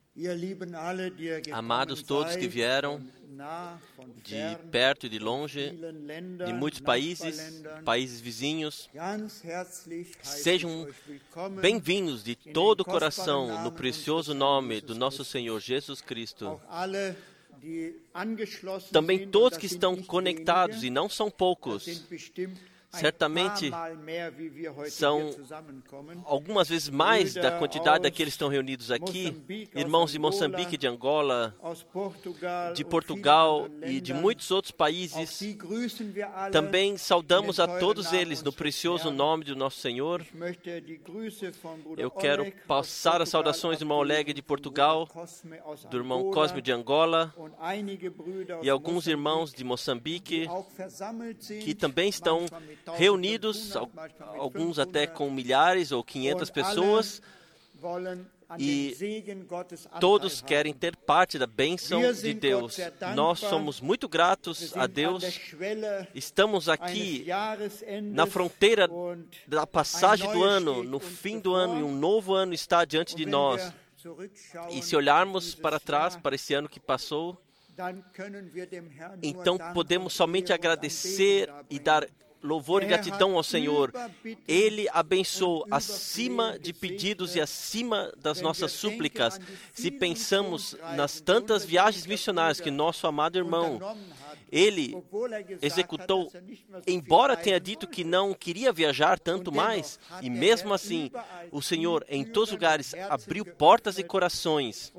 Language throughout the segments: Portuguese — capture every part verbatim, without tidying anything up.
Amados todos que vieram de perto e de longe, de muitos países, países vizinhos, sejam bem-vindos de todo o coração no precioso nome do nosso Senhor Jesus Cristo. Também todos que estão conectados, e não são poucos, certamente são algumas vezes mais da quantidade daqueles que estão reunidos aqui, irmãos de Moçambique, de Angola, de Portugal e de muitos outros países. Também saudamos a todos eles no precioso nome do nosso Senhor. Eu quero passar as saudações do irmão Oleg de Portugal, do irmão Cosme de Angola e alguns irmãos de Moçambique que também estão reunidos, alguns até com milhares ou quinhentas pessoas, e todos querem ter parte da bênção de Deus. Nós somos muito gratos a Deus. Estamos aqui na fronteira da passagem do ano, no fim do ano, e um novo ano está diante de nós. E se olharmos para trás, para esse ano que passou, então podemos somente agradecer e dar louvor e gratidão ao Senhor. Ele abençoou acima de pedidos e acima das nossas súplicas. Se pensamos nas tantas viagens missionárias que nosso amado irmão, ele executou, embora tenha dito que não queria viajar tanto mais, e mesmo assim, o Senhor em todos os lugares abriu portas e corações,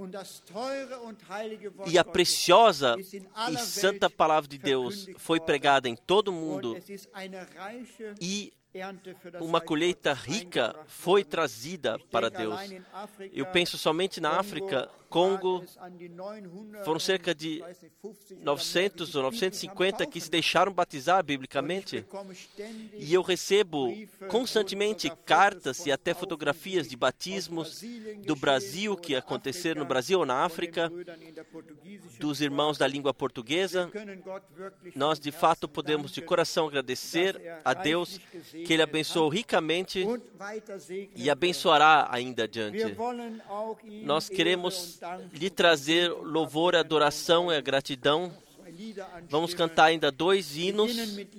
e a preciosa e santa palavra de Deus foi pregada em todo o mundo, e uma colheita rica foi trazida para Deus. Eu penso somente na África, Congo, foram cerca de novecentos ou novecentos e cinquenta que se deixaram batizar biblicamente. E eu recebo constantemente cartas e até fotografias de batismos do Brasil, que aconteceram no Brasil ou na África, dos irmãos da língua portuguesa. Nós, de fato, podemos de coração agradecer a Deus que Ele abençoou ricamente e abençoará ainda adiante. Nós queremos lhe trazer louvor, adoração e gratidão. Vamos cantar ainda dois hinos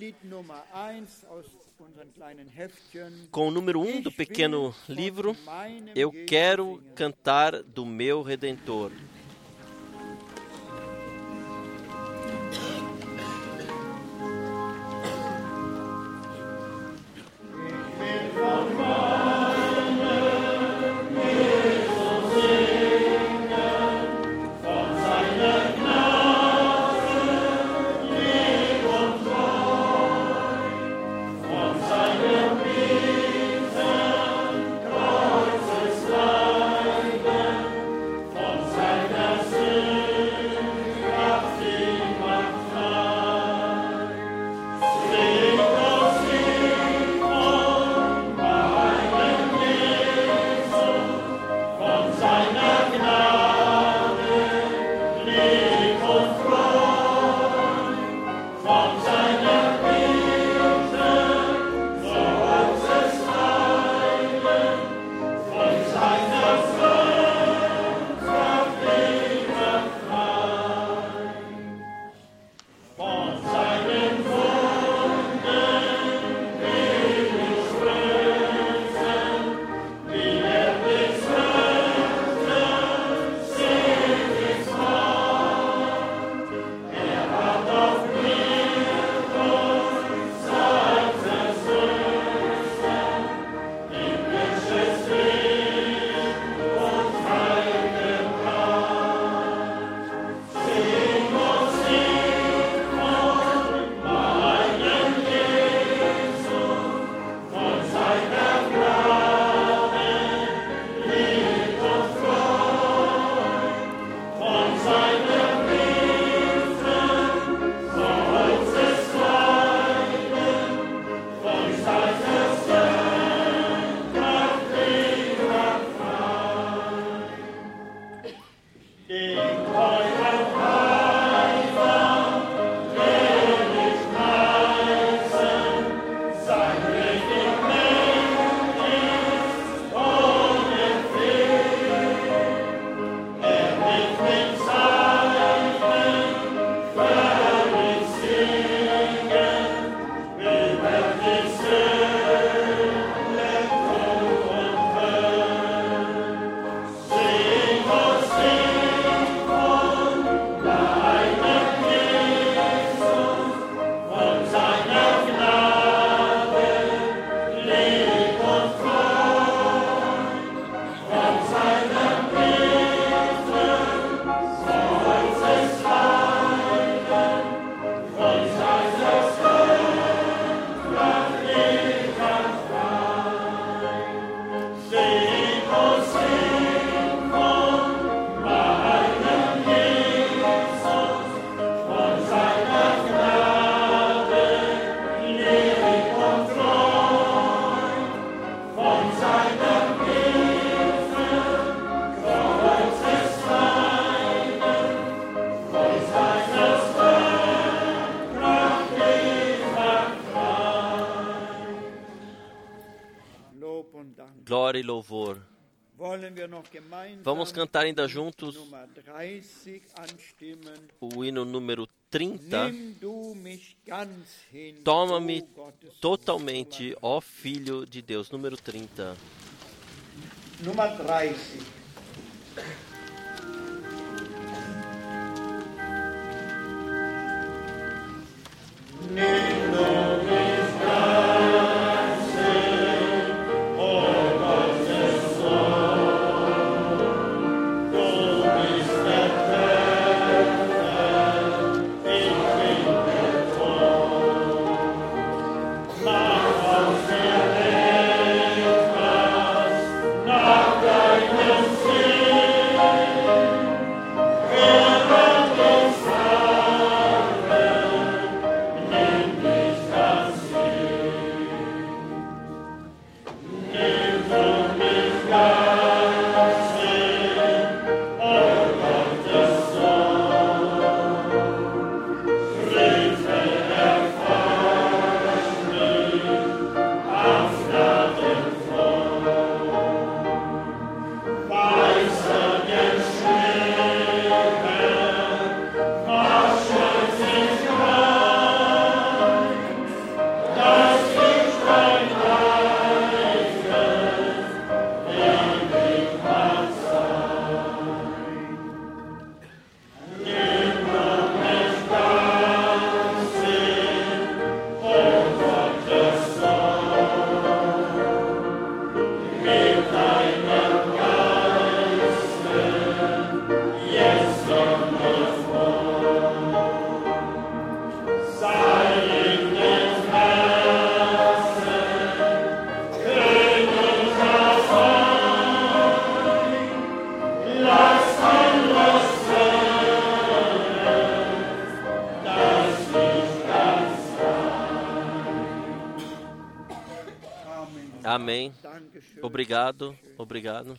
com o número um do pequeno livro. Eu quero cantar do meu Redentor. Sei e louvor. Vamos cantar ainda juntos o hino número trinta. Toma-me totalmente, ó Filho de Deus. Número trinta. Número trinta. Amém. Obrigado, obrigado.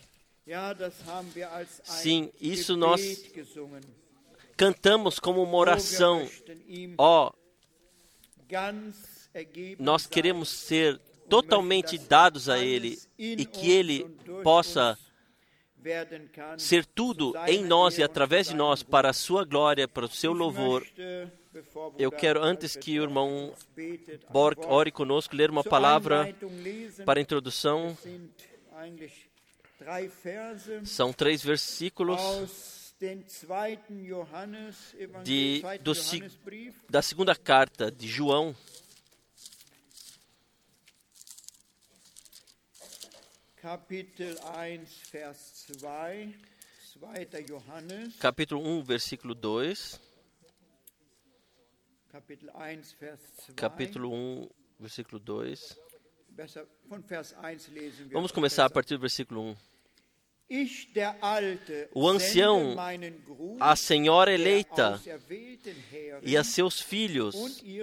Sim, isso nós cantamos como uma oração. Ó, nós queremos ser totalmente dados a Ele e que Ele possa ser tudo em nós e através de nós para a sua glória, para o seu louvor. Eu quero, antes que o irmão Borg ore conosco, ler uma palavra para a introdução. São três versículos de, do, da segunda carta de João. Capítulo um, versículo dois. Capítulo um, versículo dois. Vamos começar a partir do versículo um. O ancião, a senhora eleita e a seus filhos,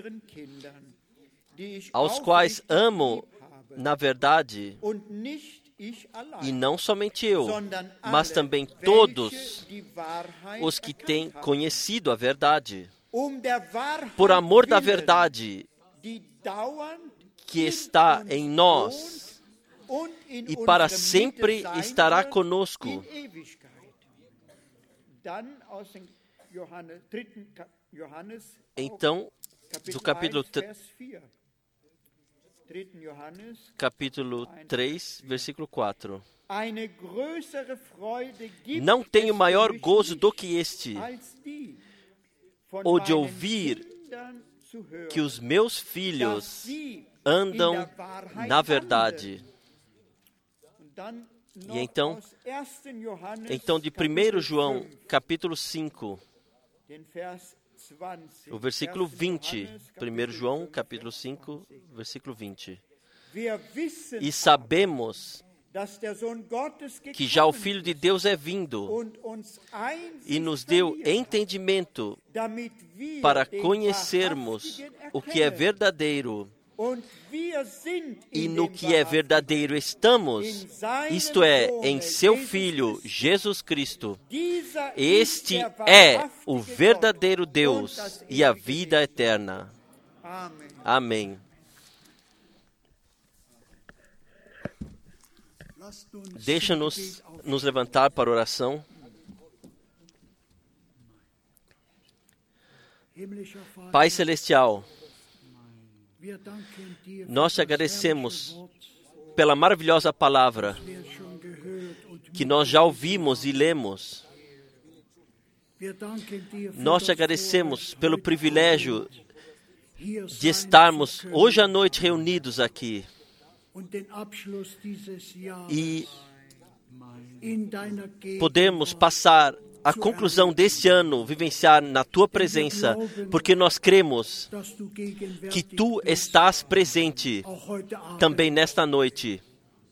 aos quais amo na verdade, e não somente eu, mas também todos os que têm conhecido a verdade, por amor da verdade que está em nós e para sempre estará conosco. Então, do capítulo, capítulo três, versículo quatro. Não tenho maior gozo do que este, ou de ouvir que os meus filhos andam na verdade. E então, então de primeiro João, capítulo cinco, o versículo vinte. primeiro João, capítulo cinco, versículo vinte. E sabemos que já o Filho de Deus é vindo e nos deu entendimento para conhecermos o que é verdadeiro, e no que é verdadeiro estamos, isto é, em seu Filho, Jesus Cristo. Este é o verdadeiro Deus e a vida eterna. Amém. Deixa-nos nos levantar para a oração. Pai Celestial, nós te agradecemos pela maravilhosa palavra que nós já ouvimos e lemos. Nós te agradecemos pelo privilégio de estarmos hoje à noite reunidos aqui e podemos passar a conclusão deste ano, vivenciar na Tua presença, porque nós cremos que Tu estás presente também nesta noite.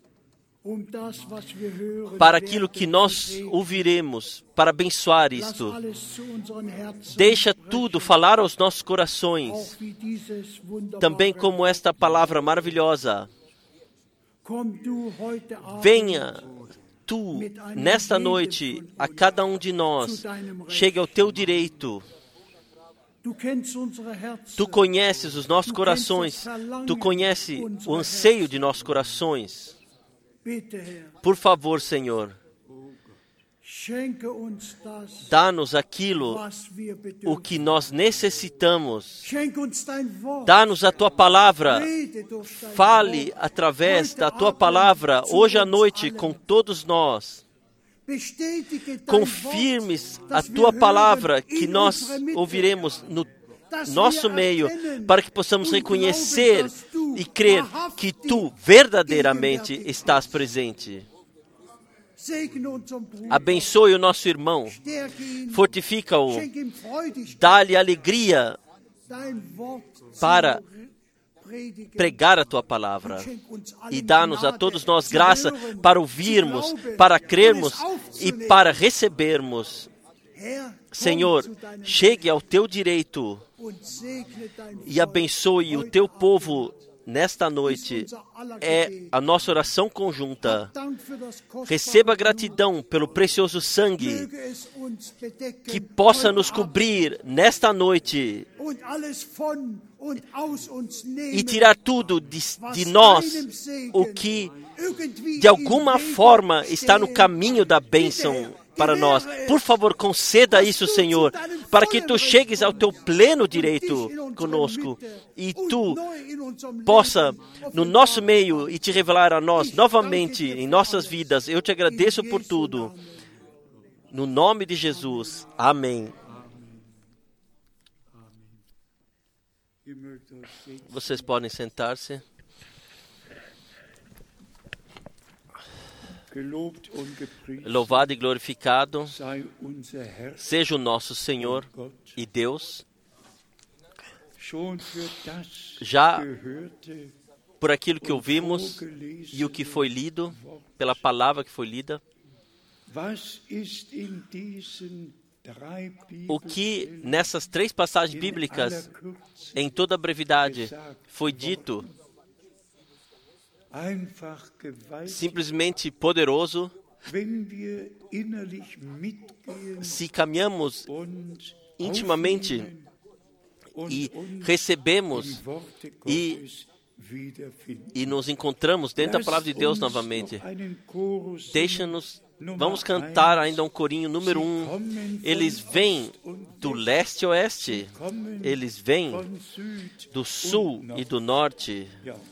Para aquilo que nós ouviremos, para abençoar isto. Deixa tudo falar aos nossos corações, também como esta palavra maravilhosa. Venha Tu, nesta noite, a cada um de nós, chegue ao Teu direito. Tu conheces os nossos corações, Tu conheces o anseio de nossos corações. Por favor, Senhor, dá-nos aquilo o que nós necessitamos. Dá-nos a Tua palavra. Fale através da Tua palavra hoje à noite com todos nós. Confirmes a Tua palavra que nós ouviremos no nosso meio, para que possamos reconhecer e crer que Tu verdadeiramente estás presente. Abençoe o nosso irmão, fortifica-o, dá-lhe alegria para pregar a Tua palavra e dá-nos a todos nós graça para ouvirmos, para crermos e para recebermos. Senhor, chegue ao Teu direito e abençoe o Teu povo nesta noite. É a nossa oração conjunta. Receba gratidão pelo precioso sangue que possa nos cobrir nesta noite e tirar tudo de, de nós o que de alguma forma está no caminho da bênção para nós. Por favor, conceda isso, Senhor, para que Tu chegues ao Teu pleno direito conosco e Tu possa, no nosso meio, e Te revelar a nós novamente em nossas vidas. Eu Te agradeço por tudo. No nome de Jesus. Amém. Vocês podem sentar-se. Louvado e glorificado seja o nosso Senhor e Deus, já por aquilo que ouvimos e o que foi lido, pela palavra que foi lida. O que nessas três passagens bíblicas, em toda a brevidade, foi dito, simplesmente poderoso, se caminhamos intimamente e recebemos e, e nos encontramos dentro da palavra de Deus novamente. Deixa-nos, vamos cantar ainda um corinho número um. Eles vêm do leste a oeste, eles vêm do sul e do norte.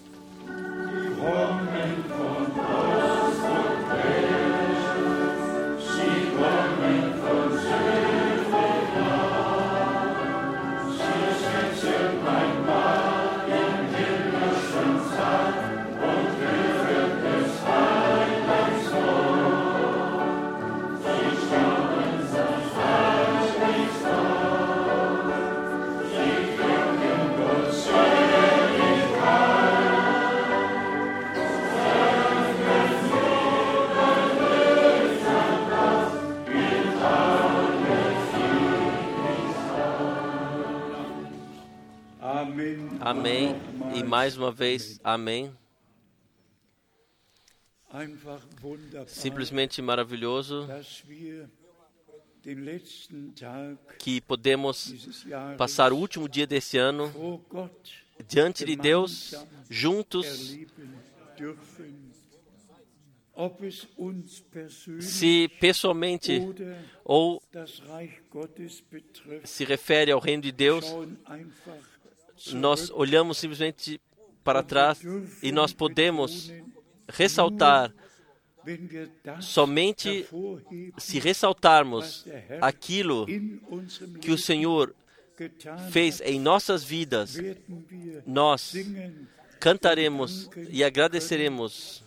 Kommen von Ost und West, sie kommen von Süd und Nord, sie sitzen manchmal im himmlischen Saal und rufen des Heilands Wort. Sie schauen sich heimlich auf, sie danken Gott Seligkeit. Amém. E mais uma vez, amém. Simplesmente maravilhoso que podemos passar o último dia desse ano diante de Deus, juntos, se pessoalmente ou se refere ao reino de Deus, nós olhamos simplesmente para trás e nós podemos ressaltar, somente se ressaltarmos aquilo que o Senhor fez em nossas vidas, nós cantaremos e agradeceremos.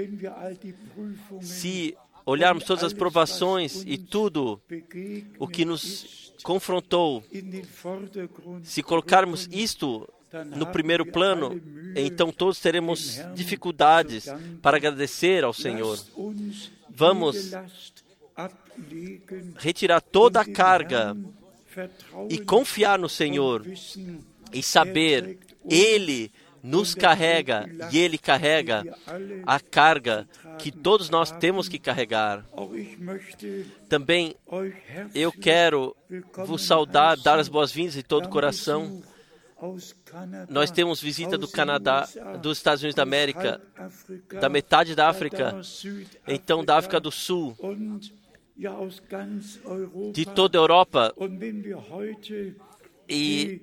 Se olharmos todas as provações e tudo o que nos confrontou, se colocarmos isto no primeiro plano, então todos teremos dificuldades para agradecer ao Senhor. Vamos retirar toda a carga e confiar no Senhor e saber, Ele nos carrega e Ele carrega a carga que todos nós temos que carregar. Também eu quero vos saudar, dar as boas-vindas de todo o coração. Nós temos visita do Canadá, dos Estados Unidos da América, da metade da África, então da África do Sul, de toda a Europa. E,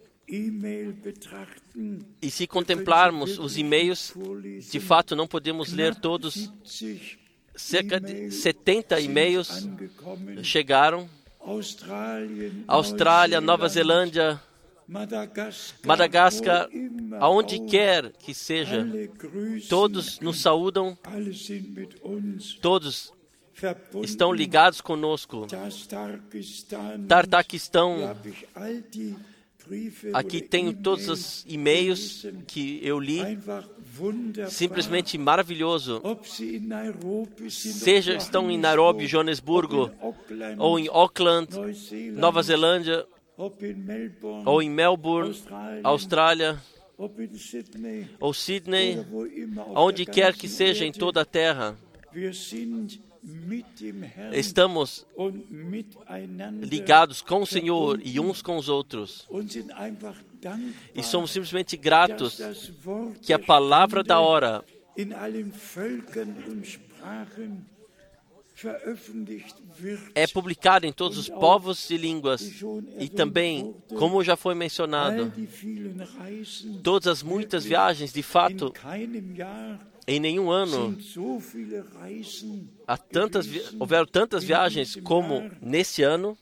e se contemplarmos os e-mails, de fato não podemos ler todos. Cerca de setenta e-mails chegaram. Austrália, Nova Zelândia, Madagascar, aonde quer que seja, todos nos saúdam, todos estão ligados conosco. Tartaquistão, aqui tenho todos os e-mails que eu li, simplesmente maravilhoso. Seja estão em Nairobi, Joanesburgo, ou em Auckland, Nova Zelândia, ou em Melbourne, Austrália, ou Sydney, onde quer que seja em toda a terra, estamos ligados com o Senhor e uns com os outros. E somos simplesmente gratos que a palavra da hora é publicada em todos os povos e línguas. E também, como já foi mencionado, todas as muitas viagens, de fato, em nenhum ano há tantas, houveram tantas viagens como nesse ano,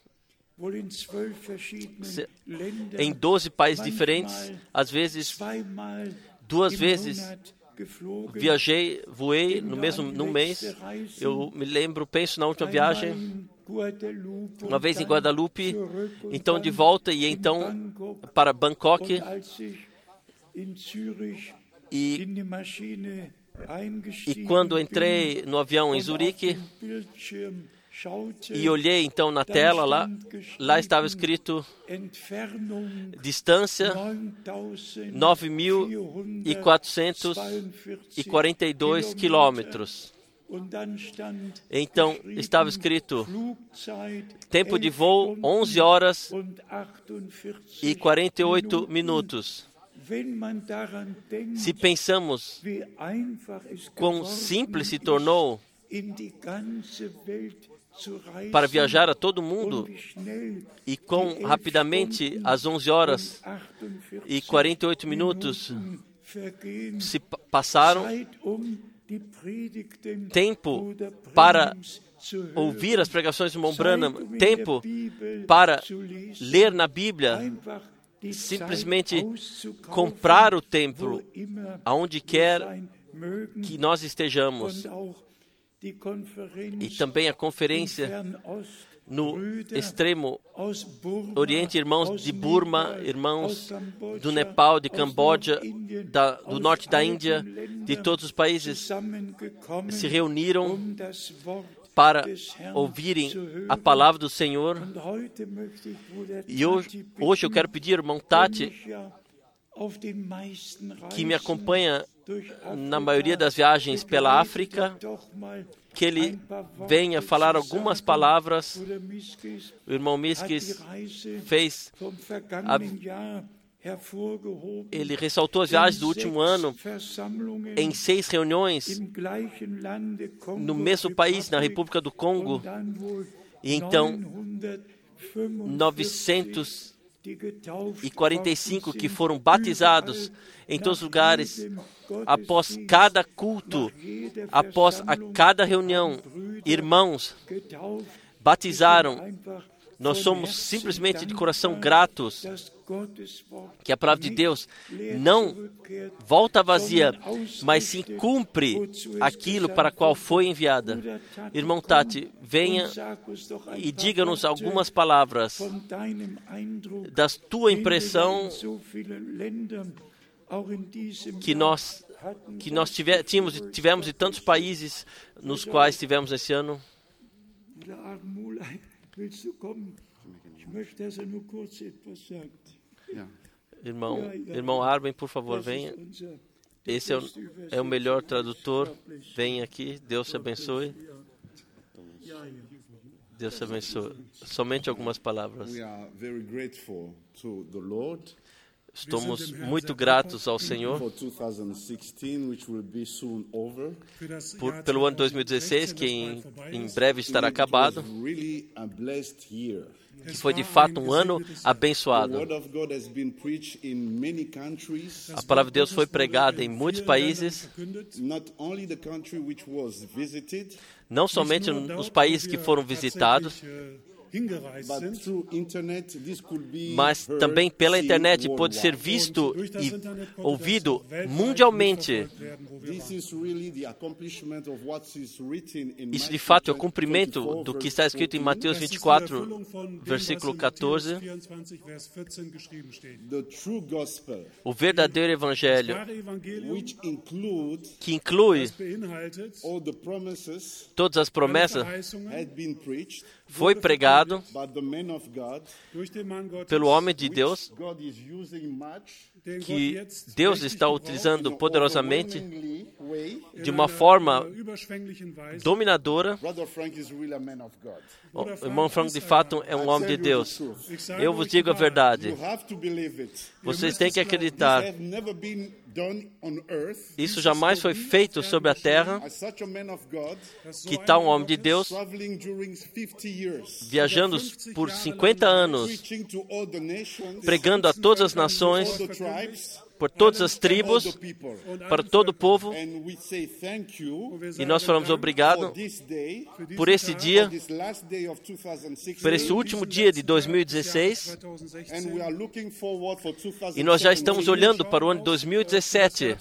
em doze países diferentes. Às vezes, duas vezes viajei, voei no mesmo no mês. Eu me lembro, penso na última viagem, uma vez em Guadalupe, então de volta e então para Bangkok. E, e quando entrei no avião em Zurique e olhei então na tela lá, lá estava escrito distância nove mil quatrocentos e quarenta e dois quilômetros. Então estava escrito tempo de voo onze horas e quarenta e oito minutos. Se pensamos quão simples se tornou para viajar a todo mundo e quão rapidamente as onze horas e quarenta e oito minutos se passaram, tempo para ouvir as pregações de Irmão Branham, tempo para ler na Bíblia, simplesmente comprar o templo aonde quer que nós estejamos. E também a conferência no extremo Oriente, irmãos de Burma, irmãos do Nepal, de Camboja, da, do norte da Índia, de todos os países, se reuniram para ouvirem a palavra do Senhor. E hoje, hoje eu quero pedir, irmão Tati, que me acompanha na maioria das viagens pela África, que ele venha falar algumas palavras. O irmão Miskis fez a, Ele ressaltou as viagens do último ano em seis reuniões no mesmo país, na República do Congo, e então novecentos e quarenta e cinco que foram batizados em todos os lugares, após cada culto, após a cada reunião, irmãos batizaram. Nós somos simplesmente de coração gratos que a palavra de Deus não volta vazia, mas sim cumpre aquilo para a qual foi enviada. Irmão Tati, venha e diga-nos algumas palavras da tua impressão que nós, que nós tive, tínhamos, tivemos de tantos países nos quais tivemos esse ano. Irmão, irmão Arben, por favor, venha. Esse é o, é o melhor tradutor. Venha aqui. Deus te abençoe. Deus te abençoe. Somente algumas palavras. Estamos muito gratos ao Senhor por, pelo ano dois mil e dezesseis, que em, em breve estará acabado, que foi de fato um ano abençoado. A palavra de Deus foi pregada em muitos países, não somente nos países que foram visitados, mas também pela internet pode ser visto e ouvido mundialmente. Isso de fato é o cumprimento do que está escrito em Mateus vinte e quatro, versículo quatorze. O verdadeiro evangelho, que inclui todas as promessas, foi pregado pelo homem de Deus, que Deus está utilizando poderosamente de uma forma dominadora. O irmão Frank de fato é um homem de Deus. Eu vos digo a verdade. Vocês têm que acreditar. Isso jamais foi feito sobre a terra, que tal um homem de Deus viajando por cinquenta anos, pregando a todas as nações, por todas as tribos, para todo o povo. E nós falamos obrigado por esse dia, por esse último dia de dois mil e dezesseis. E nós já estamos olhando para o ano de dois mil e dezessete.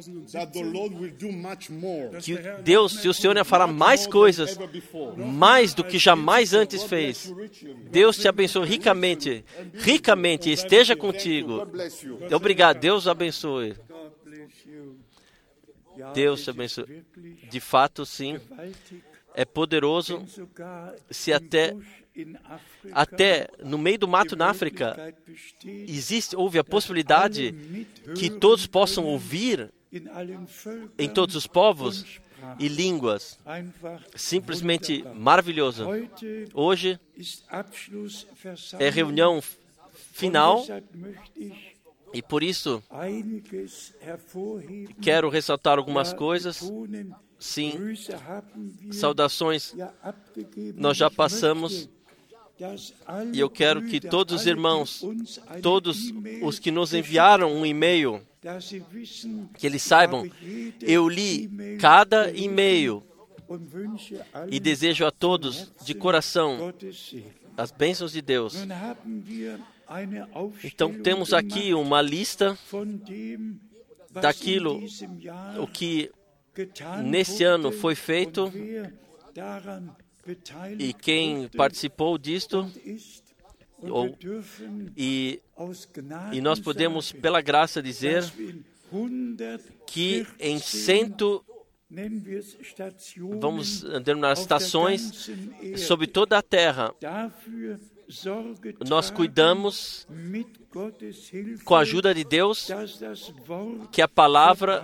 Que Deus e o Senhor fará mais coisas, mais do que jamais antes fez. Deus te abençoe ricamente, ricamente, esteja contigo. Obrigado, Deus abençoe. Deus te abençoe. De fato, sim, é poderoso. Se até, até no meio do mato na África, existe, houve a possibilidade que todos possam ouvir em todos os povos e línguas. Simplesmente maravilhoso. Hoje é reunião final. E por isso, quero ressaltar algumas coisas. Sim, saudações nós já passamos. E eu quero que todos os irmãos, todos os que nos enviaram um e-mail, que eles saibam, eu li cada e-mail e desejo a todos, de coração, as bênçãos de Deus. Então, temos aqui uma lista daquilo o que nesse ano foi feito e quem participou disto. Ou, e, e nós podemos, pela graça, dizer que em cento, vamos denominar estações, sobre toda a terra, nós cuidamos, com a ajuda de Deus, que a palavra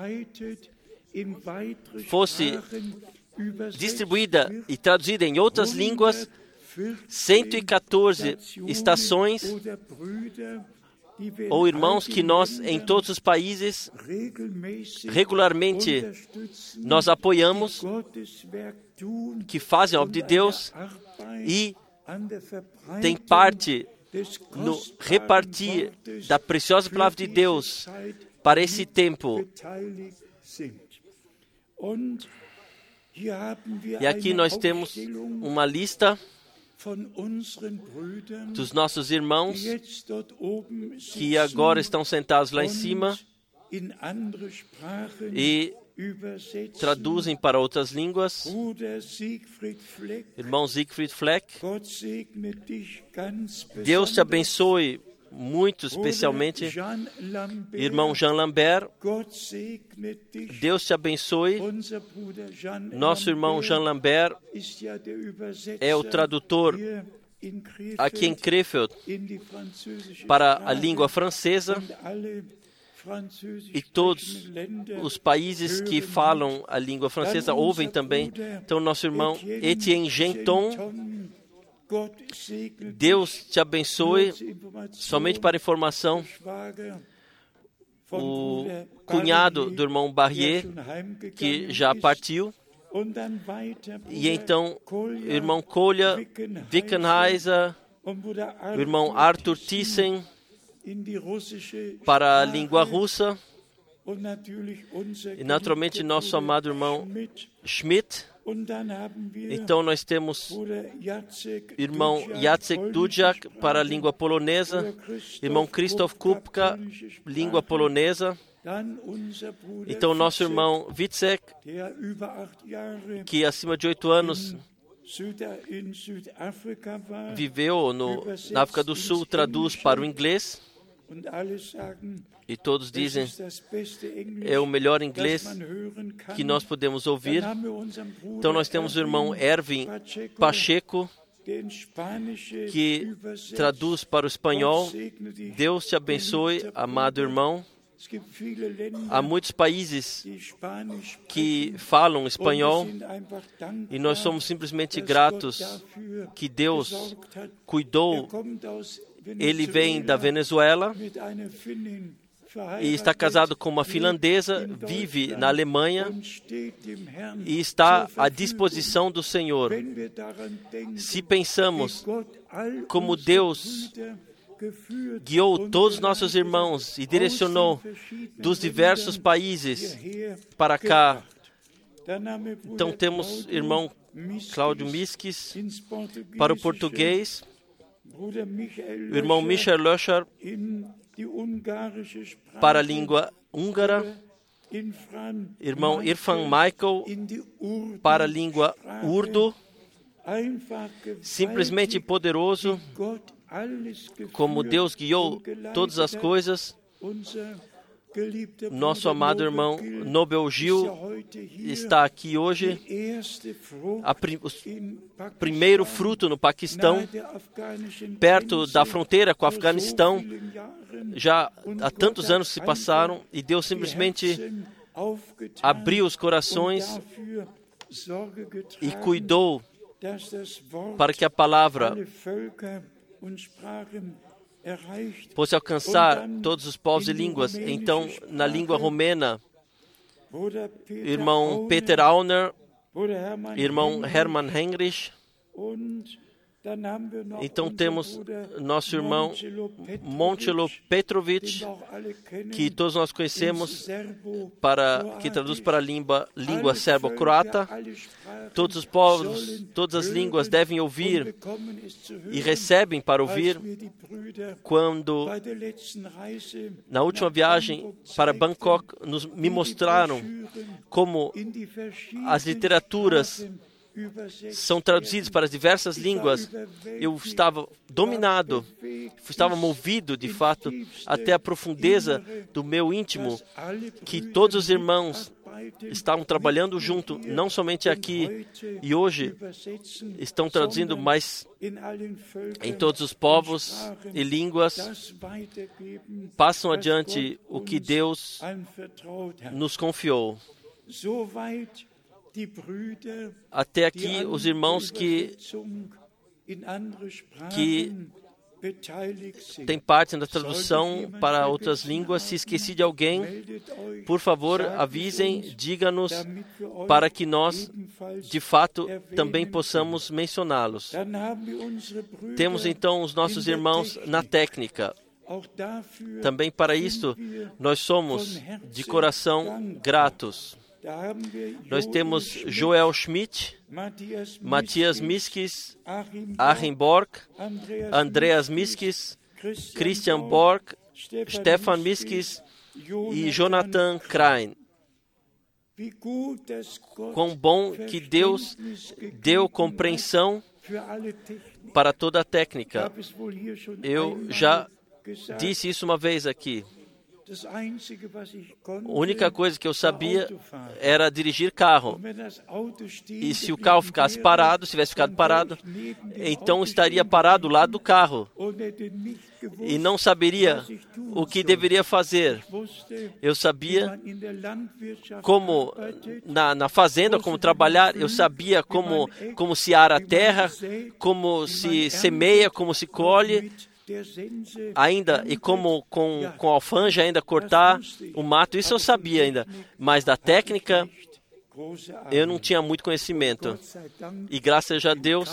fosse distribuída e traduzida em outras línguas. cento e quatorze estações ou irmãos que nós, em todos os países, regularmente nós apoiamos, que fazem a obra de Deus e têm parte no repartir da preciosa palavra de Deus para esse tempo. E aqui nós temos uma lista dos nossos irmãos que agora estão sentados lá em cima e traduzem para outras línguas. Irmão Siegfried Fleck, Deus te abençoe muito especialmente. Irmão Jean Lambert, Deus te abençoe. Nosso irmão Jean Lambert é o tradutor aqui em Krefeld para a língua francesa, e todos os países que falam a língua francesa ouvem também. Então, nosso irmão Etienne Genton, Deus te abençoe. Somente para informação, o cunhado do irmão Barrier, que já partiu, e então o irmão Kolja Wickenheiser, o irmão Arthur Thyssen para a língua russa, e naturalmente nosso amado irmão Schmidt. Então nós temos irmão Jacek Dudziak para a língua polonesa, irmão Krzysztof Kupka, língua polonesa. Então nosso irmão Wicek, que acima de oito anos viveu no, na África do Sul, traduz para o inglês. E todos dizem, é o melhor inglês que nós podemos ouvir. Então nós temos o irmão Erwin Pacheco, que traduz para o espanhol. Deus te abençoe, amado irmão. Há muitos países que falam espanhol e nós somos simplesmente gratos que Deus cuidou. Ele vem da Venezuela e está casado com uma finlandesa, vive na Alemanha e está à disposição do Senhor. Se pensamos como Deus guiou todos os nossos irmãos e direcionou dos diversos países para cá, então temos irmão Cláudio Miskis para o português, o irmão Michel Löscher para a língua húngara, irmão Irfan Michael para a língua urdu. Simplesmente poderoso, como Deus guiou todas as coisas. Nosso amado irmão Nobel Gil está aqui hoje, a prim, o primeiro fruto no Paquistão, perto da fronteira com o Afeganistão. Já há tantos anos se passaram e Deus simplesmente abriu os corações e cuidou para que a palavra fosse alcançar todos os povos e línguas. Então, na língua romena, irmão Peter Auner, irmão Hermann Heinrich. Então temos nosso irmão Montelo Petrovic, que todos nós conhecemos, para, que traduz para a língua, língua serbo-croata. Todos os povos, todas as línguas devem ouvir e recebem para ouvir. Quando, na última viagem para Bangkok, nos, me mostraram como as literaturas são traduzidos para as diversas línguas. Eu estava dominado, estava movido, de fato, até a profundeza do meu íntimo, que todos os irmãos estavam trabalhando junto, não somente aqui e hoje, estão traduzindo, mas em todos os povos e línguas, passam adiante o que Deus nos confiou. Até aqui, os irmãos que, que tem parte na tradução para outras línguas. Se esqueci de alguém, por favor, avisem, diga-nos, para que nós, de fato, também possamos mencioná-los. Temos então os nossos irmãos na técnica. Também para isto, nós somos de coração gratos. Nós temos Joel Schmidt, Matthias Miskis, Achim Borg, Andreas Miskis, Christian Borg, Stefan Miskis e Jonathan Krein. Quão bom que Deus deu compreensão para toda a técnica. Eu já disse isso uma vez aqui. A única coisa que eu sabia era dirigir carro. E se o carro ficasse parado, se tivesse ficado parado, então estaria parado do lado do carro. E não saberia o que deveria fazer. Eu sabia como, na, na fazenda, como trabalhar. Eu sabia como, como se ara a terra, como se semeia, como se colhe. Ainda, e como com, com alfanja ainda cortar o mato, isso eu sabia ainda. Mas da técnica, eu não tinha muito conhecimento. E graças a Deus,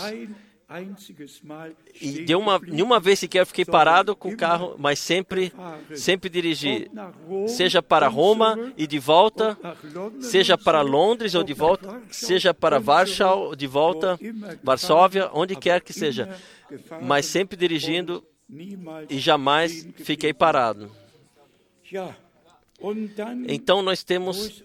e deu uma, nenhuma vez sequer eu fiquei parado com o carro, mas sempre, sempre dirigi. Seja para Roma e de volta, seja para Londres ou de volta, seja para Warschau de volta, Varsóvia, onde quer que seja. Mas sempre dirigindo e jamais fiquei parado. Então nós temos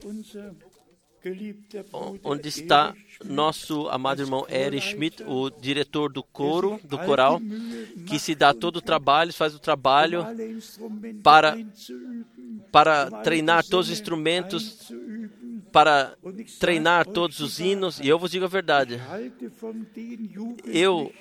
onde está nosso amado irmão Erich Schmidt, o diretor do coro, do coral, que se dá todo o trabalho, faz o trabalho para, para treinar todos os instrumentos, para treinar todos os hinos. E eu vos digo a verdade, eu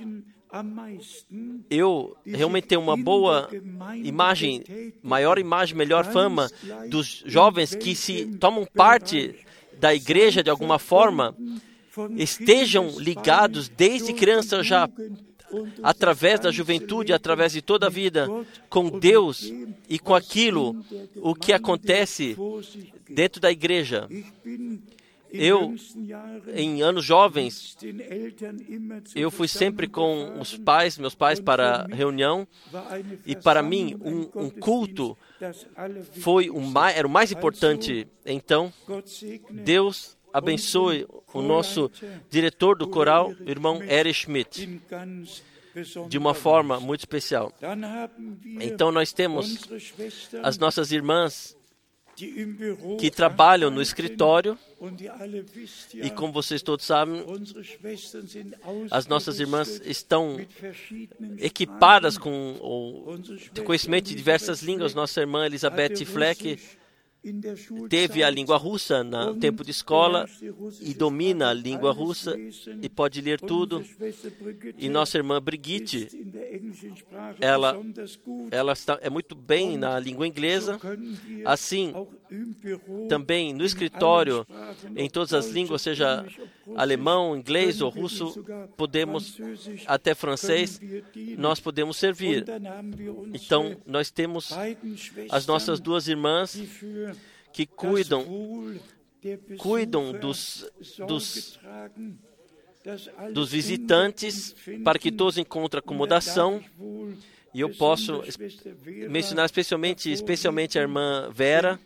Eu realmente tenho uma boa imagem, maior imagem, melhor fama dos jovens que se tomam parte da igreja de alguma forma, estejam ligados desde criança já, através da juventude, através de toda a vida, com Deus e com aquilo, o que acontece dentro da igreja. Eu, em anos jovens, eu fui sempre com os pais, meus pais, para reunião, e para mim, um, um culto foi o mais, era o mais importante. Então, Deus abençoe o nosso diretor do coral, o irmão Erich Schmidt, de uma forma muito especial. Então, nós temos as nossas irmãs que trabalham no escritório, e como vocês todos sabem, as nossas irmãs estão equipadas com o conhecimento de diversas línguas. Nossa irmã Elizabeth Fleck teve a língua russa no tempo de escola e domina a língua russa e pode ler tudo. E nossa irmã Brigitte, ela, ela está, é muito bem na língua inglesa. Assim, também no escritório, em todas as línguas, seja alemão, inglês ou russo, podemos, até francês, nós podemos servir. Então, nós temos as nossas duas irmãs que cuidam, cuidam dos, dos, dos visitantes para que todos encontrem acomodação. E eu posso mencionar especialmente, especialmente a irmã Vera,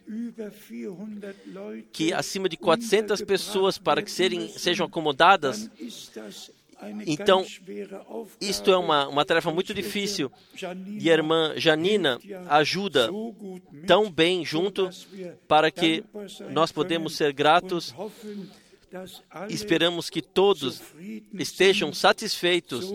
que acima de quatrocentas pessoas para que serem, sejam acomodadas. Então, isto é uma, uma tarefa muito difícil. E a irmã Janina ajuda tão bem junto para que nós podemos ser gratos. Esperamos que todos estejam satisfeitos,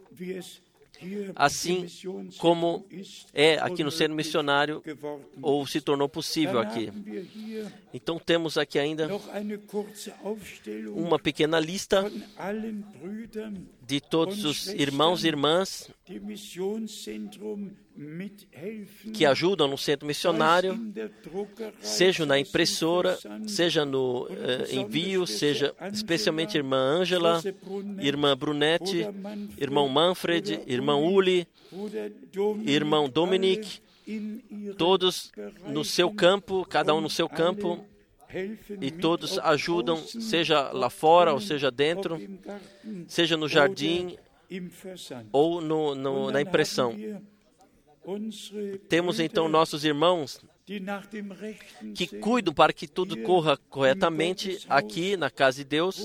assim como é aqui no centro missionário, ou se tornou possível aqui. Então temos aqui ainda uma pequena lista de todos os irmãos e irmãs que ajudam no centro missionário, seja na impressora, seja no uh, envio, seja especialmente a irmã Ângela, irmã Brunete, irmão Manfred, irmão Uli, irmão Dominic, todos no seu campo, cada um no seu campo, e todos ajudam, seja lá fora ou seja dentro, seja no jardim ou no, no, na impressão. Temos então nossos irmãos que cuidam para que tudo corra corretamente aqui na casa de Deus.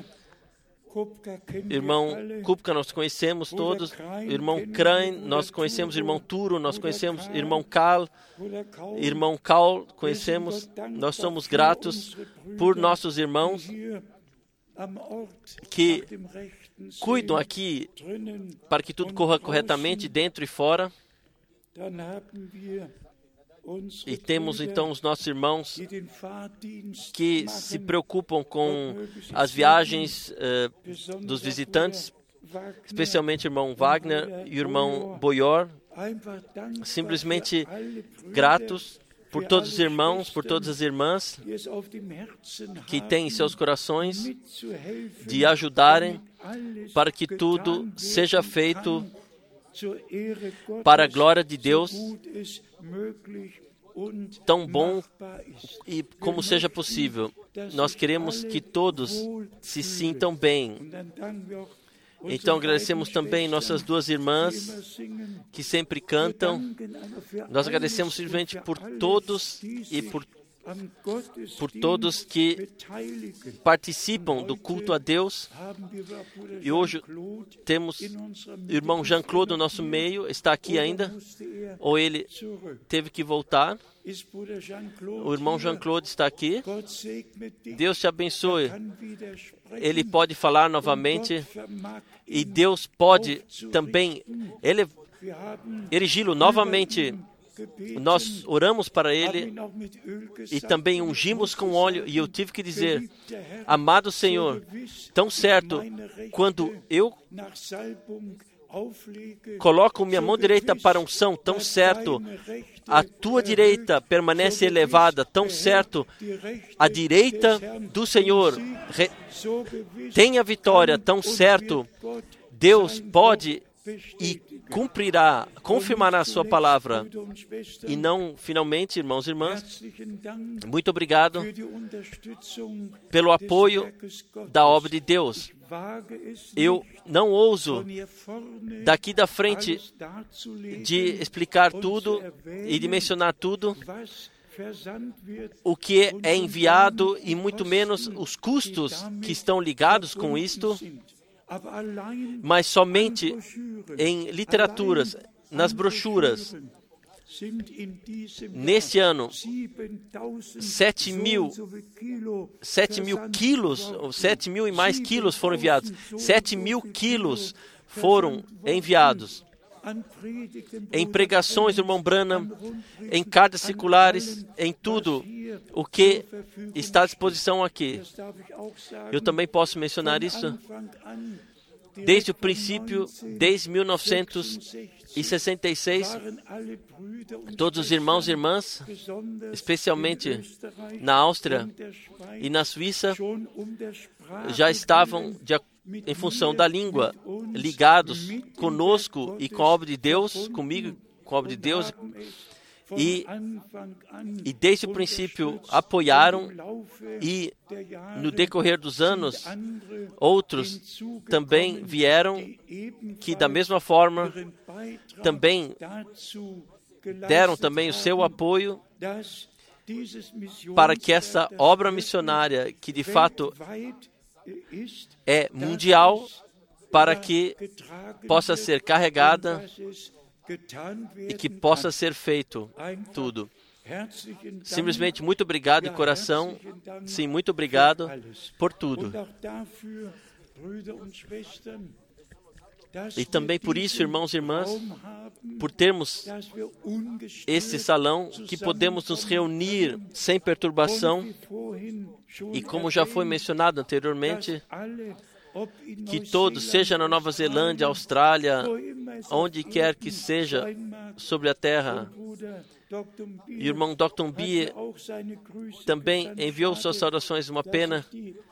Irmão Kupka, nós conhecemos todos. Irmão Krain, nós conhecemos. Irmão Turo, nós conhecemos. Irmão Karl, irmão Karl, conhecemos. Nós somos gratos por nossos irmãos que cuidam aqui para que tudo corra corretamente dentro e fora. E temos então os nossos irmãos que se preocupam com as viagens uh, dos visitantes, especialmente o irmão Wagner e o irmão Boyor. Simplesmente gratos por todos os irmãos, por todas as irmãs que têm em seus corações de ajudarem para que tudo seja feito para a glória de Deus, tão bom e como seja possível. Nós queremos que todos se sintam bem. Então agradecemos também nossas duas irmãs que sempre cantam. Nós agradecemos simplesmente por todos e por por todos que participam do culto a Deus. E hoje temos o irmão Jean-Claude no nosso meio, está aqui ainda, ou ele teve que voltar. O irmão Jean-Claude está aqui. Deus te abençoe. Ele pode falar novamente e Deus pode também ele, erigi-lo novamente. Nós oramos para ele e também ungimos com óleo, e eu tive que dizer: amado Senhor, tão certo, quando eu coloco minha mão direita para a unção, tão certo, a tua direita permanece elevada, tão certo, a direita do Senhor re... tem a vitória, tão certo, Deus pode e cumprirá, confirmará a sua palavra. E não, finalmente, irmãos e irmãs, muito obrigado pelo apoio da obra de Deus. Eu não ouso daqui da frente de explicar tudo e de mencionar tudo o que é enviado e muito menos os custos que estão ligados com isto, mas somente em literaturas, nas brochuras. Neste ano, sete mil, sete mil quilos, ou sete mil e mais quilos foram enviados. Sete mil quilos foram enviados. Em pregações do irmão Branham, em cartas circulares, em tudo o que está à disposição aqui. Eu também posso mencionar isso. Desde o princípio, desde mil novecentos e sessenta e seis, todos os irmãos e irmãs, especialmente na Áustria e na Suíça, já estavam, de, em função da língua, ligados conosco e com a obra de Deus, comigo, com a obra de Deus, e, e desde o princípio apoiaram, e no decorrer dos anos, outros também vieram, que da mesma forma também deram também o seu apoio para que essa obra missionária, que de fato é mundial, para que possa ser carregada e que possa ser feito tudo. Simplesmente muito obrigado de coração. Sim, muito obrigado por tudo. E também por isso, irmãos e irmãs, por termos este salão, que podemos nos reunir sem perturbação. E como já foi mencionado anteriormente, que todos, seja na Nova Zelândia, Austrália, onde quer que seja sobre a terra. O irmão doutor Bie também enviou suas saudações. Uma pena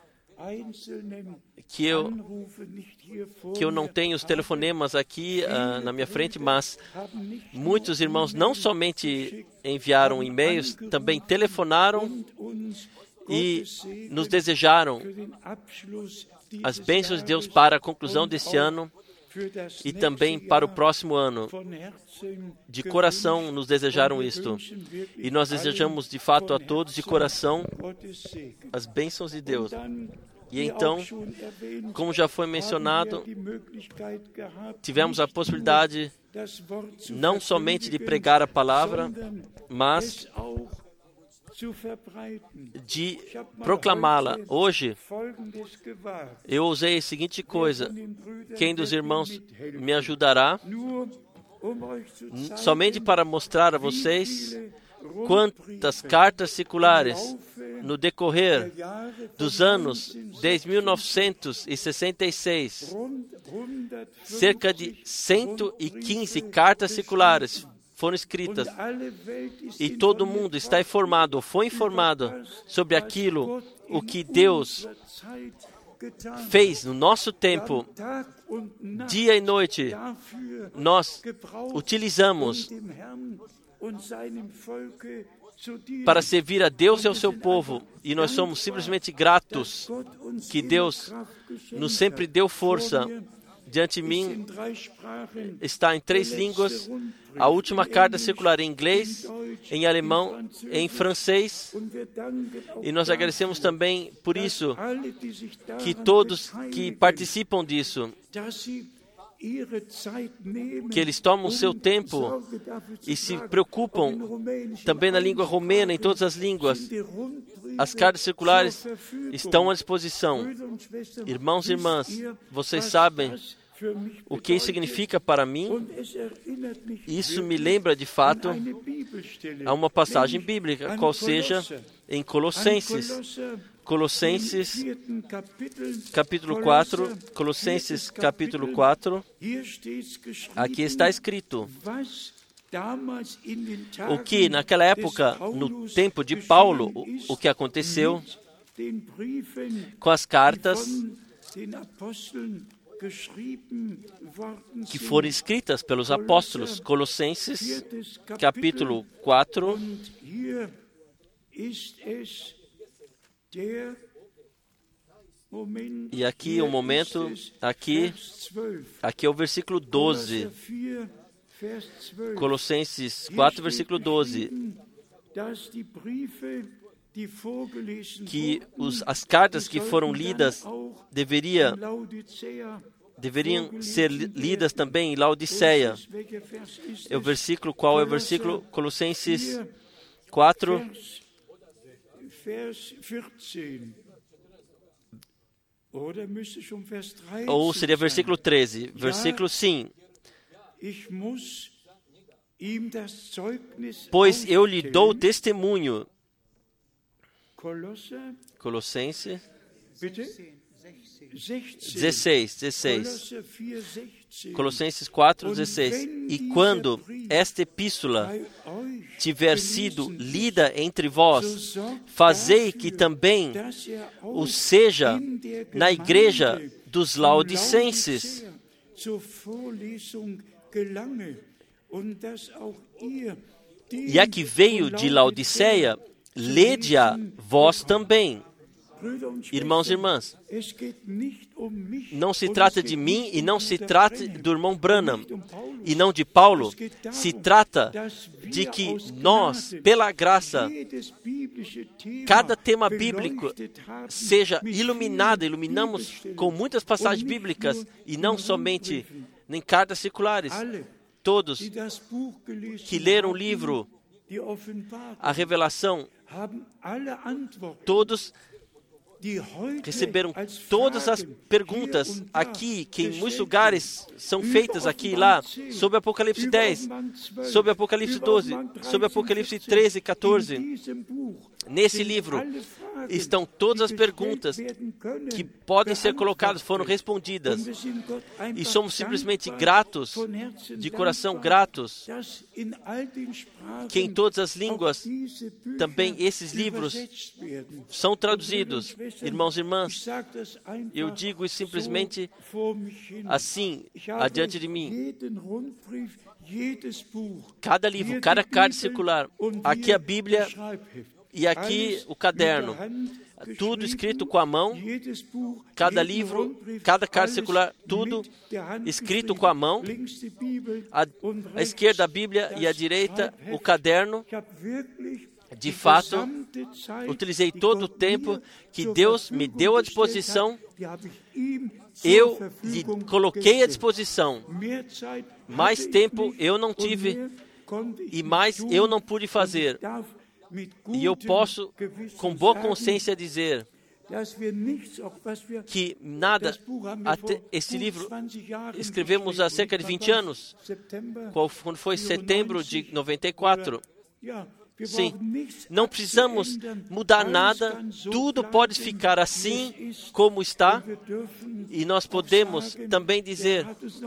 que eu, que eu não tenho os telefonemas aqui uh, na minha frente, mas muitos irmãos não somente enviaram e-mails, também telefonaram e nos desejaram as bênçãos de Deus para a conclusão deste ano e também para o próximo ano. De coração nos desejaram isto. E nós desejamos de fato a todos de coração as bênçãos de Deus. E então, como já foi mencionado, tivemos a possibilidade não somente de pregar a palavra, mas de proclamá-la. Hoje, eu usei a seguinte coisa: quem dos irmãos me ajudará, somente para mostrar a vocês quantas cartas circulares no decorrer dos anos desde mil novecentos e sessenta e seis, cerca de cento e quinze cartas circulares foram escritas, e todo mundo está informado, ou foi informado, sobre aquilo o que Deus fez no nosso tempo, dia e noite. Nós utilizamos para servir a Deus e ao seu povo, e nós somos simplesmente gratos que Deus nos sempre deu força. Diante de mim está em três línguas, a última carta circular em inglês, em alemão, em francês, e nós agradecemos também por isso, que todos que participam disso, que eles tomam o seu tempo e se preocupam também na língua romena, em todas as línguas. As cartas circulares estão à disposição. Irmãos e irmãs, vocês sabem o que isso significa para mim. Isso me lembra, de fato, a uma passagem bíblica, qual seja em Colossenses. Colossenses, capítulo quatro, Colossenses, capítulo quatro, aqui está escrito o que naquela época, no tempo de Paulo, o, o que aconteceu com as cartas que foram escritas pelos apóstolos. Colossenses, capítulo quatro, e aqui o um momento, aqui, aqui é o versículo doze. Colossenses quatro, versículo doze. Que os, as cartas que foram lidas deveria, deveriam ser lidas também em Laodiceia. É o versículo, qual é o versículo? Colossenses quatro, ou seria versículo treze. Versículo sim. Pois eu lhe dou testemunho. Colossenses dezesseis, dezesseis. Colossenses quatro, dezesseis. E quando esta epístola tiver sido lida entre vós, fazei que também o seja na igreja dos Laodicenses. E a que veio de Laodiceia, lede-a vós também. Irmãos e irmãs, não se trata de mim e não se trata do irmão Branham e não de Paulo. Se trata de que nós, pela graça, cada tema bíblico seja iluminado, iluminamos com muitas passagens bíblicas e não somente em cartas circulares. Todos que leram o livro, a revelação, todos receberam todas as perguntas aqui, que em muitos lugares são feitas aqui e lá, sobre Apocalipse dez, sobre Apocalipse doze, sobre Apocalipse treze e quatorze. Nesse livro, estão todas as perguntas que podem ser colocadas, foram respondidas. E somos simplesmente gratos, de coração gratos, que em todas as línguas também esses livros são traduzidos. Irmãos e irmãs, eu digo isso simplesmente assim, adiante de mim. Cada livro, cada carta circular, aqui a Bíblia e aqui o caderno, tudo escrito com a mão, cada livro, cada carta circular, tudo escrito com a mão, a, a esquerda a Bíblia e a direita o caderno. De fato, utilizei todo o tempo que Deus me deu à disposição, eu lhe coloquei à disposição. Mais tempo eu não tive e mais eu não pude fazer. E eu posso, com boa consciência, dizer que nada, até esse livro escrevemos há cerca de vinte anos, quando foi setembro de noventa e quatro. Sim, não precisamos mudar nada, tudo pode ficar assim como está, e nós podemos também dizer,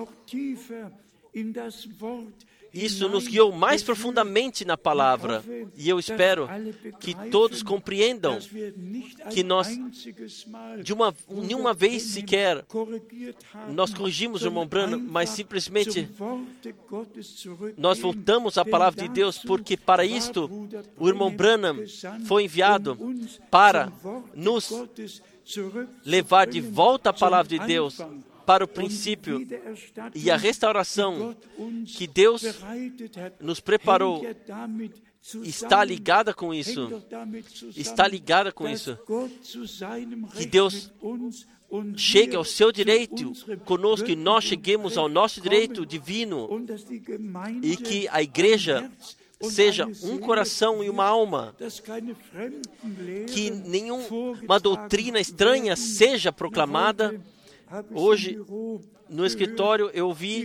isso nos guiou mais profundamente na palavra, e eu espero que todos compreendam que nós, de uma, nenhuma vez sequer, nós corrigimos o irmão Branham, mas simplesmente nós voltamos à palavra de Deus, porque para isto o irmão Branham foi enviado para nos levar de volta à palavra de Deus, para o princípio e a restauração que Deus nos preparou. Está ligada com isso. Está ligada com isso. Que Deus chegue ao seu direito conosco e nós cheguemos ao nosso direito divino e que a igreja seja um coração e uma alma, que nenhuma doutrina estranha seja proclamada. Hoje, no escritório, eu ouvi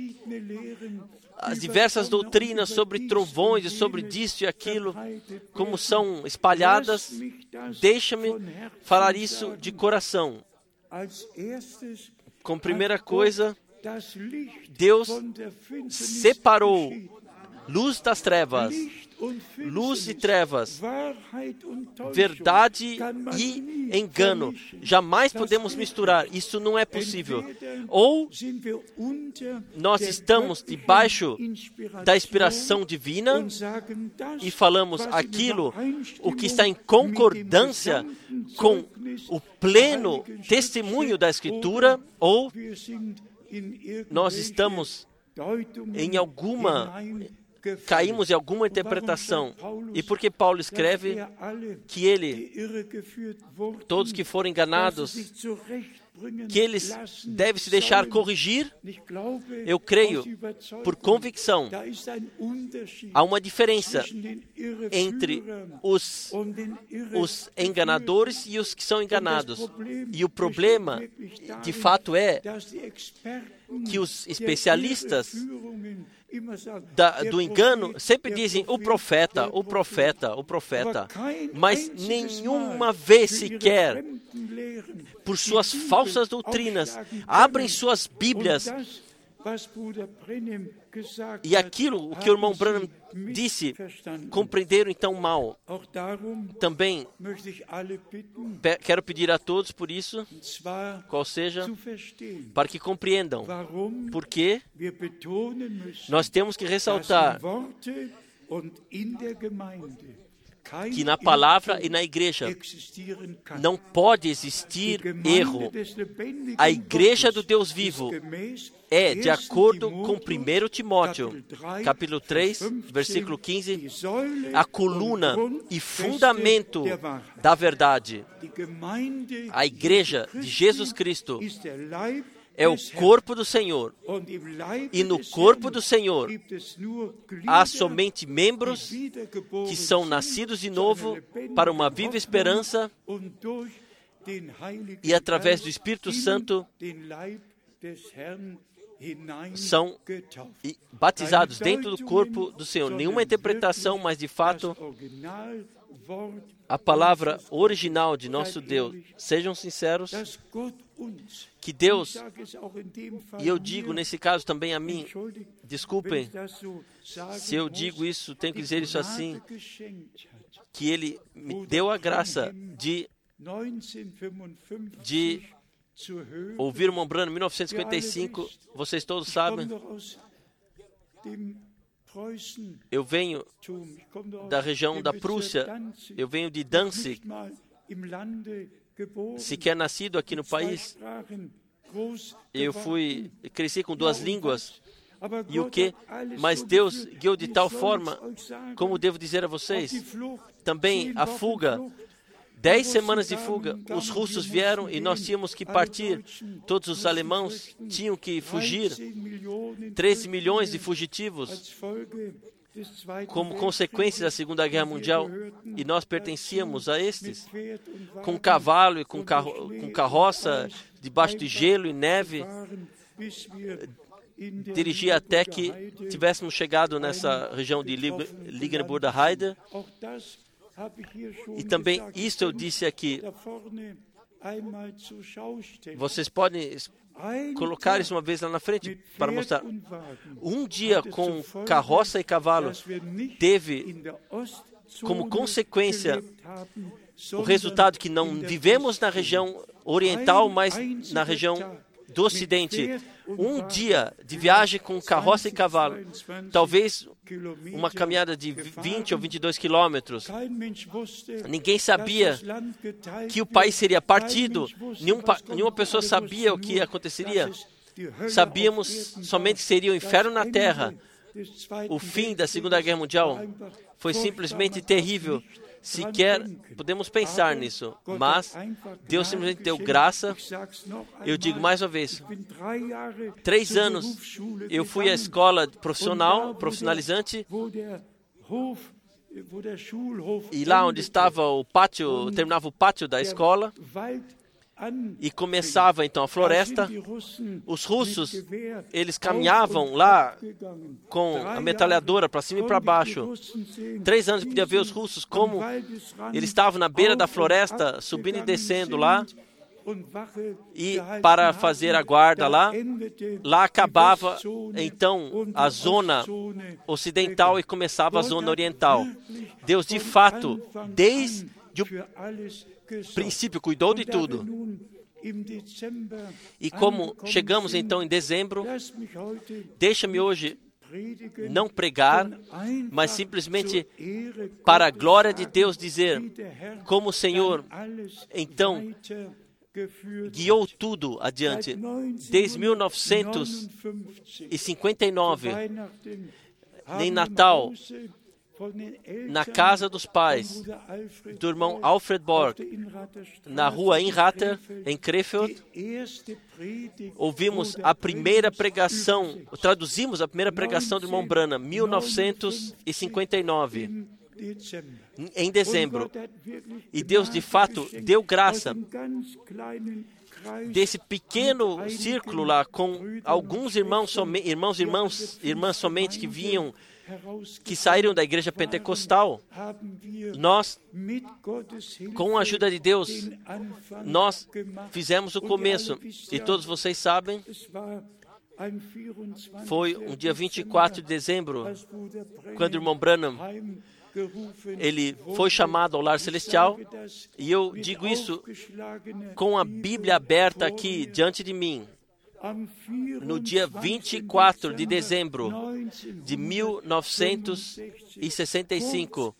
as diversas doutrinas sobre trovões e sobre disso e aquilo, como são espalhadas. Deixa-me falar isso de coração. Como primeira coisa, Deus separou luz das trevas, luz e trevas, verdade e engano. Jamais podemos misturar, isso não é possível. Ou nós estamos debaixo da inspiração divina e falamos aquilo, o que está em concordância com o pleno testemunho da Escritura, ou nós estamos em alguma... caímos em alguma interpretação. E porque Paulo escreve que ele, todos que foram enganados, que eles devem se deixar corrigir, eu creio, por convicção, há uma diferença entre os, os enganadores e os que são enganados. E o problema, de fato, é que os especialistas Da, do engano sempre dizem o profeta, o profeta, o profeta, mas nenhuma vez sequer, por suas falsas doutrinas, abrem suas Bíblias e aquilo o que o irmão Branham disse, compreenderam então mal. Também pe- quero pedir a todos por isso, qual seja, para que compreendam, porque nós temos que ressaltar que na palavra e na igreja não pode existir erro. A igreja do Deus vivo é, de acordo com primeiro Timóteo, capítulo três, versículo quinze, a coluna e fundamento da verdade. A igreja de Jesus Cristo é o corpo do Senhor, e no corpo do Senhor há somente membros que são nascidos de novo para uma viva esperança e através do Espírito Santo são batizados dentro do corpo do Senhor. Nenhuma interpretação, mas de fato a palavra original de nosso Deus. Sejam sinceros, que Deus, e eu digo nesse caso também a mim, desculpem, se eu digo isso, tenho que dizer isso assim, que Ele me deu a graça de, de ouvir o irmão Branham em mil novecentos e cinquenta e cinco, vocês todos sabem, eu venho da região da Prússia, eu venho de Danzig, sequer nascido aqui no país. Eu fui, cresci com duas línguas, e o que? Mas Deus guiou de tal forma, como devo dizer a vocês, também a fuga, dez semanas de fuga, os russos vieram e nós tínhamos que partir, todos os alemãos tinham que fugir, treze milhões de fugitivos, como consequência da Segunda Guerra Mundial, e nós pertencíamos a estes, com cavalo e com, carro, com carroça, debaixo de gelo e neve, dirigi até que tivéssemos chegado nessa região de Liegenburger Heide. E também isso eu disse aqui. Vocês podem colocar isso uma vez lá na frente para mostrar. Um dia com carroça e cavalo teve como consequência o resultado que não vivemos na região oriental, mas na região do Ocidente. Um dia de viagem com carroça e cavalo, talvez uma caminhada de vinte ou vinte e dois quilômetros. Ninguém sabia que o país seria partido, Nenhum, nenhuma pessoa sabia o que aconteceria. Sabíamos somente que seria o inferno na terra. O fim da Segunda Guerra Mundial foi simplesmente terrível. Sequer podemos pensar nisso, mas Deus simplesmente deu graça. Eu digo mais uma vez, três anos eu fui à escola profissional, profissionalizante, e lá onde estava o pátio, terminava o pátio da escola, e começava então a floresta. Os russos, eles caminhavam lá com a metralhadora para cima e para baixo. Três anos eu podia ver os russos como eles estavam na beira da floresta, subindo e descendo lá, e para fazer a guarda lá. Lá acabava então a zona ocidental e começava a zona oriental. Deus, de fato, desde o princípio, cuidou de tudo. E como chegamos então em dezembro, deixa-me hoje não pregar, mas simplesmente para a glória de Deus dizer como o Senhor então guiou tudo adiante. Desde mil novecentos e cinquenta e nove, em Natal, na casa dos pais do irmão Alfred Borg, na rua Inrater, em Krefeld, ouvimos a primeira pregação, traduzimos a primeira pregação do irmão Branham, mil novecentos e cinquenta e nove, em dezembro. E Deus, de fato, deu graça desse pequeno círculo lá, com alguns irmãos, irmãos, irmãos, irmãs somente que vinham, que saíram da igreja pentecostal. Nós, com a ajuda de Deus, nós fizemos o começo. E todos vocês sabem, foi um dia vinte e quatro de dezembro, quando o irmão Branham, ele foi chamado ao lar celestial, e eu digo isso com a Bíblia aberta aqui diante de mim. No dia vinte e quatro de dezembro de mil novecentos e sessenta e cinco,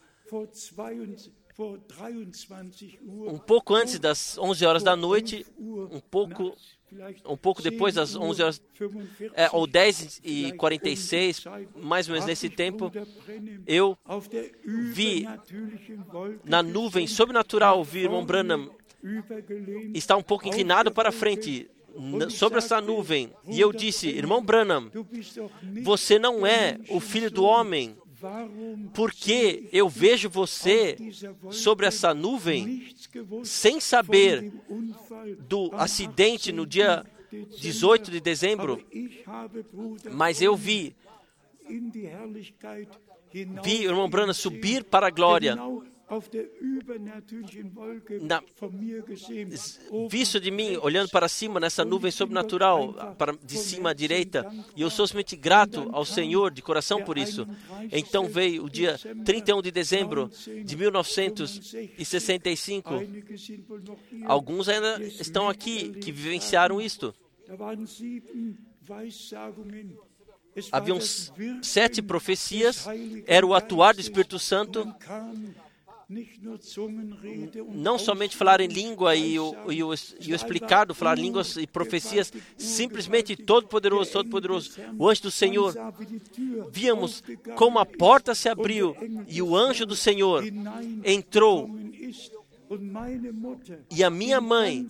um pouco antes das onze horas da noite, um pouco, um pouco depois das onze horas, é, ou dez e quarenta e seis, mais ou menos nesse tempo, eu vi na nuvem sobrenatural, vi o irmão Branham está um pouco inclinado para frente, sobre essa nuvem, e eu disse: irmão Branham, você não é o filho do homem, porque eu vejo você sobre essa nuvem sem saber do acidente no dia dezoito de dezembro, mas eu vi, vi o irmão Branham subir para a glória, na, visto de mim, olhando para cima nessa nuvem sobrenatural, para, de cima à direita, e eu sou somente grato ao Senhor de coração por isso. Então veio o dia trinta e um de dezembro de mil novecentos e sessenta e cinco. Alguns ainda estão aqui que vivenciaram isto. Haviam sete profecias, era o atuar do Espírito Santo, não somente falar em língua e o, e o, e o explicar do falar línguas e profecias, simplesmente todo-poderoso, todo-poderoso, o anjo do Senhor. Víamos como a porta se abriu e o anjo do Senhor entrou. E a minha mãe,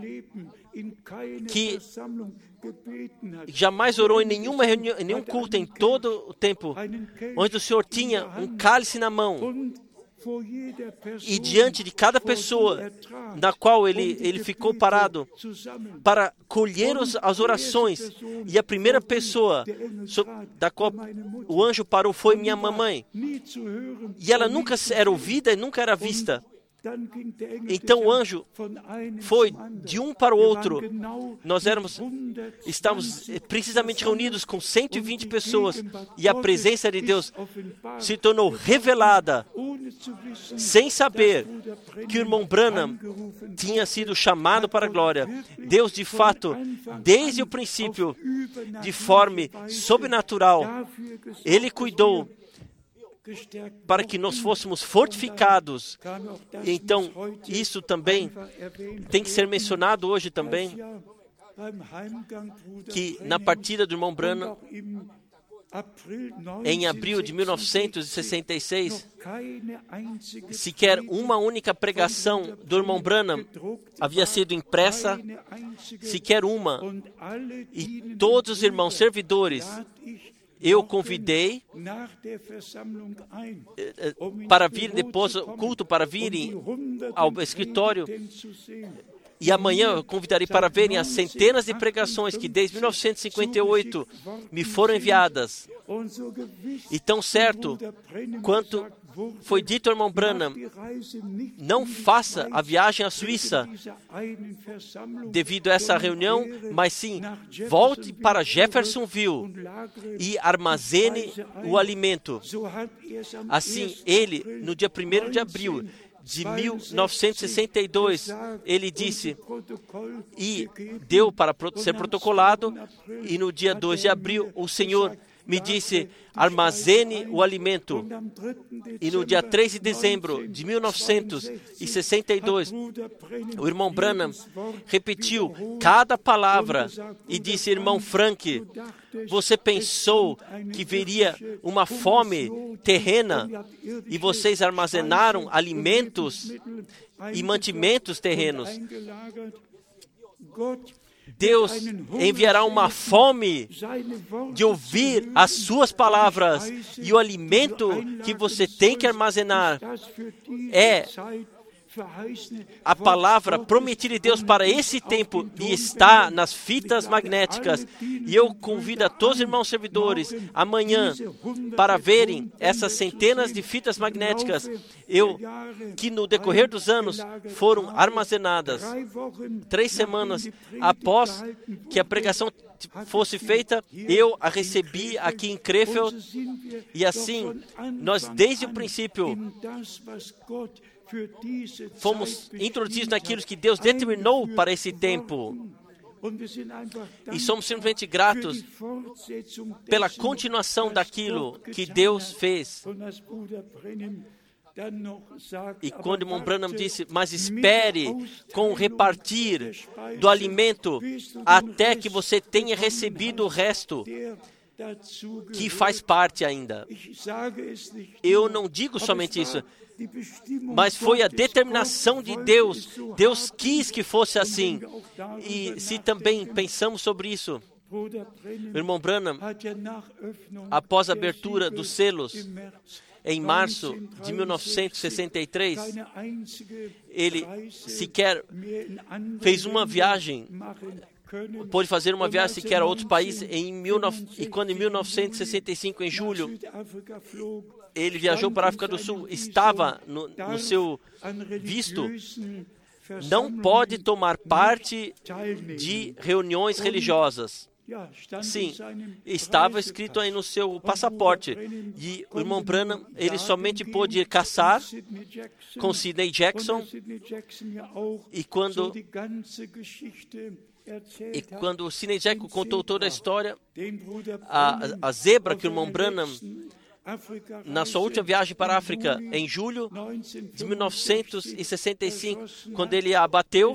que jamais orou em nenhuma reunião, em nenhum culto em todo o tempo, onde o Senhor tinha um cálice na mão, e diante de cada pessoa na qual ele, ele ficou parado para colher os, as orações, e a primeira pessoa so, da qual o anjo parou foi minha mamãe, e ela nunca era ouvida e nunca era vista. Então o anjo foi de um para o outro. Nós éramos, estávamos precisamente reunidos com cento e vinte pessoas, e a presença de Deus se tornou revelada, sem saber que o irmão Branham tinha sido chamado para a glória. Deus, de fato, desde o princípio, de forma sobrenatural, Ele cuidou para que nós fôssemos fortificados. Então, isso também tem que ser mencionado hoje também, que na partida do irmão Branham, em abril de mil novecentos e sessenta e seis, sequer uma única pregação do irmão Branham havia sido impressa, sequer uma, e todos os irmãos servidores eu convidei para vir depois do culto, para virem ao escritório. E amanhã eu convidarei para verem as centenas de pregações que desde mil novecentos e cinquenta e oito me foram enviadas. E tão certo quanto foi dito ao irmão Branham, não faça a viagem à Suíça devido a essa reunião, mas sim, volte para Jeffersonville e armazene o alimento. Assim, ele, no dia primeiro de abril de mil novecentos e sessenta e dois, ele disse, e deu para ser protocolado, e no dia dois de abril, o Senhor me disse, armazene o alimento. E no dia três de dezembro de mil novecentos e sessenta e dois, o irmão Branham repetiu cada palavra e disse, irmão Frank, você pensou que viria uma fome terrena e vocês armazenaram alimentos e mantimentos terrenos. Deus enviará uma fome de ouvir as suas palavras, e o alimento que você tem que armazenar é a palavra prometida de Deus para esse tempo, e está nas fitas magnéticas. E eu convido a todos os irmãos servidores amanhã para verem essas centenas de fitas magnéticas eu, que no decorrer dos anos foram armazenadas. Três semanas após que a pregação fosse feita, eu a recebi aqui em Krefeld, e assim nós desde o princípio fomos introduzidos naquilo que Deus determinou para esse tempo. E somos simplesmente gratos pela continuação daquilo que Deus fez. E quando o irmão Branham disse, mas espere com o repartir do alimento até que você tenha recebido o resto, que faz parte ainda. Eu não digo somente isso, mas foi a determinação de Deus. Deus quis que fosse assim. E se também pensamos sobre isso, o irmão Branham, após a abertura dos selos, em março de mil novecentos e sessenta e três, ele sequer fez uma viagem pôde fazer uma viagem sequer a outros países. Em mil, e quando em mil novecentos e sessenta e cinco, em julho, ele viajou para a África do Sul, estava no, no seu visto, não pode tomar parte de reuniões religiosas. Sim, estava escrito aí no seu passaporte. E o irmão Branham, ele somente pôde ir caçar com Sidney Jackson. E quando, e quando o Sidney Jackson contou toda a história, a, a zebra que o irmão Branham, na sua última viagem para a África, em julho de mil novecentos e sessenta e cinco, quando ele a abateu,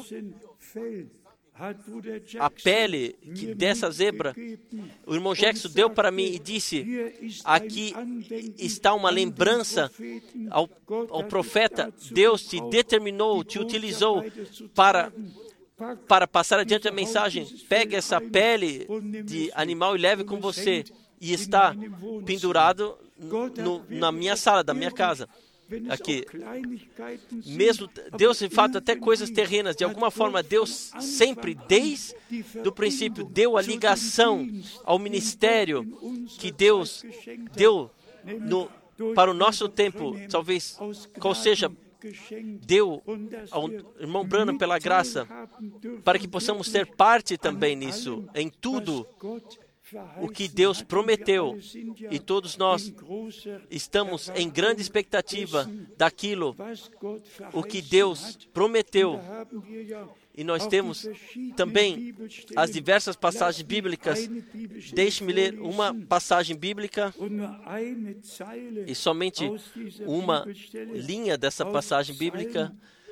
a pele que, dessa zebra, o irmão Jackson deu para mim e disse: aqui está uma lembrança ao, ao profeta. Deus te determinou, te utilizou para, para passar adiante a mensagem. Pegue essa pele de animal e leve com você. E está pendurado no, na minha sala, da minha casa. Aqui, mesmo Deus, de fato, até coisas terrenas, de alguma forma, Deus sempre, desde o princípio, deu a ligação ao ministério que Deus deu no, para o nosso tempo, talvez, qual seja, deu ao irmão Branham pela graça, para que possamos ter parte também nisso, em tudo o que Deus prometeu, e todos nós estamos em grande expectativa daquilo, o que Deus prometeu. E nós temos também as diversas passagens bíblicas. Deixe-me ler uma passagem bíblica e somente uma linha dessa passagem bíblica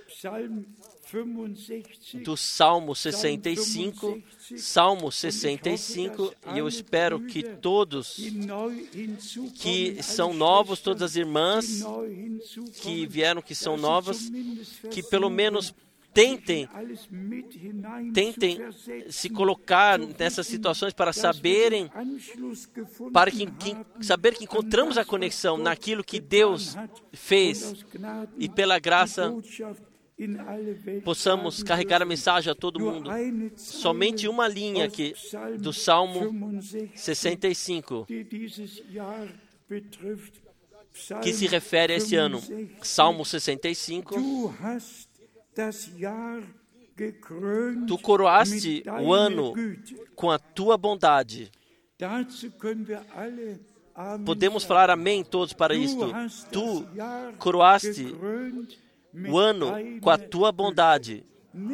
do Salmo sessenta e cinco, Salmo sessenta e cinco, e eu espero que todos que são novos, todas as irmãs que vieram, que são novas, que pelo menos tentem, tentem se colocar nessas situações para saberem, para que, que, saber que encontramos a conexão naquilo que Deus fez, e pela graça possamos carregar a mensagem a todo mundo. Somente uma linha aqui do Salmo sessenta e cinco, que se refere a esse ano. Salmo sessenta e cinco. Tu coroaste o ano com a tua bondade. Podemos falar amém todos para isto. Tu coroaste o ano com a tua bondade.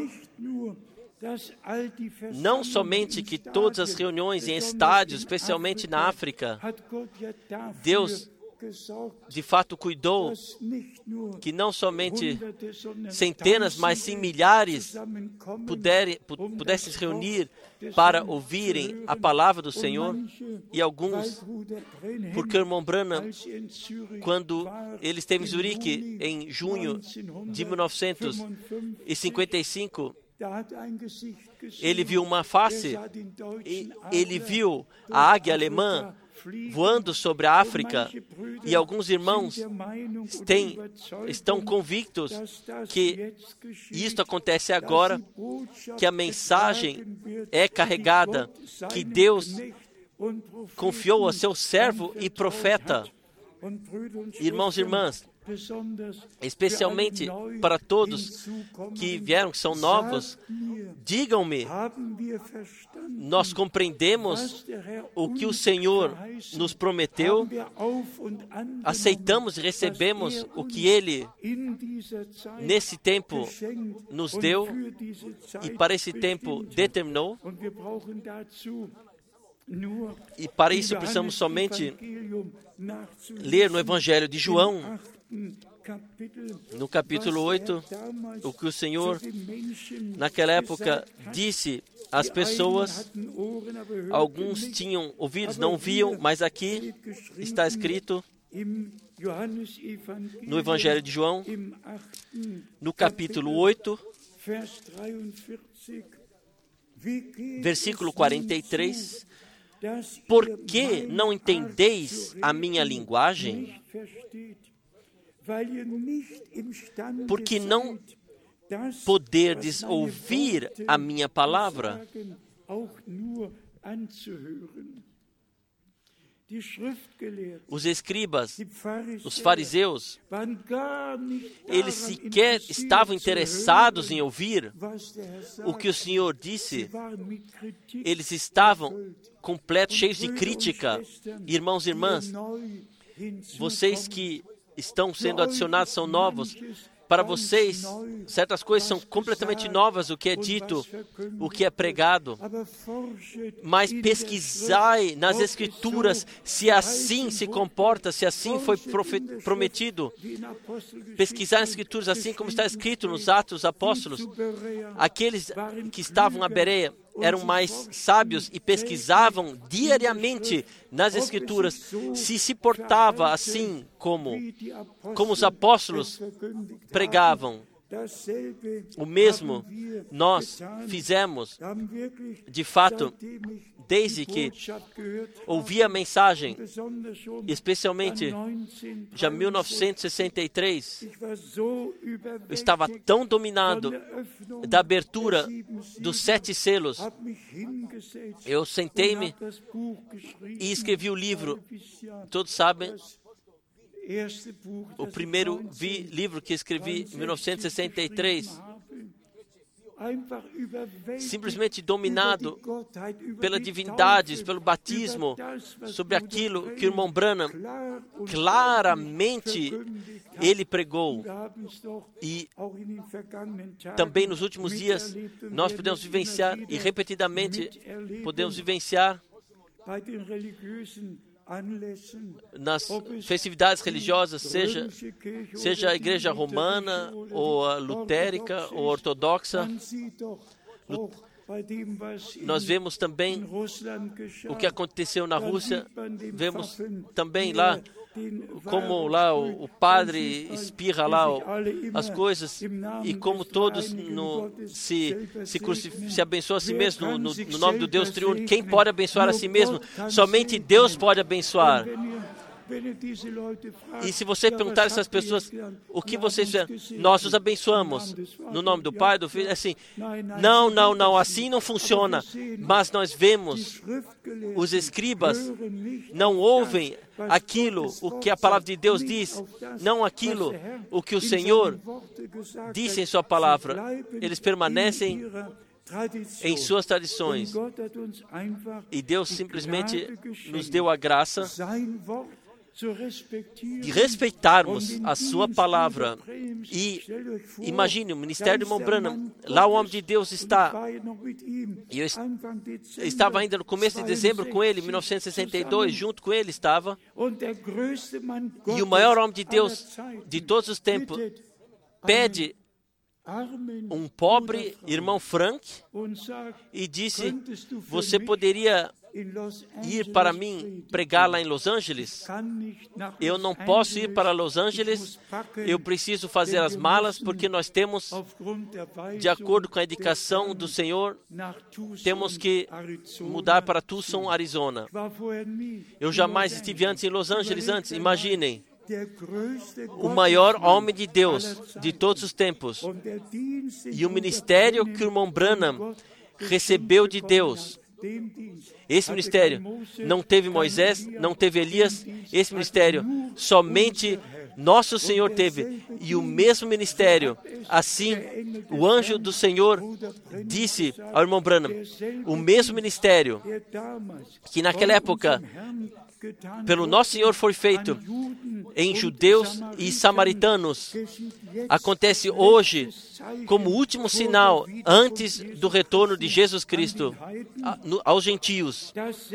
Não somente que todas as reuniões em estádios, especialmente na África, Deus de fato cuidou que não somente centenas, mas sim milhares puderem, pudessem se reunir para ouvirem a palavra do Senhor. E alguns, porque o irmão Branham, quando ele esteve em Zurique em junho de mil novecentos e cinquenta e cinco, ele viu uma face, ele viu a águia alemã voando sobre a África, e alguns irmãos têm, estão convictos que isto acontece agora, que a mensagem é carregada, que Deus confiou a seu servo e profeta. Irmãos e irmãs, especialmente para todos que vieram, que são novos, digam-me, nós compreendemos o que o Senhor nos prometeu, aceitamos e recebemos o que Ele, nesse tempo, nos deu e para esse tempo determinou. E para isso precisamos somente ler no Evangelho de João, no capítulo oito, o que o Senhor, naquela época, disse às pessoas. Alguns tinham ouvidos, não viam, mas aqui está escrito no Evangelho de João, no capítulo oito, versículo quarenta e três, por que não entendeis a minha linguagem? Porque não poderdes ouvir a minha palavra? Os escribas, os fariseus, eles sequer estavam interessados em ouvir o que o Senhor disse. Eles estavam completos, cheios de crítica. Irmãos e irmãs, vocês que estão sendo adicionados são novos. Para vocês, certas coisas são completamente novas, o que é dito, o que é pregado. Mas pesquisai nas Escrituras se assim se comporta, se assim foi prometido. Pesquisai nas Escrituras assim como está escrito nos Atos dos Apóstolos. Aqueles que estavam à Bereia eram mais sábios e pesquisavam diariamente nas Escrituras se se portava assim como, como os apóstolos pregavam. O mesmo nós fizemos, de fato, desde que ouvi a mensagem, especialmente já em mil novecentos e sessenta e três, eu estava tão dominado da abertura dos sete selos. Eu sentei-me e escrevi o livro. Todos sabem, o primeiro vi, livro que escrevi em mil novecentos e sessenta e três, simplesmente dominado pela divindade, pelo batismo, sobre aquilo que o irmão Branham claramente ele pregou. E também nos últimos dias nós podemos vivenciar, e repetidamente podemos vivenciar nas festividades religiosas, seja, seja a igreja romana, ou a lutérica, ou ortodoxa. Nós vemos também o que aconteceu na Rússia, vemos também lá como lá o, o padre espirra lá o, as coisas, e como todos no, se, se, se abençoam a si mesmo no, no, no nome do Deus triuno. Quem pode abençoar a si mesmo? Somente Deus pode abençoar. E se você perguntar a essas pessoas, o que vocês fizeram? Nós os abençoamos no nome do Pai, do Filho, é assim. Não, não, não, assim não funciona. Mas nós vemos, os escribas não ouvem aquilo, o que a palavra de Deus diz, não aquilo, o que o Senhor disse em sua palavra. Eles permanecem em suas tradições. E Deus simplesmente nos deu a graça de respeitarmos a sua palavra. E imagine o ministério de irmão Branham, lá o homem de Deus está, e eu estava ainda no começo de dezembro com ele, em mil novecentos e sessenta e dois, junto com ele estava, e o maior homem de Deus de todos os tempos pede um pobre irmão Frank e disse: você poderia ir para mim pregar lá em Los Angeles? Eu não posso ir para Los Angeles, eu preciso fazer as malas, porque nós temos, de acordo com a indicação do Senhor, temos que mudar para Tucson, Arizona. Eu jamais estive antes em Los Angeles antes, imaginem. O maior homem de Deus de todos os tempos e o ministério que o irmão Branham recebeu de Deus. Esse ministério não teve Moisés, não teve Elias. Esse ministério somente nosso Senhor teve. E o mesmo ministério, assim, o anjo do Senhor disse ao irmão Branham, o mesmo ministério que naquela época pelo nosso Senhor foi feito em judeus e samaritanos, acontece hoje como último sinal antes do retorno de Jesus Cristo aos gentios.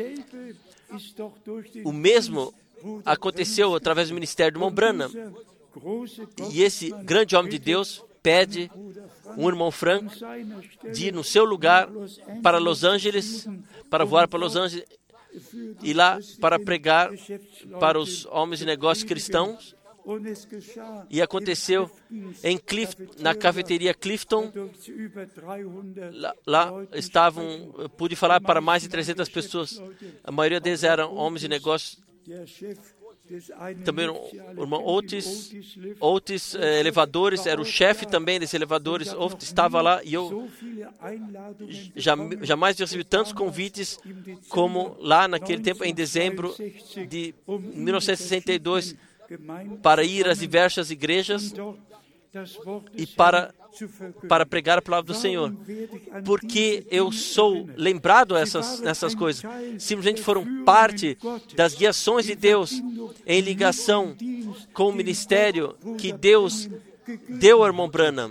O mesmo aconteceu através do ministério do irmão Branham. E esse grande homem de Deus pede um irmão Frank de ir no seu lugar para Los Angeles, para voar para Los Angeles, e lá para pregar para os homens de negócios cristãos. E aconteceu em Clift, na cafeteria Clifton. Lá, lá estavam, pude falar para mais de trezentas pessoas. A maioria deles eram homens de negócios. também o irmão Otis, Otis eh, Elevadores, era o chefe também desses elevadores, Otis estava lá e eu já, jamais recebi tantos convites como lá naquele tempo, em dezembro de mil novecentos e sessenta e dois, para ir às diversas igrejas e para, para pregar a palavra do Senhor. Porque eu sou lembrado nessas, nessas coisas. Simplesmente foram parte das guiações de Deus em ligação com o ministério que Deus deu ao irmão Branham.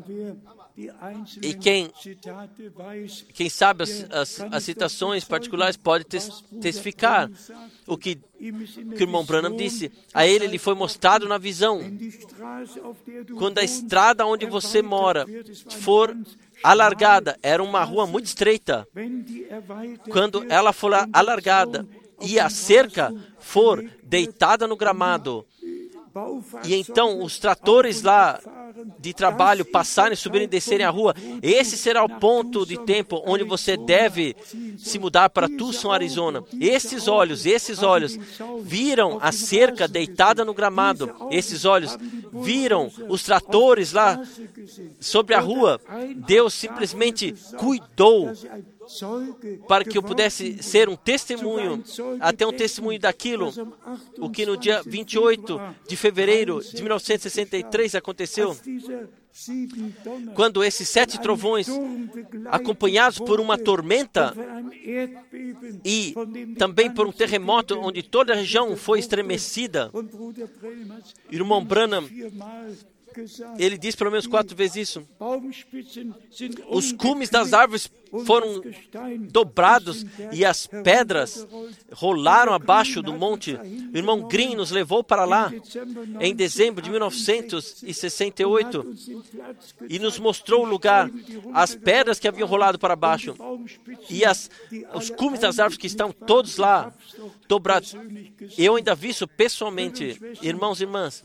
E quem, quem sabe as, as, as citações particulares pode tes, testificar o que, que o irmão Branham disse. A ele, ele foi mostrado na visão. Quando a estrada onde você mora for alargada, era uma rua muito estreita. Quando ela for alargada e a cerca for deitada no gramado, e então os tratores lá de trabalho passarem, subirem e descerem a rua, esse será o ponto de tempo onde você deve se mudar para Tucson, Arizona. Esses olhos, esses olhos viram a cerca deitada no gramado. Esses olhos viram os tratores lá sobre a rua. Deus simplesmente cuidou para que eu pudesse ser um testemunho, até um testemunho daquilo, o que no dia vinte e oito de fevereiro de mil novecentos e sessenta e três aconteceu, quando esses sete trovões, acompanhados por uma tormenta e também por um terremoto, onde toda a região foi estremecida, irmão Branham, ele diz pelo menos quatro vezes isso. Os cumes das árvores foram dobrados e as pedras rolaram abaixo do monte. O irmão Green nos levou para lá em dezembro de mil novecentos e sessenta e oito e nos mostrou o lugar, as pedras que haviam rolado para baixo e as, os cumes das árvores que estão todos lá dobrados. Eu ainda vi isso pessoalmente, irmãos e irmãs.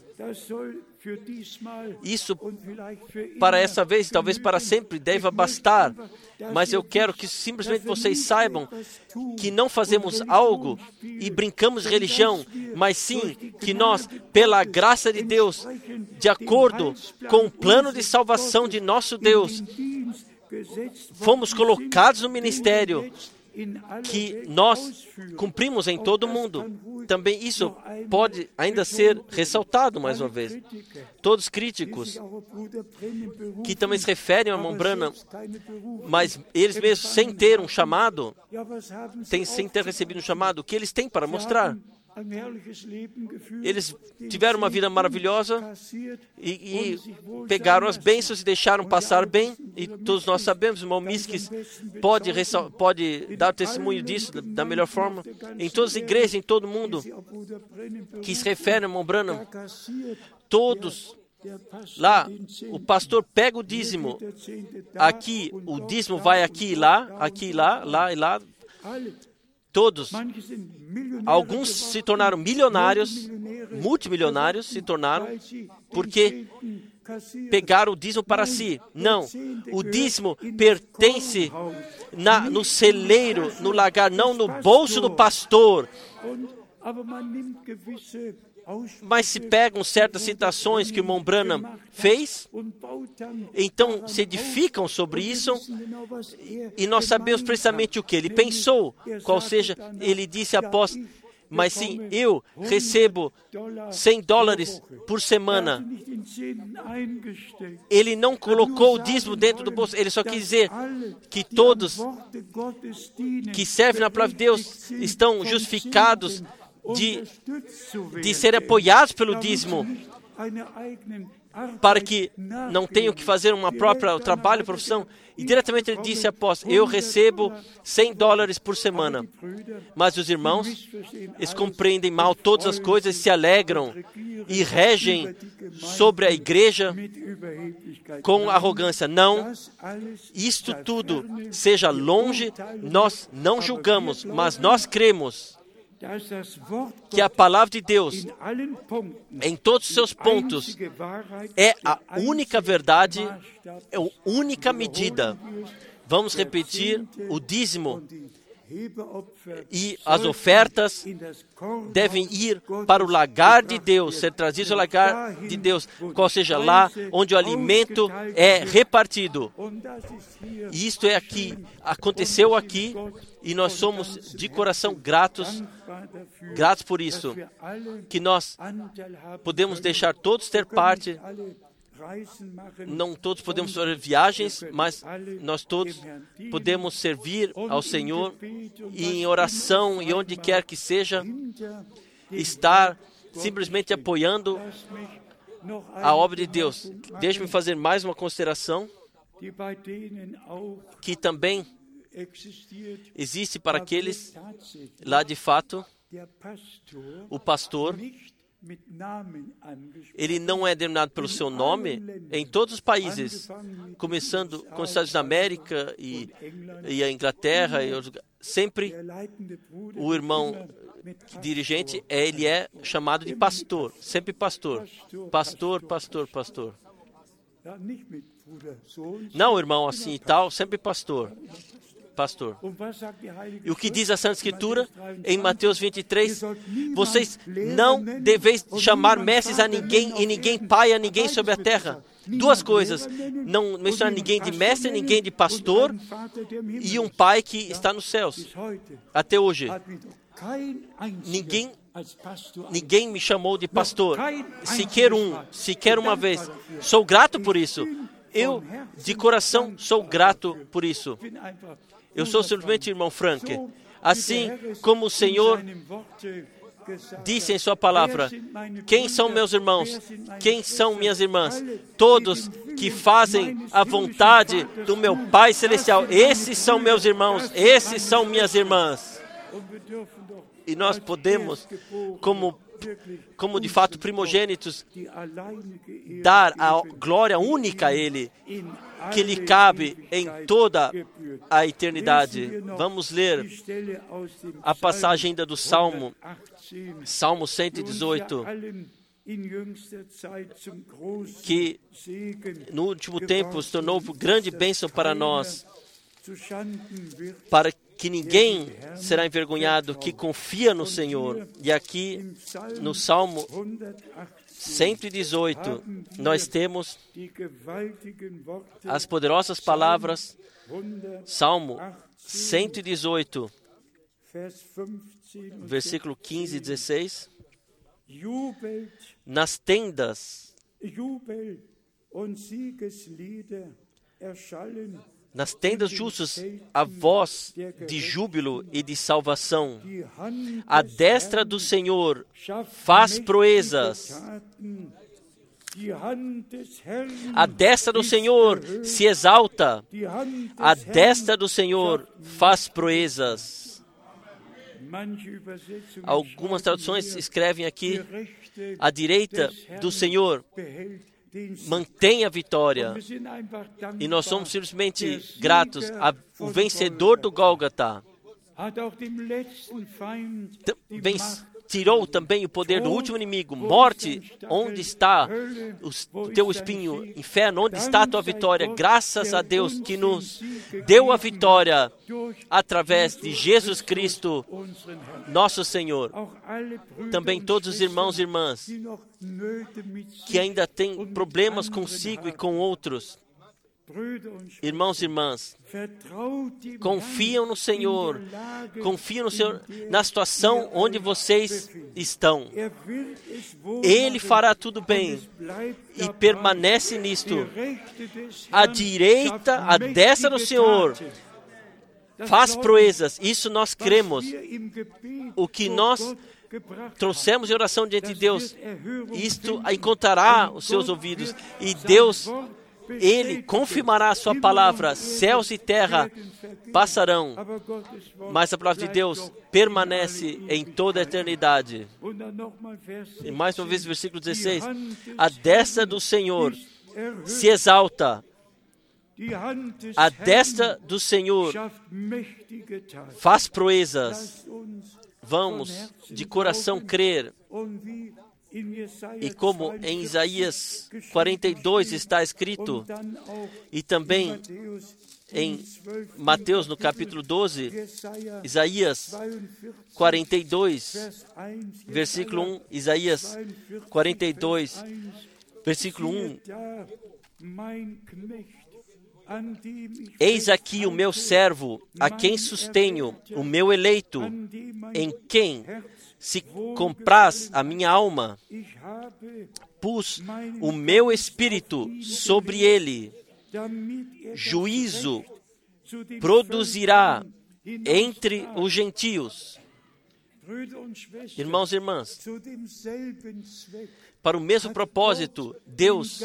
Isso, para essa vez, talvez para sempre, deva bastar. Mas eu quero que simplesmente vocês saibam que não fazemos algo e brincamos de religião, mas sim que nós, pela graça de Deus, de acordo com o plano de salvação de nosso Deus, fomos colocados no ministério que nós cumprimos em todo o mundo. Também isso pode ainda ser ressaltado mais uma vez. Todos críticos que também se referem ao irmão Branham, mas eles mesmos sem ter um chamado, tem, sem ter recebido um chamado, o que eles têm para mostrar? Eles tiveram uma vida maravilhosa e, e pegaram as bênçãos e deixaram passar bem. E todos nós sabemos, o irmão Miskis pode, pode dar testemunho disso da, da melhor forma. Em todas as igrejas, em todo o mundo, que se referem ao irmão Branham, todos lá, o pastor pega o dízimo. Aqui, o dízimo vai aqui e lá, aqui e lá, lá e lá. Todos, alguns se tornaram milionários, multimilionários se tornaram, porque pegaram o dízimo para si. Não, o dízimo pertence na, no celeiro, no lagar, não no bolso do pastor. Mas se pegam certas citações que o irmão Branham fez, então se edificam sobre isso, e nós sabemos precisamente o que ele pensou, qual seja, ele disse após, mas sim, eu recebo cem dólares por semana. Ele não colocou o dízimo dentro do bolso, ele só quis dizer que todos que servem na palavra de Deus estão justificados de, de serem apoiados pelo dízimo, para que não tenham que fazer uma própria trabalho, profissão. E diretamente ele disse após, eu recebo cem dólares por semana. Mas os irmãos, eles compreendem mal todas as coisas, se alegram e regem sobre a igreja com arrogância. Não, isto tudo seja longe, nós não julgamos, mas nós cremos que a palavra de Deus, em todos os seus pontos, é a única verdade, é a única medida. Vamos repetir, o dízimo E as ofertas devem ir para o lagar de Deus, ser trazidos ao lagar de Deus, qual seja lá onde o alimento é repartido. E isto é aqui, aconteceu aqui, e nós somos de coração gratos, gratos por isso, que nós podemos deixar todos ter parte. Não todos podemos fazer viagens, mas nós todos podemos servir ao Senhor e em oração e onde quer que seja, estar simplesmente apoiando a obra de Deus. Deixe-me fazer mais uma consideração que também existe para aqueles lá de fato, o pastor. Ele não é denominado pelo seu nome em todos os países, começando com os Estados da América e, e a Inglaterra. E os, sempre o irmão dirigente, ele é chamado de pastor, sempre pastor. Pastor, pastor, pastor. Não, irmão, assim e tal, sempre pastor. Pastor. E o que diz a Santa Escritura em Mateus vinte e três? Vocês não deveis chamar mestres a ninguém e ninguém pai a ninguém sobre a terra. Duas coisas. Não mencionar ninguém de mestre, ninguém de pastor e um pai que está nos céus. Até hoje. Ninguém, ninguém me chamou de pastor. Sequer um, sequer uma vez. Sou grato por isso. Eu, de coração, sou grato por isso. Eu sou simplesmente irmão Frank. Assim como o Senhor disse em sua palavra, quem são meus irmãos? Quem são minhas irmãs? Todos que fazem a vontade do meu Pai Celestial. Esses são meus irmãos, esses são minhas irmãs. E nós podemos, como, como de fato primogênitos, dar a glória única a Ele, que lhe cabe em toda a eternidade. Vamos ler a passagem ainda do Salmo, Salmo cento e dezoito, que no último tempo se tornou grande bênção para nós, para que ninguém será envergonhado que confia no Senhor. E aqui no Salmo cento e dezoito, nós temos as poderosas palavras, Salmo cento e dezoito, versículo quinze e dezesseis. Nas tendas, nas tendas justas, a voz de júbilo e de salvação. A destra do Senhor faz proezas. A destra do Senhor se exalta. A destra do Senhor faz proezas. Algumas traduções escrevem aqui: a direita do Senhor mantém a vitória. E nós somos simplesmente gratos. A, o vencedor do Gólgota tirou também o poder do último inimigo. Morte, onde está o teu espinho? Inferno, onde está a tua vitória? Graças a Deus que nos deu a vitória através de Jesus Cristo, nosso Senhor. Também todos os irmãos e irmãs que ainda têm problemas consigo e com outros, irmãos e irmãs, confiam no Senhor, confiam no Senhor na situação onde vocês estão. Ele fará tudo bem e permanece nisto. A direita, a destra do Senhor faz proezas. Isso nós cremos. O que nós trouxemos em oração diante de Deus, isto encontrará os seus ouvidos. E Deus, Ele confirmará a sua palavra. Céus e terra passarão, mas a palavra de Deus permanece em toda a eternidade. E mais uma vez, versículo dezesseis. A destra do Senhor se exalta. A destra do Senhor faz proezas. Vamos de coração crer. E como em Isaías quarenta e dois está escrito, e também em Mateus, no capítulo doze, Isaías quarenta e dois, versículo um, Isaías quarenta e dois, versículo um. Eis aqui o meu servo, a quem sustenho, o meu eleito, em quem se compraz a minha alma. Pus o meu espírito sobre ele. Juízo produzirá entre os gentios. Irmãos e irmãs, para o mesmo propósito, Deus,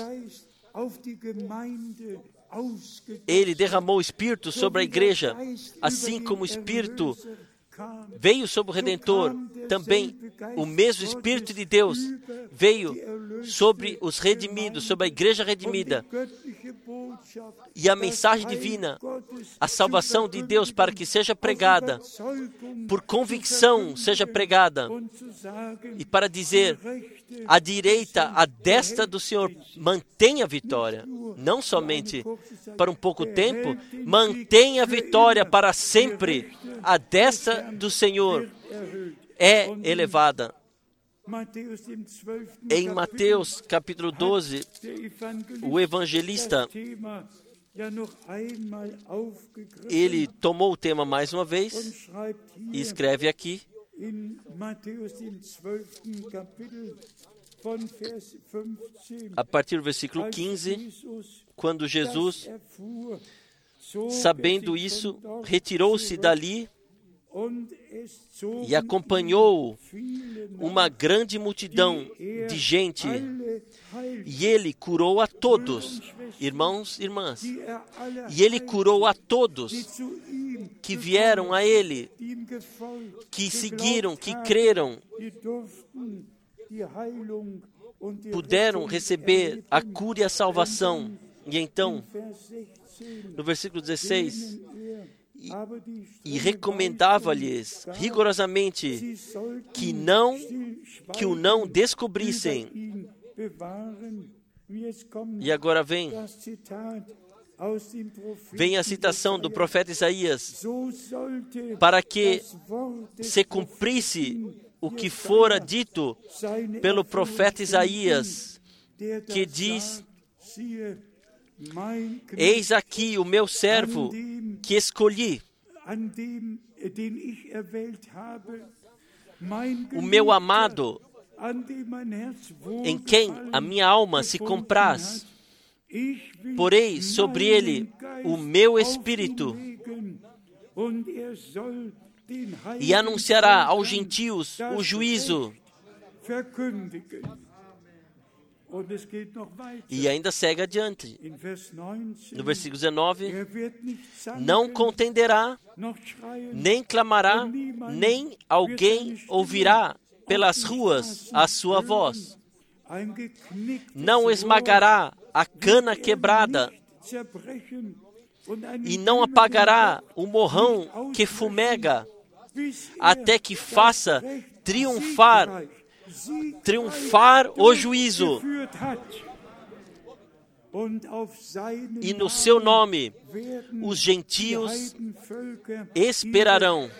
Ele derramou o Espírito sobre a igreja, assim como o Espírito veio sobre o Redentor, também o mesmo Espírito de Deus veio sobre os redimidos, sobre a igreja redimida. E a mensagem divina, a salvação de Deus para que seja pregada, por convicção seja pregada, e para dizer, a direita, a destra do Senhor mantém a vitória, não somente para um pouco tempo, mantém a vitória para sempre. A destra do Senhor é elevada. Em Mateus capítulo doze, o evangelista, ele tomou o tema mais uma vez e escreve aqui, a partir do versículo quinze, quando Jesus, sabendo isso, retirou-se dali e acompanhou uma grande multidão de gente, e ele curou a todos, irmãos e irmãs, e ele curou a todos que vieram a ele, que seguiram, que creram, puderam receber a cura e a salvação. E então, no versículo dezesseis, e, e recomendava-lhes rigorosamente que não que o não descobrissem. E agora vem vem a citação do profeta Isaías, para que se cumprisse o que fora dito pelo profeta Isaías, que diz: eis aqui o meu servo que escolhi, o meu amado, em quem a minha alma se compraz. Porei sobre ele o meu espírito, e anunciará aos gentios o juízo. E ainda segue adiante. No versículo dezenove, não contenderá, nem clamará, nem alguém ouvirá pelas ruas a sua voz. Não esmagará a cana quebrada, e não apagará o morrão que fumega, até que faça triunfar triunfar o juízo, e no seu nome os gentios esperarão.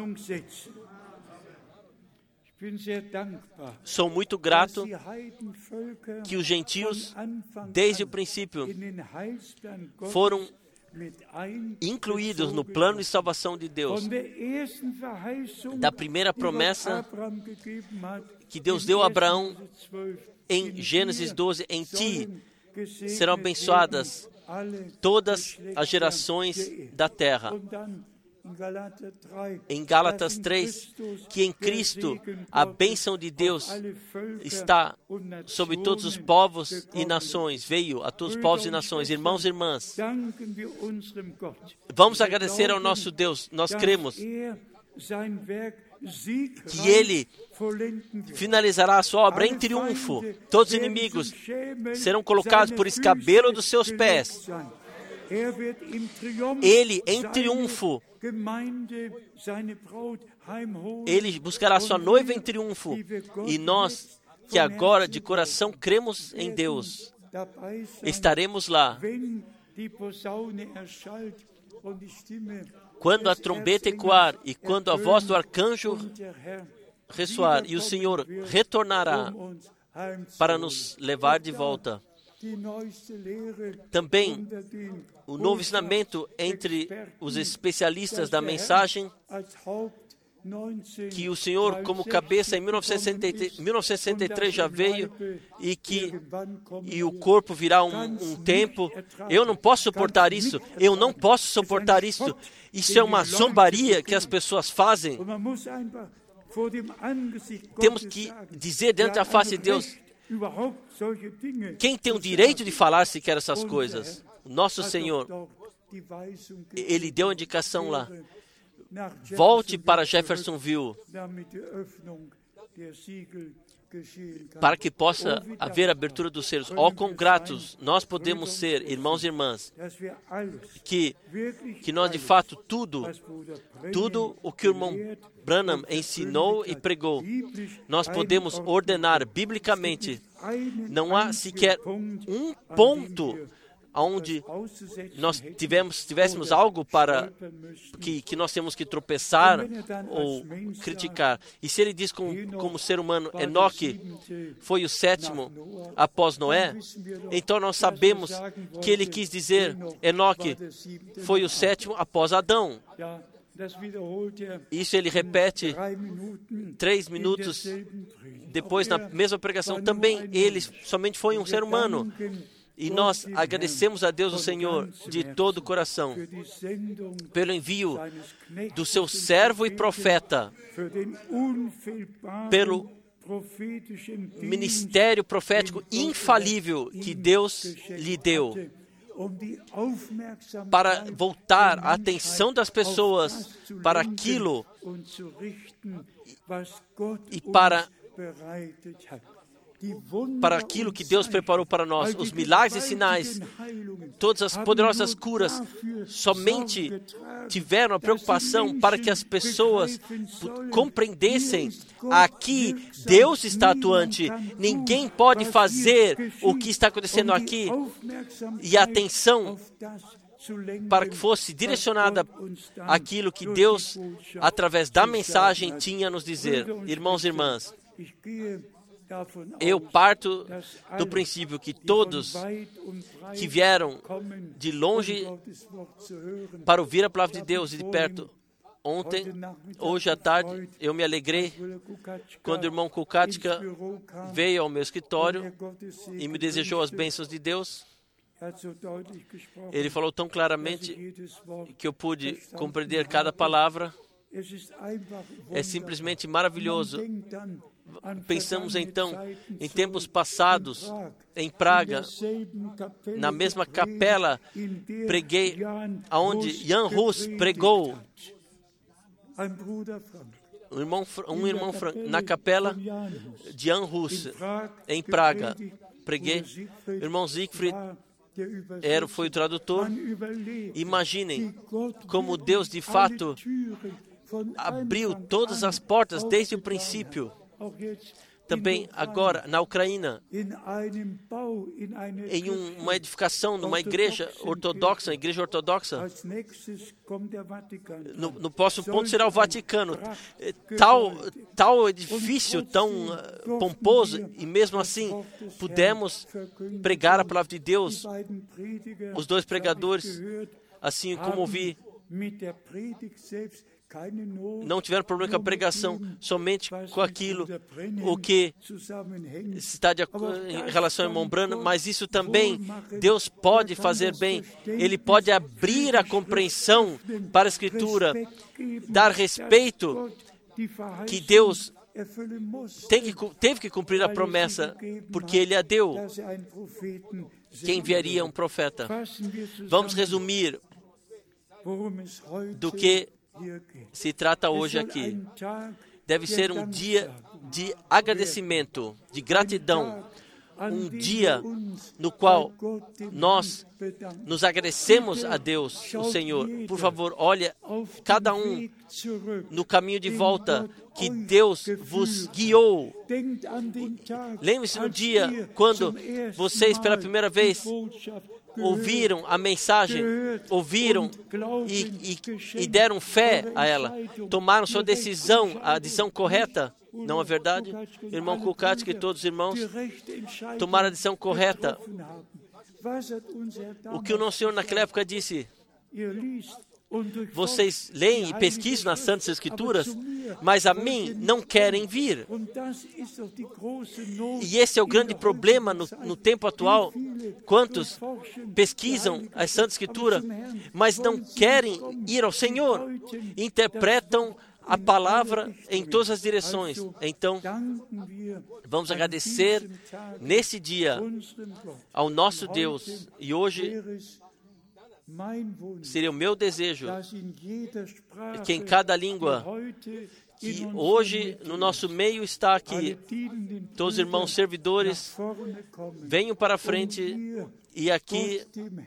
Sou muito grato que os gentios, desde o princípio, foram incluídos no plano de salvação de Deus. Da primeira promessa que Deus deu a Abraão em Gênesis doze, em ti serão abençoadas todas as gerações da terra. Em Gálatas três, que em Cristo a bênção de Deus está sobre todos os povos e nações, veio a todos os povos e nações. Irmãos e irmãs, vamos agradecer ao nosso Deus. Nós cremos que Ele finalizará a sua obra em triunfo. Todos os inimigos serão colocados por escabelo dos seus pés. Ele, em triunfo, Ele buscará sua noiva em triunfo. E nós, que agora de coração cremos em Deus, estaremos lá quando a trombeta ecoar e quando a voz do arcanjo ressoar, e o Senhor retornará para nos levar de volta. Também o novo ensinamento entre os especialistas da mensagem, que o Senhor, como cabeça, em mil novecentos e sessenta e três já veio, e que e o corpo virá um, um tempo. Eu não posso suportar isso. Eu não posso suportar isso. Isso é uma zombaria que as pessoas fazem. Temos que dizer diante da face de Deus: quem tem o direito de falar sequer essas coisas? Nosso Senhor, Ele deu a indicação lá. Volte para Jeffersonville para que possa haver abertura dos selos. Ó, quão gratos nós podemos ser, irmãos e irmãs, que, que nós de fato tudo, tudo o que o irmão Branham ensinou e pregou, nós podemos ordenar biblicamente. Não há sequer um ponto onde nós tivemos, tivéssemos algo para que, que nós temos que tropeçar ou criticar. E se ele diz como, como ser humano, Enoque foi o sétimo após Noé, então nós sabemos que ele quis dizer, Enoque foi o sétimo após Adão. Isso ele repete três minutos depois na mesma pregação. Também ele somente foi um ser humano. E nós agradecemos a Deus, o Senhor, de todo o coração, pelo envio do seu servo e profeta, pelo ministério profético infalível que Deus lhe deu, para voltar a atenção das pessoas para aquilo e para para aquilo que Deus preparou para nós, os milagres e sinais, todas as poderosas curas, somente tiveram a preocupação para que as pessoas compreendessem: aqui Deus está atuante, ninguém pode fazer o que está acontecendo aqui, e a atenção para que fosse direcionada àquilo que Deus, através da mensagem, tinha a nos dizer. Irmãos e irmãs, eu parto do princípio que todos que vieram de longe para ouvir a palavra de Deus e de perto, ontem, hoje à tarde, eu me alegrei quando o irmão Kukatka veio ao meu escritório e me desejou as bênçãos de Deus. Ele falou tão claramente que eu pude compreender cada palavra. É simplesmente maravilhoso. Pensamos então em tempos passados, em Praga, na mesma capela, preguei, aonde Jan Hus pregou. Um irmão, um irmão na capela de Jan Hus, em Praga, preguei. O irmão Siegfried era, foi o tradutor. Imaginem como Deus de fato abriu todas as portas desde o princípio. Também agora na Ucrânia, em um, uma edificação numa igreja ortodoxa, igreja ortodoxa, no, no próximo ponto será o Vaticano. Tal, tal edifício tão uh, pomposo, e mesmo assim pudemos pregar a palavra de Deus. Os dois pregadores, assim como ouvi, não tiveram problema com a pregação, somente com aquilo o que está de, em relação ao irmão Branham, mas isso também Deus pode fazer bem. Ele pode abrir a compreensão para a Escritura, dar respeito que Deus tem que, teve que cumprir a promessa, porque Ele a deu, que enviaria um profeta. Vamos resumir do que se trata hoje aqui. Deve ser um dia de agradecimento, de gratidão, um dia no qual nós nos agradecemos a Deus, o Senhor. Por favor, olha cada um no caminho de volta que Deus vos guiou. Lembre-se do dia quando vocês pela primeira vez ouviram a mensagem, ouviram e, e, e deram fé a ela, tomaram sua decisão, a decisão correta, não é verdade? Irmão Kukatsky e todos os irmãos tomaram a decisão correta. O que o nosso Senhor naquela época disse: vocês leem e pesquisam nas Santas Escrituras, mas a mim não querem vir. E esse é o grande problema no, no tempo atual. Quantos pesquisam as Santas Escrituras, mas não querem ir ao Senhor? Interpretam a palavra em todas as direções. Então, vamos agradecer nesse dia ao nosso Deus. E hoje seria o meu desejo que em cada língua, que hoje no nosso meio está aqui, todos os irmãos servidores, venham para a frente e aqui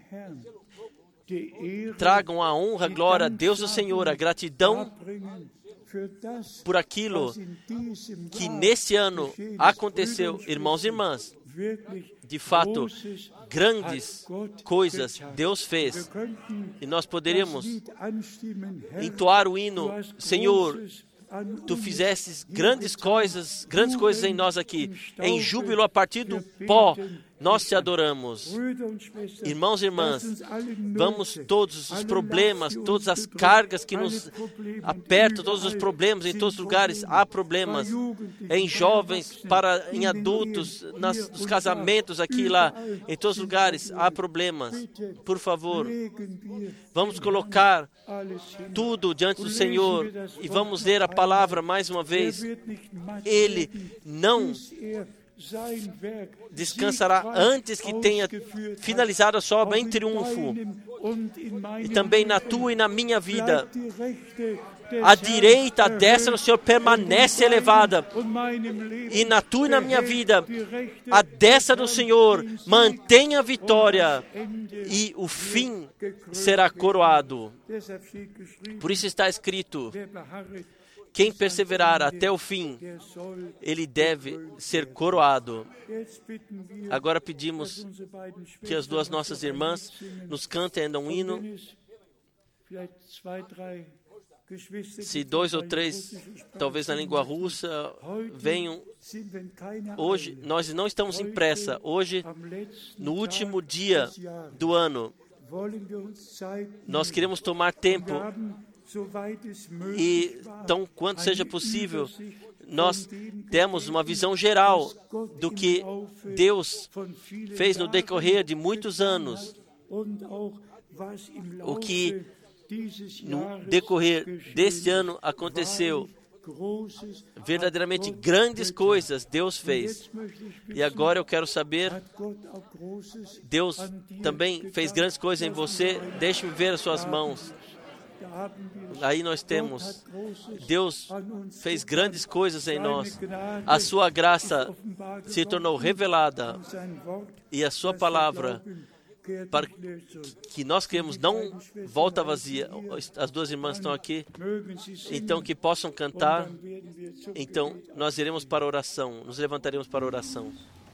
tragam a honra, a glória a Deus do Senhor, a gratidão por aquilo que nesse ano aconteceu. Irmãos e irmãs, de fato, grandes coisas Deus fez. E nós poderíamos entoar o hino: Senhor, Tu fizestes grandes coisas, grandes coisas em nós aqui. Em júbilo a partir do pó, nós te adoramos. Irmãos e irmãs, vamos todos os problemas, todas as cargas que nos apertam, todos os problemas, em todos os lugares há problemas. Em jovens, para, em adultos, nas, nos casamentos, aqui e lá, em todos os lugares há problemas. Por favor, vamos colocar tudo diante do Senhor e vamos ler a palavra mais uma vez. Ele não descansará antes que tenha finalizado a sua obra em triunfo. E também na tua e na minha vida, a direita, a destra do Senhor permanece elevada. E na tua e na minha vida, a destra do Senhor mantém a vitória e o fim será coroado. Por isso está escrito: quem perseverar até o fim, ele deve ser coroado. Agora pedimos que as duas nossas irmãs nos cantem ainda um hino. Se dois ou três, talvez na língua russa, venham. Hoje, nós não estamos em pressa. Hoje, no último dia do ano, nós queremos tomar tempo. E, tão quanto seja possível, nós temos uma visão geral do que Deus fez no decorrer de muitos anos, o que no decorrer deste ano aconteceu. Verdadeiramente grandes coisas Deus fez. E agora eu quero saber, Deus também fez grandes coisas em você? Deixe-me ver as suas mãos. Aí nós temos, Deus fez grandes coisas em nós. A sua graça se tornou revelada e a sua palavra, para que nós queremos, não volta vazia. As duas irmãs estão aqui, então que possam cantar. Então nós iremos para a oração, nos levantaremos para a oração.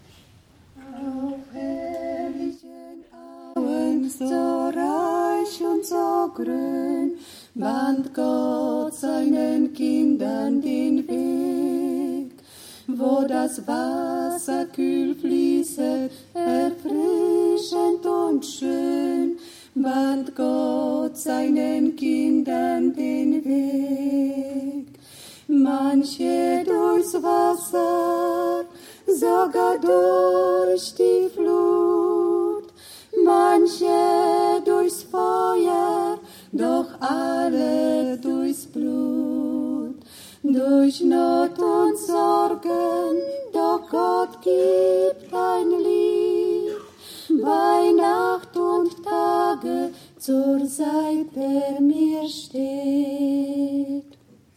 So reich und so grün, bahnt Gott seinen Kindern den Weg, wo das Wasser kühl fließet, erfrischend und schön, bahnt Gott seinen Kindern den Weg. Manche durchs Wasser, sogar durch die Flut, manche durchs Feuer, doch alle durchs Blut. Durch Not und Sorgen, doch Gott gibt ein Lied. Bei Nacht und Tage zur Seite mir steht.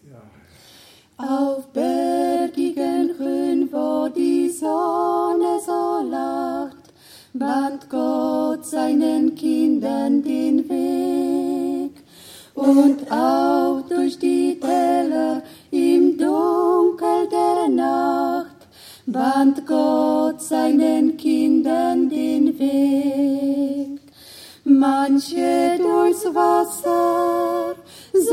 Auf bergigen Höhen, wo die Sonne so lacht, bahnt Gott seinen Kindern den Weg. Und auch durch die Täler im Dunkel der Nacht bahnt Gott seinen Kindern den Weg.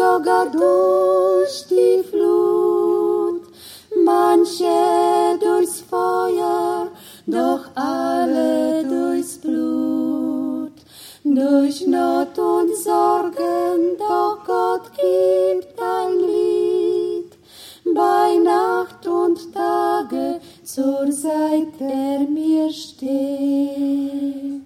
sogar durch die Flut, manche durchs Feuer, doch alle durchs Blut. Durch Not und Sorgen, doch Gott gibt ein Lied, bei Nacht und Tage zur Seite er mir steht.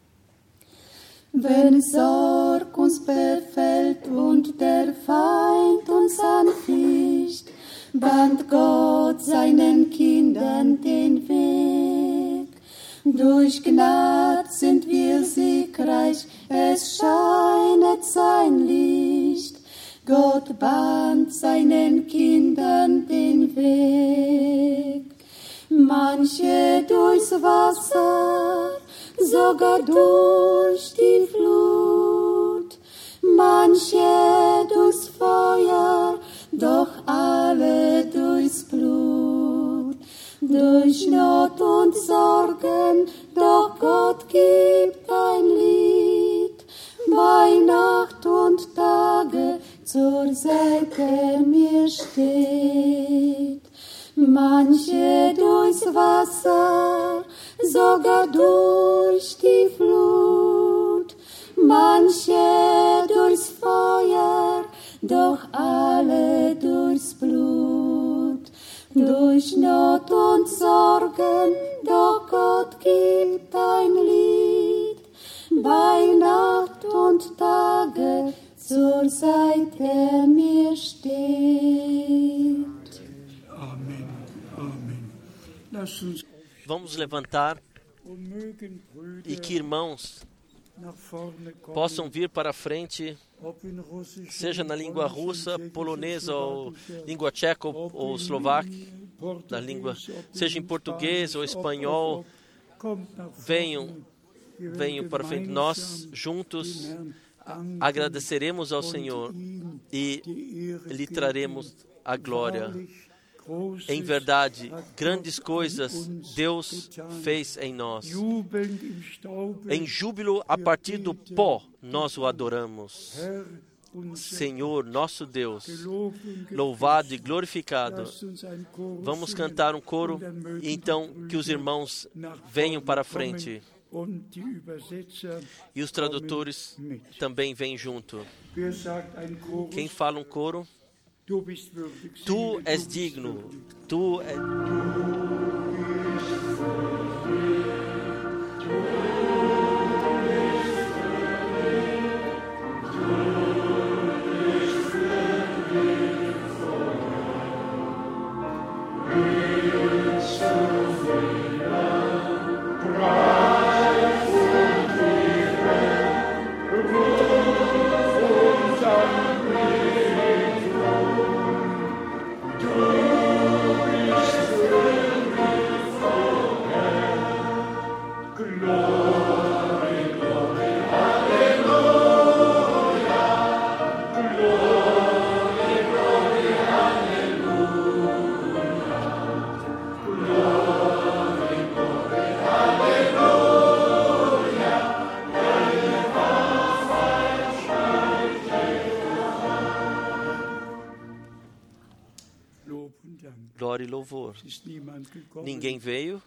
Wenn Sorg uns befällt und der Feind uns anficht, bahnt Gott seinen Kindern den Weg. Durch Gnad sind wir siegreich, es scheinet sein Licht. Gott bahnt seinen Kindern den Weg. Manche durchs Wasser, sogar durch die Flut, manche durchs Feuer, doch alle durchs Blut. Durch Not und Sorgen, doch Gott gibt ein Lied, bei Nacht und Tage zur Seite mir steht. Manche durchs Wasser, sogar durch die Flut, manche durchs Feuer, doch alle durchs Blut. Durch Not und Sorgen, doch Gott gibt ein Lied, bei Nacht und Tage zur Seite mir steht. Amen. Amen. Lass uns Vamos levantar e que irmãos possam vir para a frente, seja na língua russa, polonesa, ou língua tcheca ou, ou eslovaca, na língua, seja em português ou espanhol, venham, venham para frente. Nós juntos agradeceremos ao Senhor e lhe traremos a glória. Em verdade, grandes coisas Deus fez em nós. Em júbilo, a partir do pó, nós o adoramos. Senhor, nosso Deus, louvado e glorificado. Vamos cantar um coro, e então que os irmãos venham para a frente. E os tradutores também vêm junto. Quem fala um coro? Tu és digno, tu és... Glória e louvor. Ninguém veio.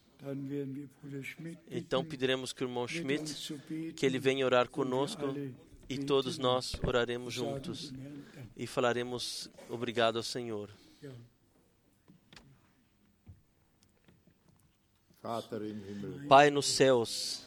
Então pediremos que o irmão Schmidt, que ele venha orar conosco, e todos nós oraremos juntos e falaremos obrigado ao Senhor. Pai nos céus,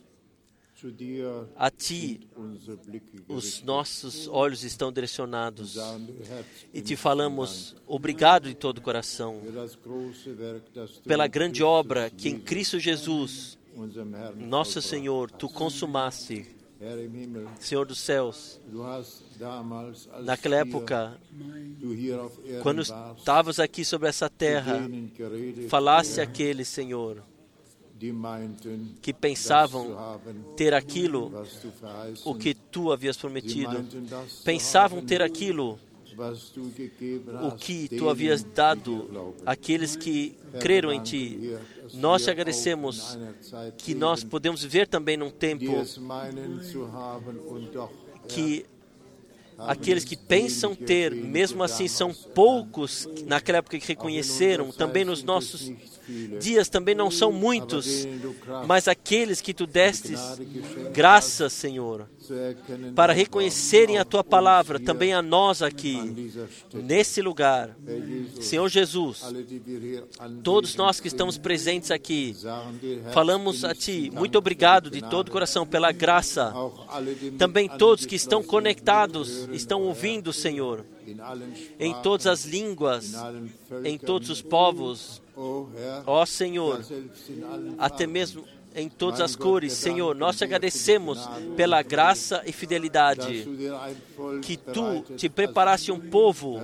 a Ti os nossos olhos estão direcionados e Te falamos obrigado de todo o coração pela grande obra que em Cristo Jesus, nosso Senhor, Tu consumaste. Senhor dos céus, naquela época, quando estavas aqui sobre essa terra, falasse àqueles, Senhor, que pensavam ter aquilo o que Tu havias prometido, pensavam ter aquilo o que Tu havias dado àqueles que creram em Ti. Nós Te agradecemos que nós podemos viver também num tempo que Aqueles que pensam ter, mesmo assim são poucos naquela época que reconheceram, também nos nossos dias também não são muitos, mas aqueles que tu destes graças, Senhor, para reconhecerem a tua palavra, também a nós aqui, nesse lugar. Senhor Jesus, todos nós que estamos presentes aqui, falamos a Ti, muito obrigado de todo o coração pela graça. Também todos que estão conectados, estão ouvindo, Senhor, em todas as línguas, em todos os povos. Ó Senhor, até mesmo em todas as cores, Senhor, nós te agradecemos pela graça e fidelidade, que Tu te preparaste um povo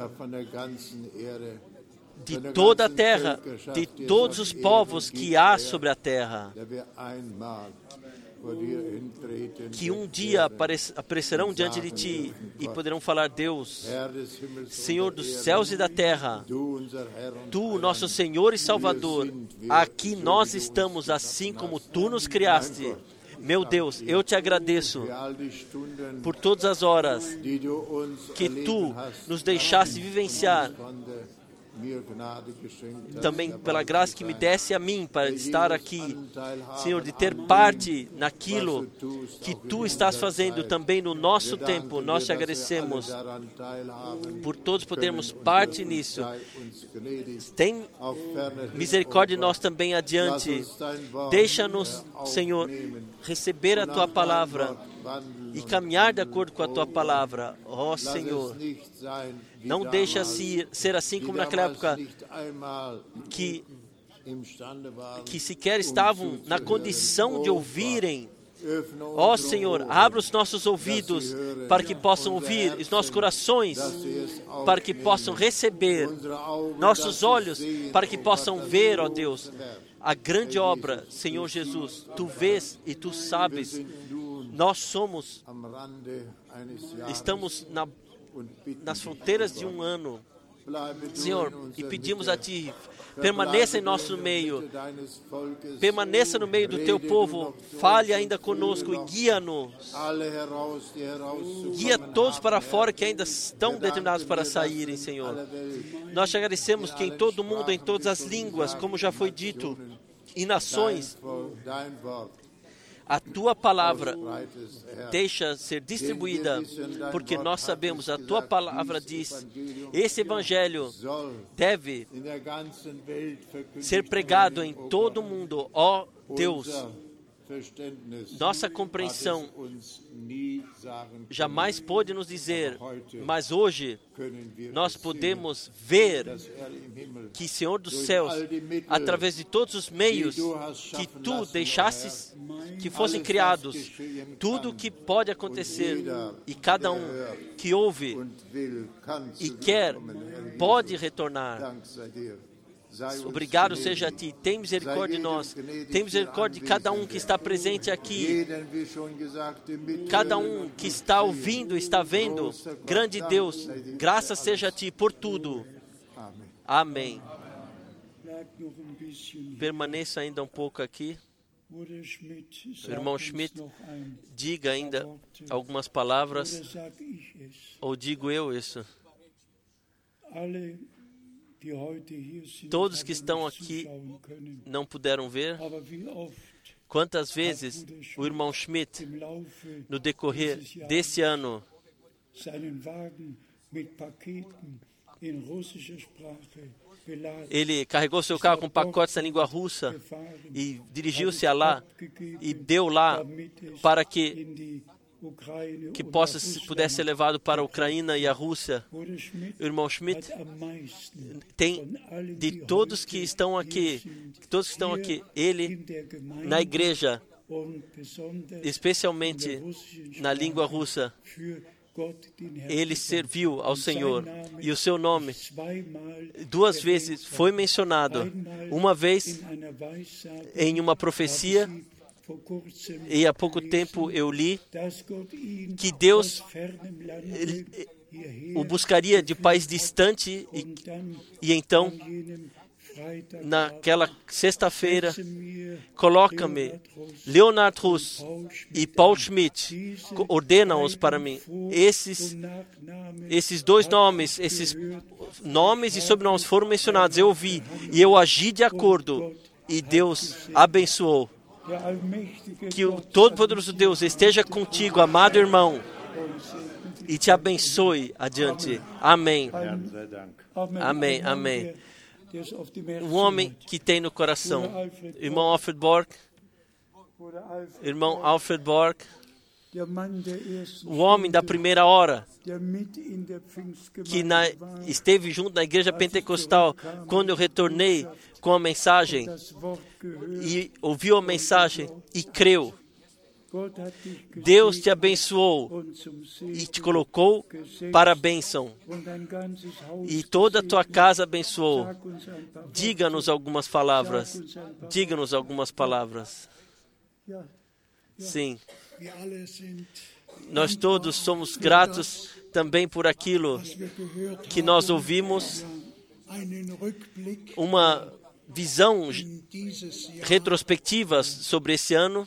de toda a terra, de todos os povos que há sobre a terra, que um dia aparecerão diante de Ti e poderão falar: Deus, Senhor dos céus e da terra, Tu, nosso Senhor e Salvador, aqui nós estamos assim como Tu nos criaste. Meu Deus, eu te agradeço por todas as horas que Tu nos deixaste vivenciar, também pela graça que me desse a mim para estar aqui, Senhor, de ter parte naquilo que Tu estás fazendo também no nosso tempo. Nós te agradecemos por todos podermos parte nisso. Tem misericórdia de nós também adiante. Deixa-nos, Senhor, receber a Tua palavra e caminhar de acordo com a Tua palavra. Ó Senhor, não deixa ser assim como naquela época que, que sequer estavam na condição de ouvirem. Ó Senhor, abra os nossos ouvidos para que possam ouvir, os nossos corações para que possam receber, nossos olhos para que possam ver, ó Deus, a grande obra, Senhor Jesus. Tu vês e Tu sabes. Nós somos, estamos na, nas fronteiras de um ano, Senhor, e pedimos a Ti, permaneça em nosso meio, permaneça no meio do Teu povo, fale ainda conosco e guia-nos, guia todos para fora que ainda estão determinados para saírem, Senhor. Nós te agradecemos que em todo o mundo, em todas as línguas, como já foi dito, e nações, a Tua palavra deixa ser distribuída, porque nós sabemos, a Tua palavra diz, esse Evangelho deve ser pregado em todo o mundo. Ó Deus, nossa compreensão jamais pôde nos dizer, mas hoje nós podemos ver que, Senhor dos céus, através de todos os meios que Tu deixastes que fossem criados, tudo que pode acontecer, e cada um que ouve e quer, pode retornar. Obrigado seja a Ti. Tem misericórdia de nós. Tem misericórdia de cada um que está presente aqui. Cada um que está ouvindo, está vendo. Grande Deus, graças seja a Ti por tudo. Amém. Permaneça ainda um pouco aqui. O irmão Schmidt, diga ainda algumas palavras, ou digo eu isso? Todos que estão aqui não puderam ver. Quantas vezes o irmão Schmidt, no decorrer desse ano, ele carregou seu carro com pacotes na língua russa e dirigiu-se a lá e deu lá para que que possa, pudesse ser levado para a Ucrânia e a Rússia. O irmão Schmidt tem, de todos que estão aqui, todos que estão aqui, ele, na igreja, especialmente na língua russa, ele serviu ao Senhor, e o seu nome duas vezes foi mencionado. Uma vez em uma profecia, e há pouco tempo eu li que Deus o buscaria de país distante, e, e então naquela sexta-feira, coloca-me, Leonard Russ e Paul Schmidt, ordena-os para mim. Esses, esses dois nomes, esses nomes e sobrenomes foram mencionados, eu ouvi e eu agi de acordo e Deus abençoou. Que o Todo-Poderoso Deus esteja contigo, amado irmão, e te abençoe adiante. Amém. Amém, amém. Um homem que tem no coração, irmão Alfred Borg, irmão Alfred Borg, o homem da primeira hora, que na, esteve junto na igreja pentecostal, quando eu retornei com a mensagem, e ouviu a mensagem e creu. Deus te abençoou e te colocou para a bênção. E toda a tua casa abençoou. Diga-nos algumas palavras. Diga-nos algumas palavras. Sim. Nós todos somos gratos também por aquilo que nós ouvimos. Uma visão retrospectiva sobre esse ano.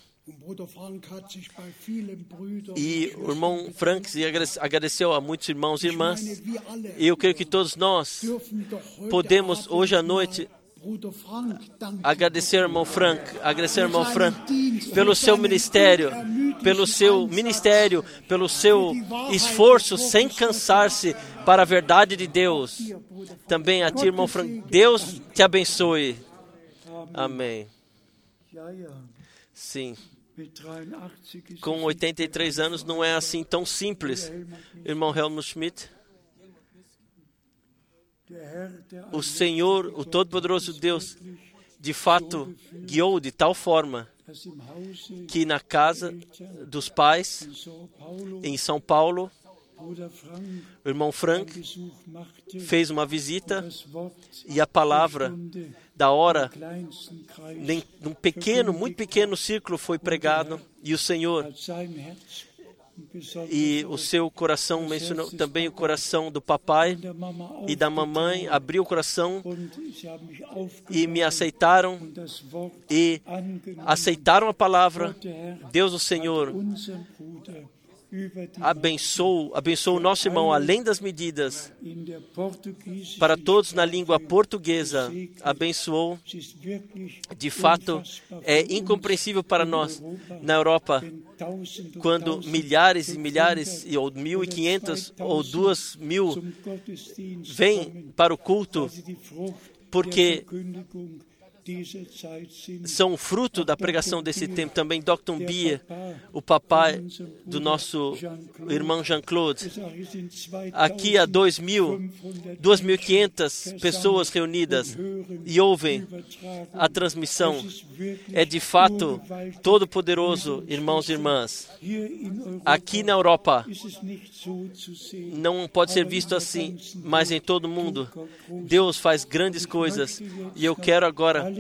E o irmão Frank agradeceu a muitos irmãos e irmãs. E eu creio que todos nós podemos hoje à noite agradecer ao irmão Frank, agradecer ao irmão Frank pelo seu ministério, pelo seu ministério, pelo seu esforço sem cansar-se para a verdade de Deus. Também a ti, irmão Frank, Deus te abençoe. Amém. Sim. Com oitenta e três anos não é assim tão simples, irmão Helmut Schmidt. O Senhor, o Todo-Poderoso Deus, de fato guiou de tal forma que na casa dos pais, em São Paulo, o irmão Frank fez uma visita e a palavra da hora, num pequeno, muito pequeno círculo foi pregado, e o Senhor, e o seu coração mencionou também o coração do papai e da mamãe, abriu o coração e me aceitaram, e aceitaram a palavra. Deus, o Senhor, abençoou, abençoou o nosso irmão além das medidas. Para todos na língua portuguesa, abençoou. De fato, é incompreensível para nós na Europa, quando milhares e milhares, ou mil e quinhentos ou duas mil vêm para o culto, porque são fruto da pregação desse tempo. Também doutor Bier, o papai do nosso irmão Jean-Claude. Aqui há dois mil, duas mil e quinhentas pessoas reunidas e ouvem a transmissão. É de fato todo poderoso, irmãos e irmãs. Aqui na Europa não pode ser visto assim, mas em todo o mundo Deus faz grandes coisas. E eu quero agora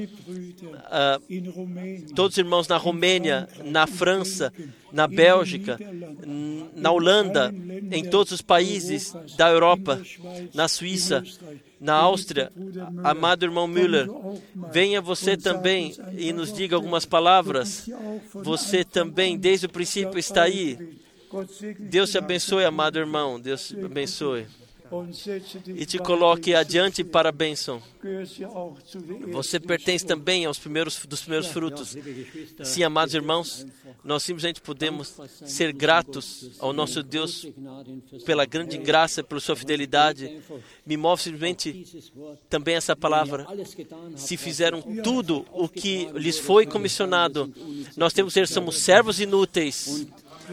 Uh, todos os irmãos na Romênia, na França, na Bélgica, na Holanda, em todos os países da Europa, na Suíça, na Áustria, amado irmão Müller, venha você também e nos diga algumas palavras. Você também, desde o princípio, está aí. Deus te abençoe, amado irmão. Deus te abençoe. E te coloque adiante para a bênção. Você pertence também aos primeiros dos primeiros frutos. Sim, amados irmãos, nós simplesmente podemos ser gratos ao nosso Deus pela grande graça, pela sua fidelidade. Me move simplesmente também essa palavra. Se fizeram tudo o que lhes foi comissionado, nós temos que ser, somos servos inúteis.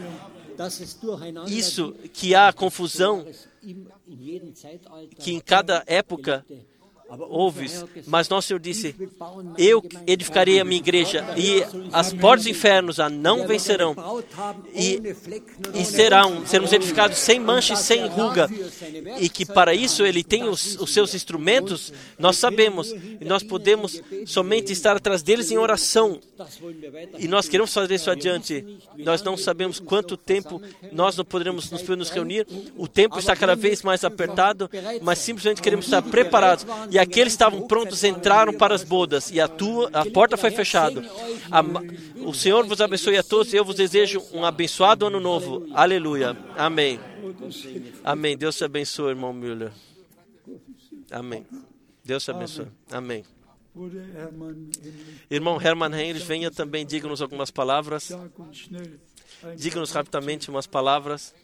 Isso que há confusão, que em cada época houve, mas nosso Senhor disse, eu edificarei a minha igreja e as portas dos infernos a não vencerão, e, e serão, seremos edificados sem mancha e sem ruga, e que para isso Ele tem os, os seus instrumentos. Nós sabemos, e nós podemos somente estar atrás deles em oração, e nós queremos fazer isso adiante. Nós não sabemos quanto tempo nós não poderemos nos, nos reunir, o tempo está cada vez mais apertado, mas simplesmente queremos estar preparados. E aqueles que estavam prontos entraram para as bodas e a, tua, a porta foi fechada. A, o Senhor vos abençoe a todos e eu vos desejo um abençoado ano novo. Aleluia. Amém. Amém. Deus te abençoe, irmão Müller. Amém. Deus te abençoe. Amém. Irmão Hermann Heinrich, venha também, diga-nos algumas palavras. Diga-nos rapidamente umas palavras.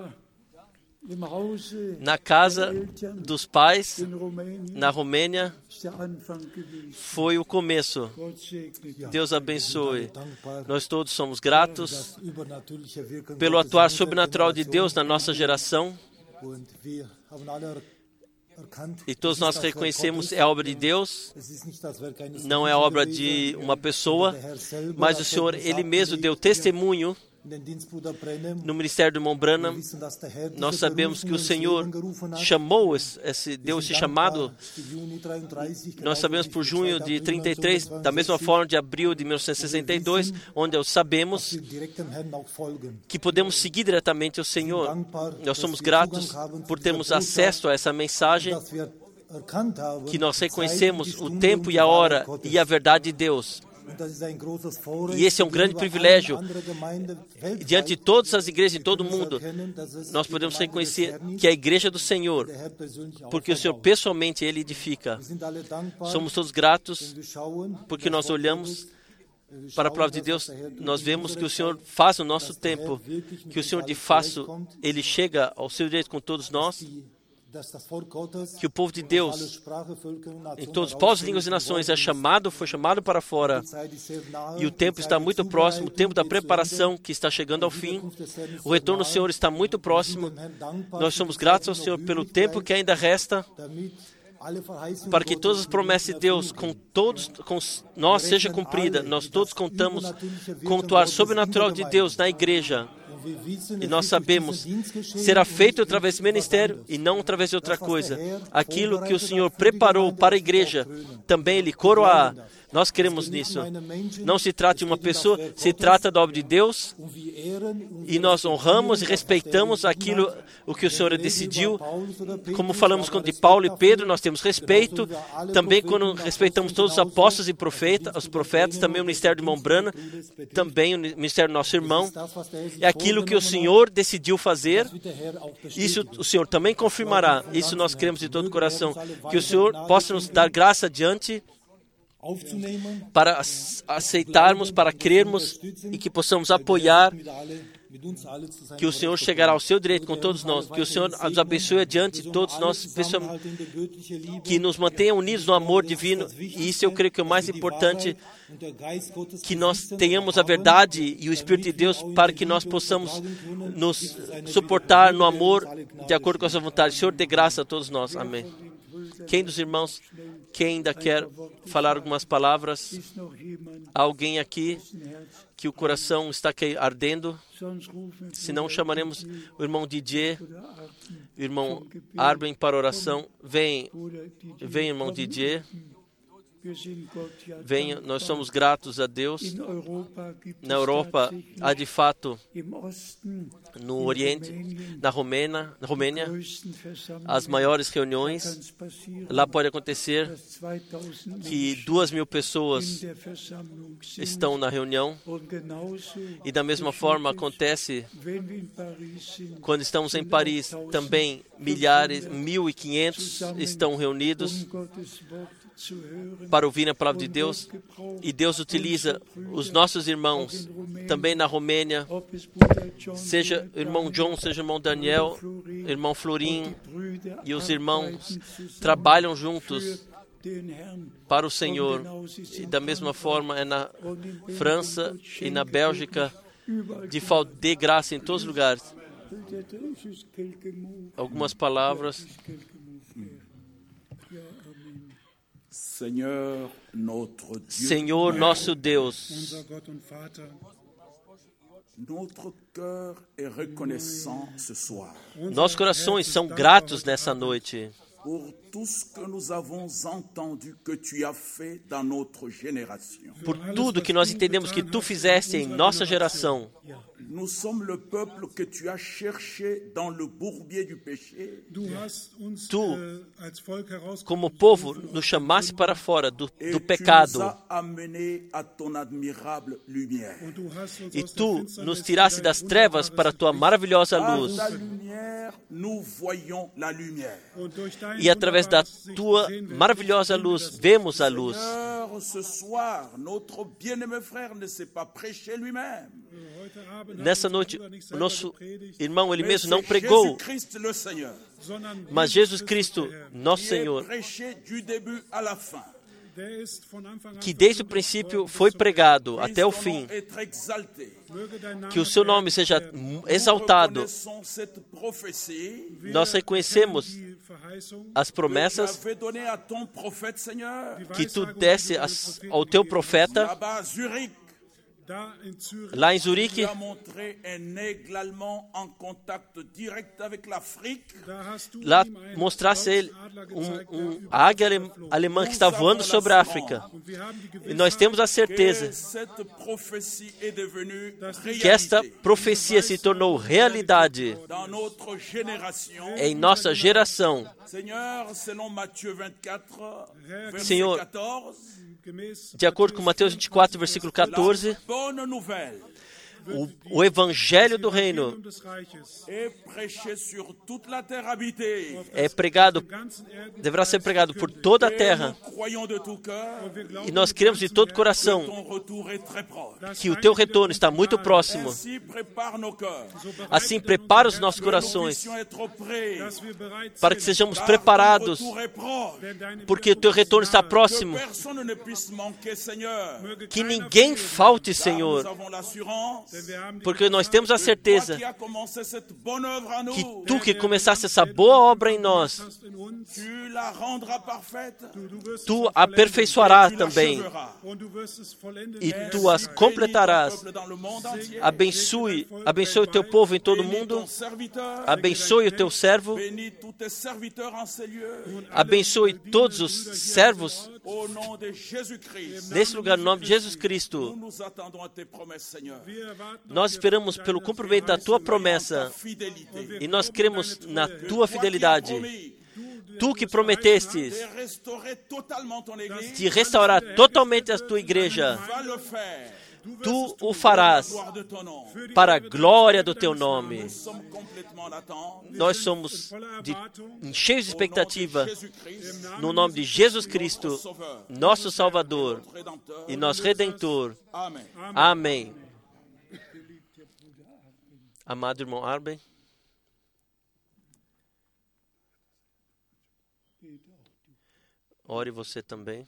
Na casa dos pais, na Romênia, foi o começo. Deus abençoe. Nós todos somos gratos pelo atuar sobrenatural de Deus na nossa geração. E todos nós reconhecemos é a obra de Deus, não é a obra de uma pessoa, mas o Senhor, Ele mesmo deu testemunho no ministério do irmão Branham. Nós sabemos que o Senhor chamou, esse, deu esse chamado. Nós sabemos por junho de trinta e três, da mesma forma de abril de mil novecentos e sessenta e dois, onde sabemos que podemos seguir diretamente o Senhor. Nós somos gratos por termos acesso a essa mensagem, que nós reconhecemos o tempo e a hora e a verdade de Deus. E esse é um grande privilégio. Diante de todas as igrejas em todo o mundo, nós podemos reconhecer que é a igreja do Senhor, porque o Senhor pessoalmente Ele edifica. Somos todos gratos porque nós olhamos para a palavra de Deus, nós vemos que o Senhor faz o nosso tempo, que o Senhor de fato, Ele chega ao seu direito com todos nós, que o povo de Deus, em todos os povos, línguas e nações, é chamado, foi chamado para fora. E o tempo está muito próximo, o tempo da preparação que está chegando ao fim. O retorno do Senhor está muito próximo. Nós somos gratos ao Senhor pelo tempo que ainda resta, para que todas as promessas de Deus com todos, com nós seja cumprida. Nós todos contamos com o atuar sobrenatural de Deus na igreja. E nós sabemos, será feito através do ministério e não através de outra coisa. Aquilo que o Senhor preparou para a igreja, também Ele coroará. Nós queremos nisso. Não se trata de uma pessoa, se trata da obra de Deus. E nós honramos e respeitamos aquilo o que o Senhor decidiu. Como falamos de Paulo e Pedro, nós temos respeito. Também quando respeitamos todos os apóstolos e profetas, os profetas, também o ministério do irmão Branham, também o ministério do nosso irmão. É aquilo que o Senhor decidiu fazer. Isso o Senhor também confirmará. Isso nós queremos de todo o coração. Que o Senhor possa nos dar graça adiante para aceitarmos, para crermos e que possamos apoiar, que o Senhor chegará ao seu direito com todos nós, que o Senhor nos abençoe adiante todos nós, que nos mantenha unidos no amor divino, e isso eu creio que é o mais importante, que nós tenhamos a verdade e o Espírito de Deus para que nós possamos nos suportar no amor de acordo com a sua vontade. Senhor, dê graça a todos nós. Amém. Quem dos irmãos, quem ainda quer falar algumas palavras? Há alguém aqui que o coração está ardendo? Se não, chamaremos o irmão Didier, o irmão Arben para oração. Vem, vem, irmão Didier. Venha, nós somos gratos a Deus. Na Europa, há de fato, no Oriente, na Romênia, na Romênia, as maiores reuniões. Lá pode acontecer que duas mil pessoas estão na reunião. E da mesma forma acontece quando estamos em Paris, também milhares, mil e quinhentos estão reunidos para ouvir a palavra de Deus, e Deus utiliza os nossos irmãos, também na Romênia, seja o irmão John, seja o irmão Daniel, irmão Florim, e os irmãos trabalham juntos para o Senhor. E da mesma forma é na França e na Bélgica, de falta de graça em todos os lugares. Algumas palavras. Senhor, nosso Deus, nossos corações são gratos nessa noite por tudo que nós entendemos que Tu fizeste em nossa geração. nous sommes le peuple que tu as cherché dans le bourbier du péché. Tu, como povo, nos chamaste para fora do, do pecado. E tu nos tiraste das trevas para a tua maravilhosa luz. E através da tua maravilhosa luz, vemos a luz. Nessa noite, o nosso irmão, ele mesmo não pregou, mas Jesus Cristo, nosso Senhor, que desde o princípio foi pregado até o fim, que o seu nome seja exaltado. Nós reconhecemos as promessas que tu desse ao teu profeta lá em Zurique. Lá mostrasse a ele um, um águia alemã que está voando sobre a África. E nós temos a certeza que esta profecia se tornou realidade em nossa geração. Senhor, de acordo com Mateus vinte e quatro, versículo quatorze, o, o Evangelho do Reino é pregado, deverá ser pregado por toda a terra. E nós cremos de todo o coração que o teu retorno está muito próximo. Assim, prepara os nossos corações para que sejamos preparados, porque o teu retorno está próximo. Que ninguém falte, Senhor, porque nós temos a certeza que tu que começaste essa boa obra em nós, tu a aperfeiçoarás também e tu as completarás. Abençoe, abençoe o teu povo em todo o mundo, abençoe o teu servo, abençoe todos os servos nesse lugar, no nome de Jesus Cristo. Nós esperamos pelo cumprimento da tua promessa e nós cremos na tua fidelidade. Tu que prometestes de restaurar totalmente a tua igreja, tu o farás para a glória do teu nome. Nós somos de, cheios de expectativa no nome de Jesus Cristo, nosso Salvador e nosso Redentor. Amém. Amado irmão Arben, ore você também.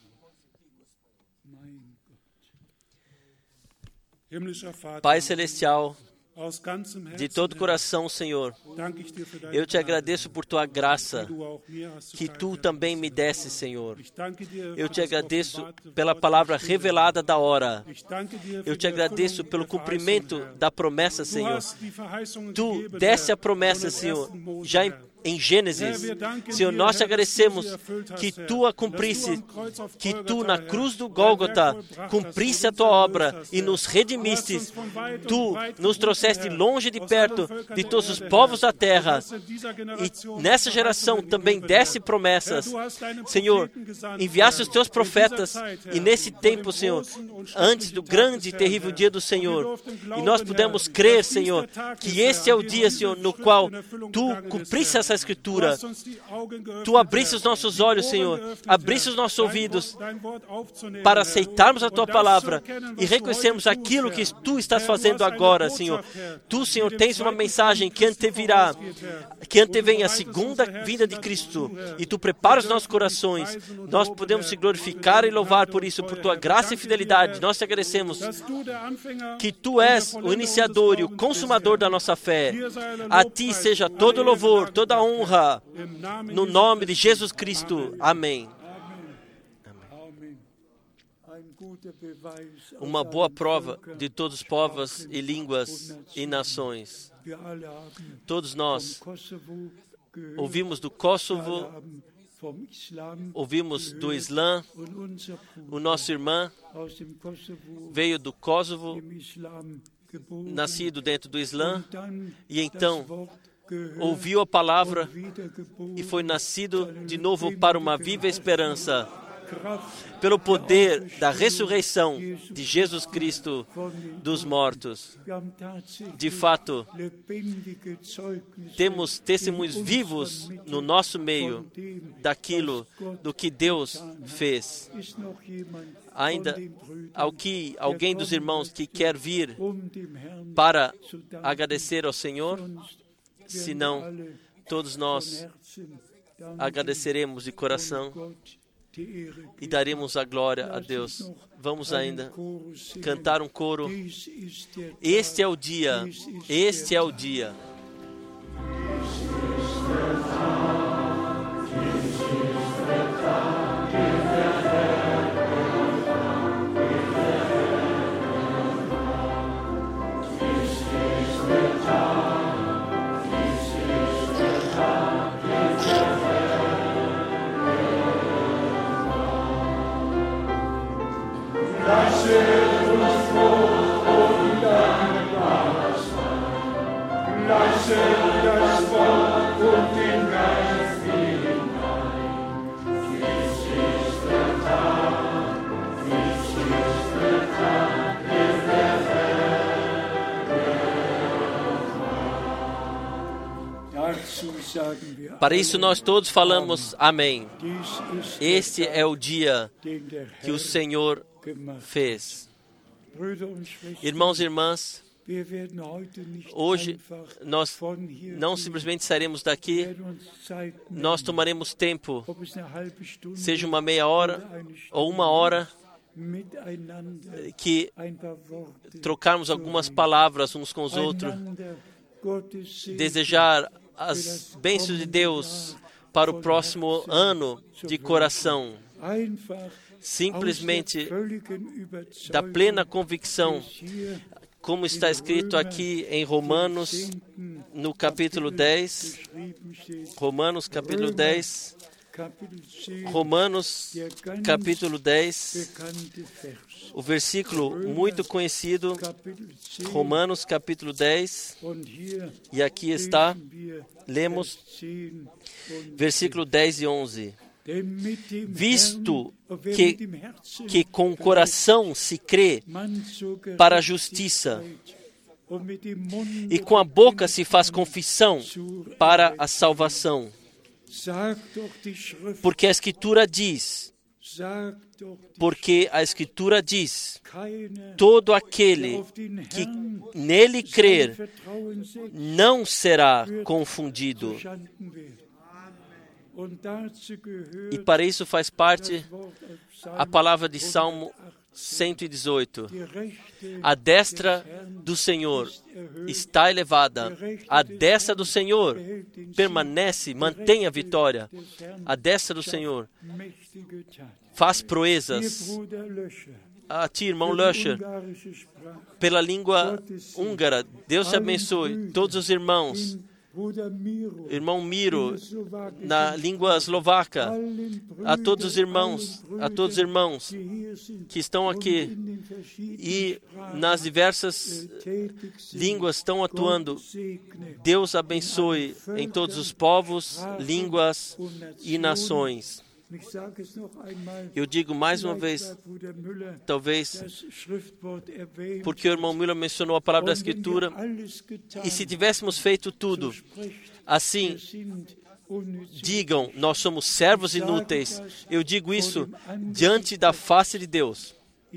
Pai Celestial, de todo o coração, Senhor, eu te agradeço por tua graça, que tu também me desse, Senhor. Eu te agradeço pela palavra revelada da hora. Eu te agradeço pelo cumprimento da promessa, Senhor. Tu desse a promessa, Senhor, já em Em Gênesis, Senhor, nós te agradecemos que tu a cumprisse, que tu na cruz do Gólgota cumprisse a tua obra e nos redimiste. Tu nos trouxeste longe de perto de todos os povos da terra e nessa geração também desse promessas. Senhor, enviaste os teus profetas e nesse tempo, Senhor, antes do grande e terrível dia do Senhor, e nós pudemos crer, Senhor, que este é o dia, Senhor, no qual tu cumprisse essa Escritura. Tu abriste os nossos olhos, Senhor, abriste os nossos ouvidos para aceitarmos a tua palavra e reconhecermos aquilo que tu estás fazendo agora, Senhor. Tu, Senhor, tens uma mensagem que antevirá, que antevém a segunda vinda de Cristo, e tu preparas os nossos corações. Nós podemos te glorificar e louvar por isso, por tua graça e fidelidade. Nós te agradecemos que tu és o iniciador e o consumador da nossa fé. A ti seja todo louvor, toda honra, no nome de Jesus Cristo. Amém. Uma boa prova de todos os povos e línguas e nações. Todos nós ouvimos do Kosovo, ouvimos do Islã. O nosso irmão veio do Kosovo nascido dentro do Islã, e então ouviu a palavra e foi nascido de novo para uma viva esperança, pelo poder da ressurreição de Jesus Cristo dos mortos. De fato, temos testemunhos vivos no nosso meio daquilo do que Deus fez. Ainda aqui, alguém dos irmãos que quer vir para agradecer ao Senhor? Senão, todos nós agradeceremos de coração e daremos a glória a Deus. Vamos ainda cantar um coro. Este é o dia, este é o dia. Para isso nós todos falamos amém. Este é o dia que o Senhor fez. Irmãos e irmãs, hoje nós não simplesmente sairemos daqui, nós tomaremos tempo, seja uma meia hora ou uma hora, que trocarmos algumas palavras uns com os outros, desejar as bênçãos de Deus para o próximo ano de coração, simplesmente da plena convicção, como está escrito aqui em Romanos, no capítulo dez, Romanos capítulo dez, Romanos capítulo dez, o versículo muito conhecido, Romanos capítulo dez, e aqui está, lemos versículo dez e onze. Visto que, que com o coração se crê para a justiça e com a boca se faz confissão para a salvação. Porque a Escritura diz, porque a Escritura diz, todo aquele que nele crer não será confundido. E para isso faz parte a palavra de Salmo cento e dezoito. A destra do Senhor está elevada. A destra do Senhor permanece, mantém a vitória. A destra do Senhor faz proezas. A ti, irmão Löscher, pela língua húngara, Deus te abençoe. Todos os irmãos, irmão Miro, na língua eslovaca, a todos os irmãos, a todos os irmãos que estão aqui e nas diversas línguas estão atuando. Deus abençoe em todos os povos, línguas e nações. Eu digo mais uma vez, talvez porque o irmão Müller mencionou a palavra da Escritura, e se tivéssemos feito tudo assim, digam, nós somos servos inúteis. Eu digo isso diante da face de Deus.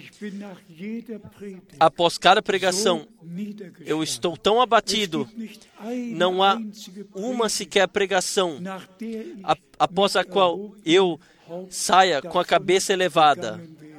Após cada pregação, eu estou tão abatido, não há uma sequer pregação a, após a qual eu saia com a cabeça elevada.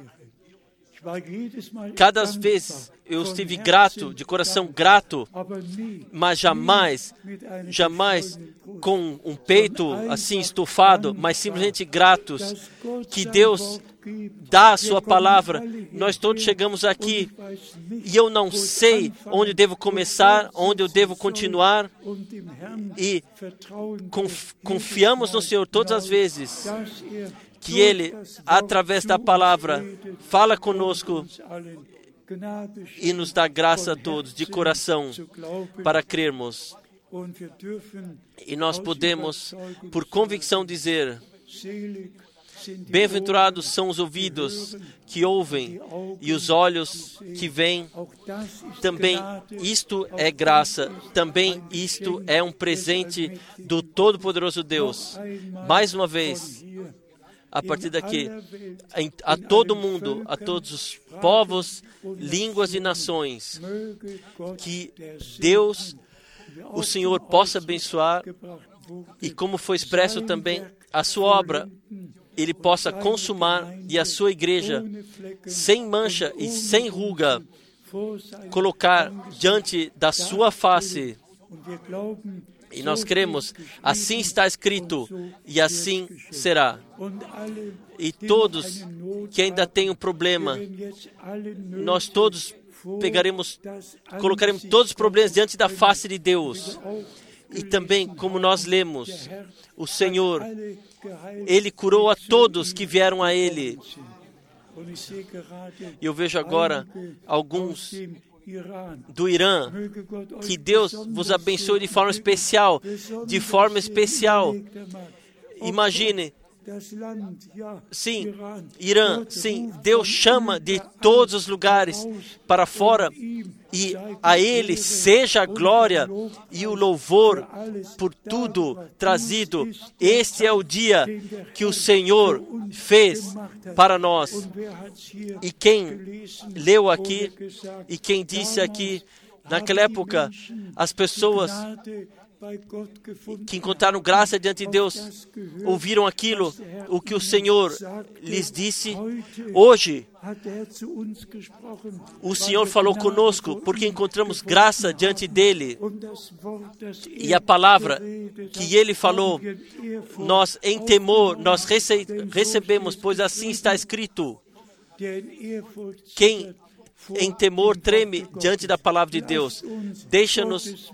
Cada vez eu estive grato, de coração grato, mas jamais, jamais com um peito assim estufado, mas simplesmente gratos que Deus dá a sua palavra. Nós todos chegamos aqui e eu não sei onde devo começar, onde eu devo continuar, e confiamos no Senhor todas as vezes que Ele, através da palavra, fala conosco e nos dá graça a todos, de coração, para crermos. E nós podemos, por convicção, dizer: bem-aventurados são os ouvidos que ouvem e os olhos que veem. Também isto é graça, também isto é um presente do Todo-Poderoso Deus. Mais uma vez, a partir daqui, a todo mundo, a todos os povos, línguas e nações, que Deus, o Senhor, possa abençoar e, como foi expresso também, a sua obra Ele possa consumar e a sua igreja, sem mancha e sem ruga, colocar diante da sua face. E nós cremos, assim está escrito, e assim será. E todos que ainda têm um problema, nós todos pegaremos, colocaremos todos os problemas diante da face de Deus. E também, como nós lemos, o Senhor, Ele curou a todos que vieram a Ele. E eu vejo agora alguns do Irã, que Deus vos abençoe de forma especial, de forma especial. Imagine, sim, Irã, sim, Deus chama de todos os lugares para fora, e a Ele seja a glória e o louvor por tudo trazido. Este é o dia que o Senhor fez para nós. E quem leu aqui, e quem disse aqui, naquela época, as pessoas que encontraram graça diante de Deus, ouviram aquilo, o que o Senhor lhes disse. Hoje, o Senhor falou conosco, porque encontramos graça diante dEle. E a palavra que Ele falou, nós em temor, nós rece- recebemos, pois assim está escrito. Quem em temor treme diante da palavra de Deus. Deixa-nos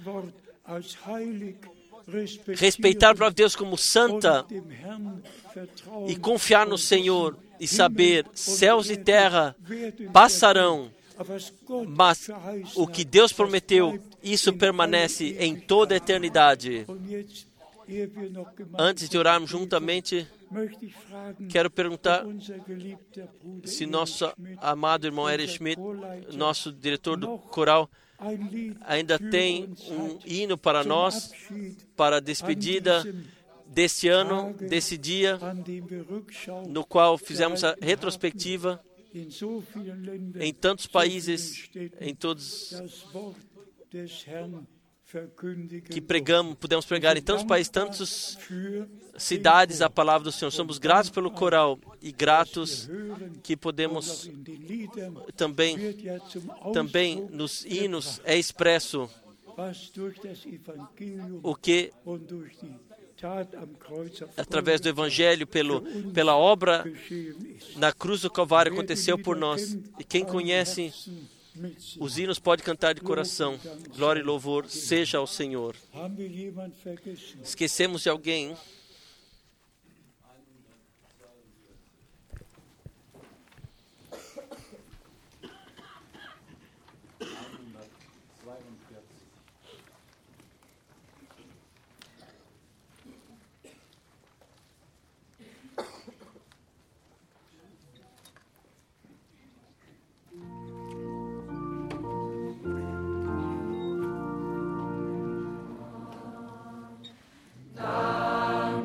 respeitar a palavra de Deus como santa e confiar no Senhor e saber, céus e terra passarão, mas o que Deus prometeu, isso permanece em toda a eternidade. Antes de orarmos juntamente, quero perguntar se nosso amado irmão Eric Schmidt, nosso diretor do coral, ainda tem um hino para nós, para a despedida deste ano, desse dia, no qual fizemos a retrospectiva em tantos países, em todos que pregamos, pudemos pregar em tantos países, tantas cidades a palavra do Senhor. Somos gratos pelo coral e gratos que podemos também, também nos hinos é expresso o que através do Evangelho, pelo, pela obra na cruz do Calvário aconteceu por nós. E quem conhece os hinos pode cantar de coração. Glória e louvor seja ao Senhor. Esquecemos de alguém? Dank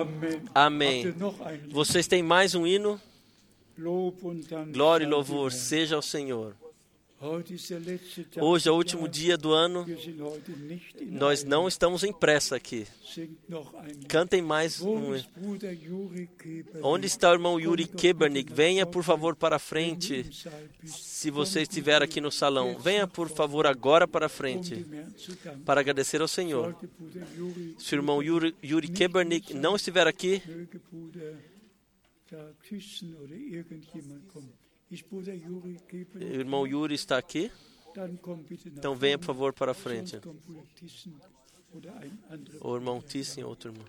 Amém. Vocês têm mais um hino? Glória e louvor seja ao Senhor. Hoje é o último dia do ano. Nós não estamos em pressa aqui. Cantem mais um. Onde está o irmão Yuri Kebernik? Venha, por favor, para a frente. Se você estiver aqui no salão, venha, por favor, agora para a frente, para agradecer ao Senhor. Se o irmão Yuri, Yuri Kebernik não estiver aqui, o irmão Yuri está aqui? Então venha, por favor, para a frente. O irmão Thyssen, outro irmão.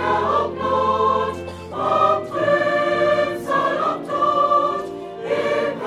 Im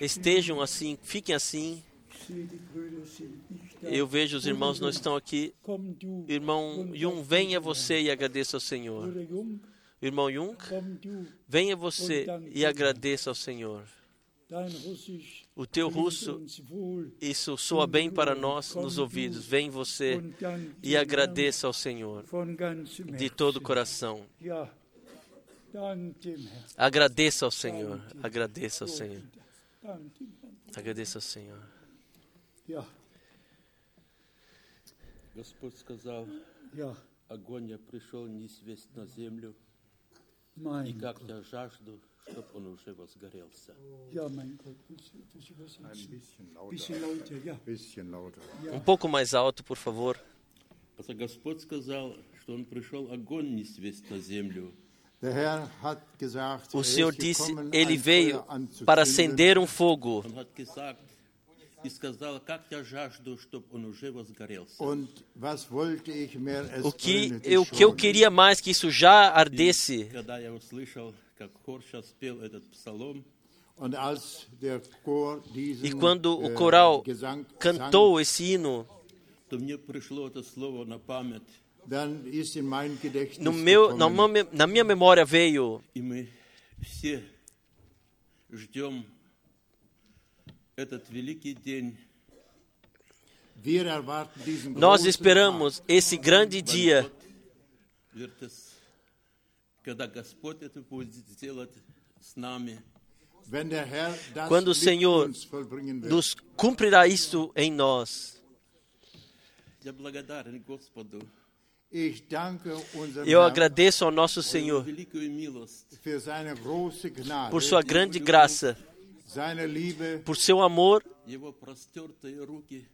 estejam assim, fiquem assim. Eu vejo os irmãos não estão aqui. Irmão Jung, venha você e agradeça ao Senhor. Irmão Jung, venha você e agradeça ao Senhor. O teu russo, isso soa bem para nós nos ouvidos. Vem você e agradeça ao Senhor de todo o coração. Agradeça ao Senhor. Agradeça ao Senhor. Agradeça ao Senhor. Господь сказал, огонь я пришел низвесть на землю, и как я жажду, чтоб он уже возгорелся. Um pouco mais alto, por favor. Господь сказал, что он пришел огонь низвесть на землю. O Senhor disse, Ele veio para acender um fogo. Он hat gesagt, и сказал, как я жажду, чтоб он уже возгорелся. O que eu, que eu queria mais que isso já ardesse. Когда я услышал, как хор сейчас пел этот псалом, E quando o coral cantou esse hino, то мне пришло это слово на память. no meu, na, na minha memória veio, И мы все ждем этот великий день. nós esperamos esse grande dia, Wird es, когда Господь это будет сделать с нами. quando o Senhor nos cumprirá isso em nós. Я благодарен Господу Eu agradeço ao nosso Senhor великую милость, por sua grande graça, por seu amor Его простертые руки.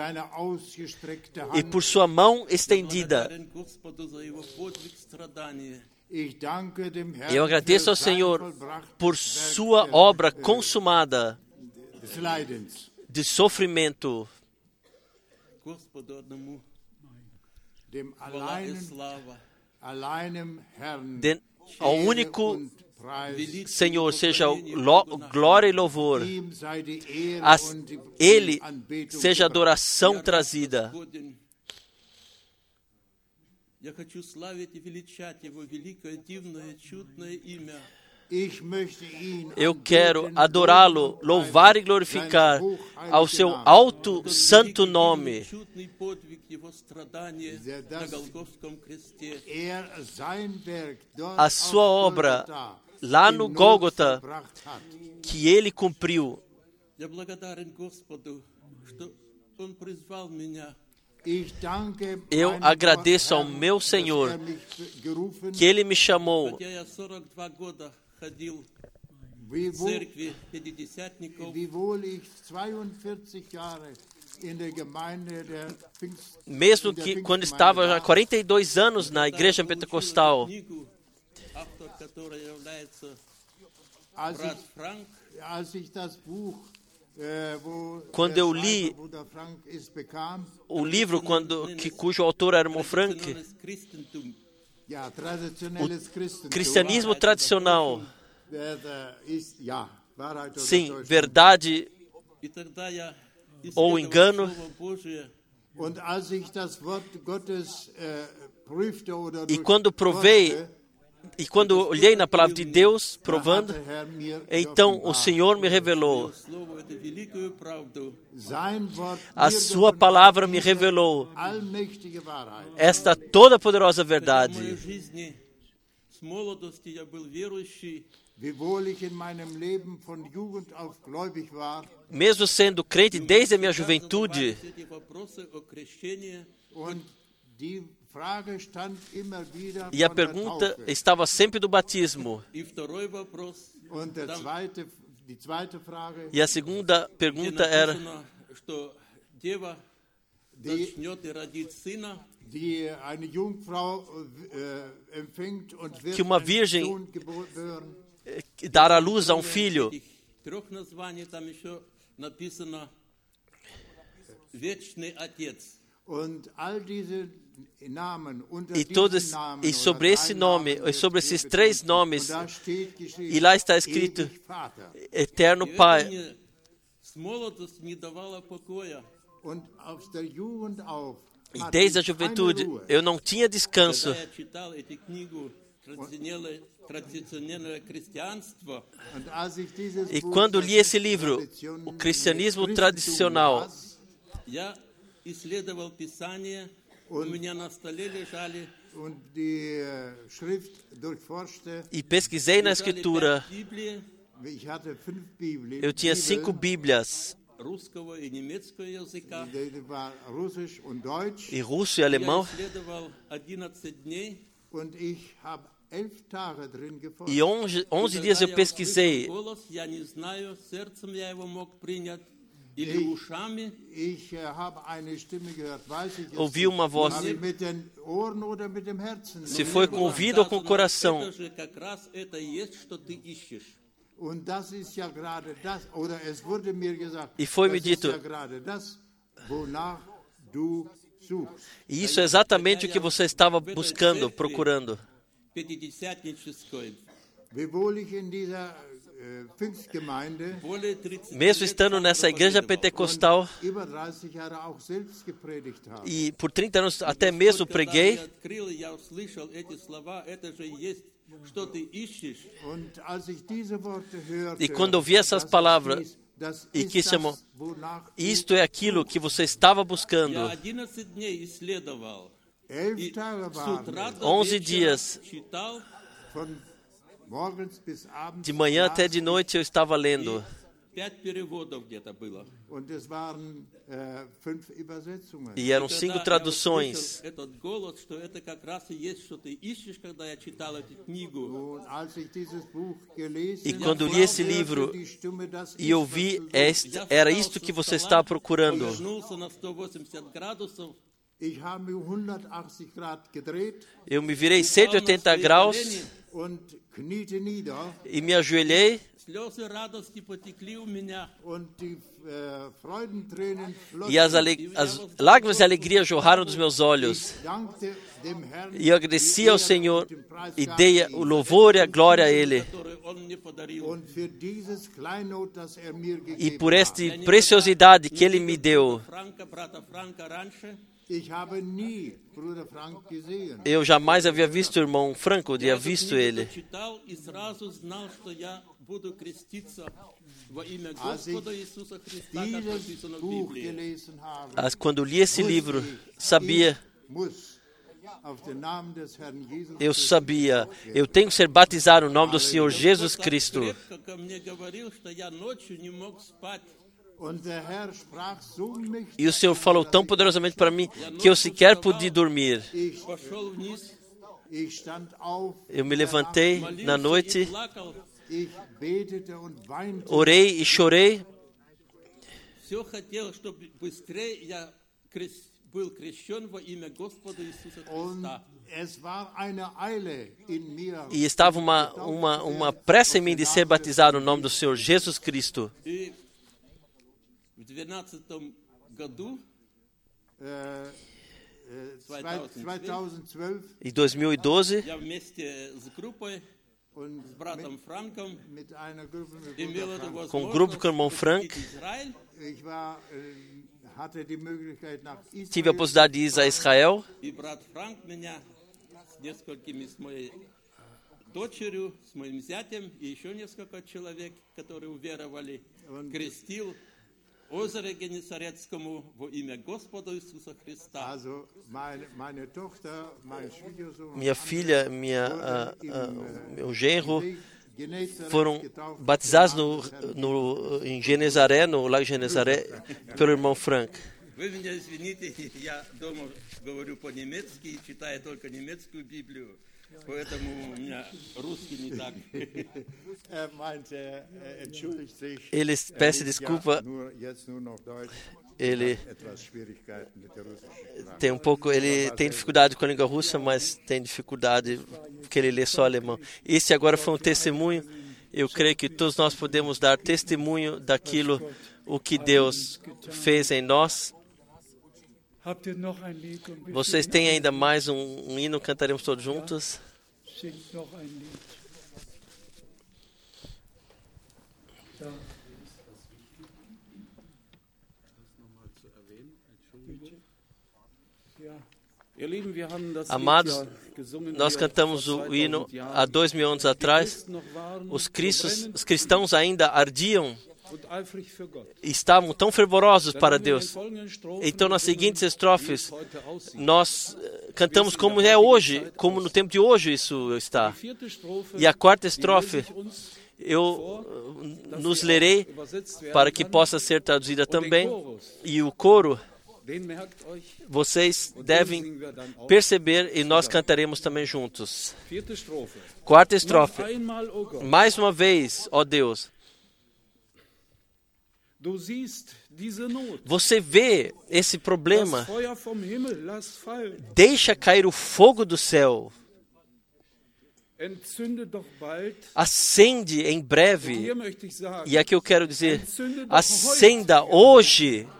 e por sua mão estendida. Благодарен Господу за Его подвиг страдания. Eu agradeço ao Senhor por sua obra consumada de sofrimento. Господу одному Dem хвала и alleinen, слава. alleinem Herrn, De, ao Ehre único und Preis. Senhor seja lo, glória e louvor. Ihm sei die Ehre A und die Ele Anbetung seja gebracht. adoração trazida. Господень, я хочу славить и величать Его великое, дивное, чудное имя. Ich möchte ihn Eu quero anbeten, adorá-lo, loben, louvar e preisen, glorificar seinen hochheiligen ao seu Namen. alto santo nome. Чудный подвиг Его страдания Der на das- Голгофском кресте. Er sein Werk dort A sua auf obra Golgatha lá in no Not Gólgota vollbracht hat. que ele cumpriu. Я благодарен Господу, что Он призвал меня. Ich danke Eu meinem agradeço ao Herrn, meu dass Senhor, er mich gerufen, que ele me chamou. Хотя я сорок два года ходил в wiewohl, церкви пятидесятников, wiewohl ich zweiundvierzig Jahre in der Gemeinde der Pfingst, Mesmo in der que quando Pfingstgemeinde estava já war, quarenta e dois anos na igreja pentecostal, книгу, автор которой является als брат ich, Франк, als ich das Buch, äh, wo Quando der eu Schreiber, li Bruder Frank ist, bekam, o livro quando, que, cujo autor era Irmão Frank, traditionelles Christentum, ja, traditionelles Christentum, cristianismo tradicional, Wahrheit oder Täuschung, ist, ja, Wahrheit oder sim, Täuschung. verdade и тогда я ou исследовал engano. Слово Божие, Und als ich das Wort Gottes äh, prüfte oder E quando provei, e quando olhei na palavra de Deus, provando, então o Senhor me revelou. Слово это великую правду, A sua palavra me revelou allmächtige Wahrheit. esta toda poderosa в моей verdade. жизни с молодости я был верующий, Wiewohl ich in meinem Leben von Jugend auf gläubig war Mesmo sendo crente desde a minha juventude, эти вопросы о крещении, und die Frage stand immer wieder e a von der pergunta Taufe. estava sempre do batismo. и второй вопрос, Und der zweite, die zweite Frage, E a segunda где pergunta era написано, что дева die, зачнет и родит сына, die eine Jungfrau äh, empfängt und wird Que uma einen virgem- Sohn geboren. dar à luz a um filho. этих трех названий там еще написано «Вечный Отец». Und all diese Namen, unter E, diesen todos, Namen e oder sobre drei esse nome, Namen e sobre wird esses hier três bekannt. nomes, Und da steht geschrieben, e lá está escrito ewig Vater. Eterno И это Pai, не Und aus der Jugend auf E hatte desde a ich keine juventude Ruhe. eu não tinha descanso. Und als ich dieses E Buch quando li esse livro, Tradition o cristianismo Christentum tradicional, las, Я исследовал Писание, у меня на столе лежали und die äh, Schrift durchforschte, e pesquisei na лежали escritura, пять Библий ich hatte fünf Bibeln, eu tinha Bibeln, cinco Bíblias, русского и немецкого языка. das war Russisch und Deutsch, em russo e Я alemão, исследовал одиннадцать дней. und ich habe elf Tage drin geforscht. e onze, onze dias eu pesquisei. Голос, я не знаю, сердцем я его мог принять или ушами. Ich äh, habe eine Stimme gehört, weiß ich es Ouvi nicht. uma voz. Habe ich mit den Ohren oder mit dem Herzen? Se foi com o ouvido ou com o coração. Это же как раз это и есть, что ты ищешь. Und das ist ja gerade das, oder es wurde mir gesagt, E foi me das ist dito- ja gerade das, wonach du suchst. E isso é exatamente o que você estava buscando, procurando. Пятидесятнической. Wiewohl ich in dieser äh, Pfingstgemeinde Более тридцати Mesmo лет estando сам nessa igreja проповедовал. pentecostal über dreißig Jahre auch selbst gepredigt habe. e por trinta anos até mesmo Когда preguei, я открыл, я услышал эти слова, это же и есть, что ты ищешь. Und als ich diese Worte hörte, E quando ouvi essas das palavras, ist, das e ist que das, chamou, wonach du isto é aquilo que você estava buscando. Я одиннадцать дней исследовал. elf И Tage с waren утра es, до Onze вечера dias. читал. von morgens bis abends. De manhã até las de ich, noite eu estava lendo. Пять переводов где-то было. Und es waren äh, fünf Übersetzungen. E eram Когда cinco я traduções. услышал этот голос, что это как раз и есть, что ты ищешь, когда я читал эту книгу. Und als ich dieses Buch gelesen E quando habe, li esse hörte livro die Stimme, das e ist, ouvi, was du suchst. este, Я era встал isto со que você стола, está procurando. повернулся на сто восемьдесят градусов, Ich habe mich hundertachtzig Grad gedreht Eu me virei cento e oitenta graus und kniete nieder e me ajoelhei слезы радости потекли у меня. und die äh, Freudentränen flossen. e as, ale- as lágrimas de alegria jorraram dos meus olhos. Ich dankte dem Herrn E eu agradeci ao die Ehre Senhor und den Preis e gab dei ihm. o louvor e a glória a Ele. Который он мне подарил. Und für dieses Kleinod, das er mir E gegeben por esta hat. preciosidade que Ele me deu, Франка, брата Франка раньше. Ich habe nie Bruder Frank gesehen. eu jamais havia visto o irmão Franco, havia visto ele. Читал и сразу знал, что я буду креститься во имя Als ich Господа Иисуса Христа, как dieses написано в Buch Библии. gelesen habe, As- Quando li esse livro, sabia, ich muss auf den Namen des Herrn Jesus eu Christus sabia, eu tenho que ser batizado no nome do Senhor Jesus Так Cristo. крепко ко мне говорил, что я ночью не мог спать. Und der Herr sprach so mächtig, E o Senhor falou tão poderosamente para mim que eu sequer pude dormir. ich, Пошел вниз, ich stand auf, Eu me levantei na молился noite, и плакал. ich betete und weinte. orei e chorei. Все хотел, чтобы быстрее я крес- был крещен во имя Господа Иисуса Und Христа. es war eine Eile in mir. E estava uma, uma, uma pressa em mim de ser batizado no nome do Senhor Jesus Cristo. И в двенадцатом году, Äh, äh, zweitausendzwölf Em dois mil e doze, я вместе с группой, und с братом Франком, mit einer Gruppe mit имел Bruder эту Frank. com o grupo com o irmão возможность Frank, посетить Израиль. Ich war, äh, hatte die Möglichkeit nach tive a Israel. possibilidade de ir a Israel. И брат Франк меня с несколькими, с моей дочерью, с моим зятем и еще несколько человек, которые уверовали, крестил озеро Генесарецкому во имя Господа Иисуса Христа. Also meine, meine Tochter, mein Schwiegersohn, Minha filha, minha, ah, ah, meu genro Genezareth foram getauft. batizados no, no, em Genezaré, no Lago Genezaré, pelo irmão Frank. Вы меня извините, я дома говорю по-немецки и читаю только немецкую Библию, поэтому у меня русский не так. Er meinte, er entschuldigt sich. Ele Er peça liest desculpa, ja nur, jetzt nur noch Deutsch. ele Hat etwas Schwierigkeiten mit der russischen Sprache. tem um pouco, ele tem dificuldade com a língua russa, mas tem dificuldade porque ele lê só alemão. Esse agora foi um testemunho. Eu creio que todos nós podemos dar testemunho daquilo o que Deus fez em nós. Habt ihr noch ein Lied? Und wir Vocês têm ainda mais um, um hino, cantaremos todos juntos. singt noch ein Lied. Ja. Amados, nós cantamos o hino há dois mil anos atrás. Os, cristos, os cristãos ainda ardiam e estavam tão fervorosos para Deus. Então, nas seguintes estrofes, nós cantamos como é hoje, como no tempo de hoje isso está. E a quarta estrofe, eu nos lerei para que possa ser traduzida também. E o coro, vocês devem perceber e nós cantaremos também juntos. Quarta estrofe. Mais uma vez, ó Deus, você vê esse problema, deixa cair o fogo do céu, acende em breve, e aqui eu quero dizer, acenda hoje,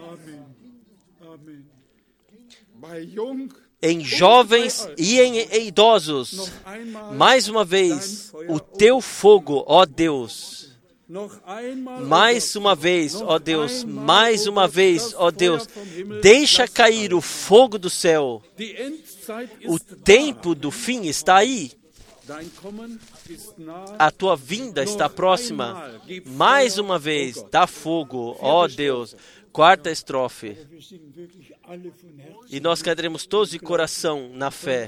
em jovens e em idosos, mais uma vez, o teu fogo, ó Deus. Mais uma vez, ó Deus, mais uma vez, ó Deus, deixa cair o fogo do céu. O tempo do fim está aí. A tua vinda está próxima. Mais uma vez, dá fogo, ó Deus. Quarta estrofe. E nós cantaremos todos de coração na fé.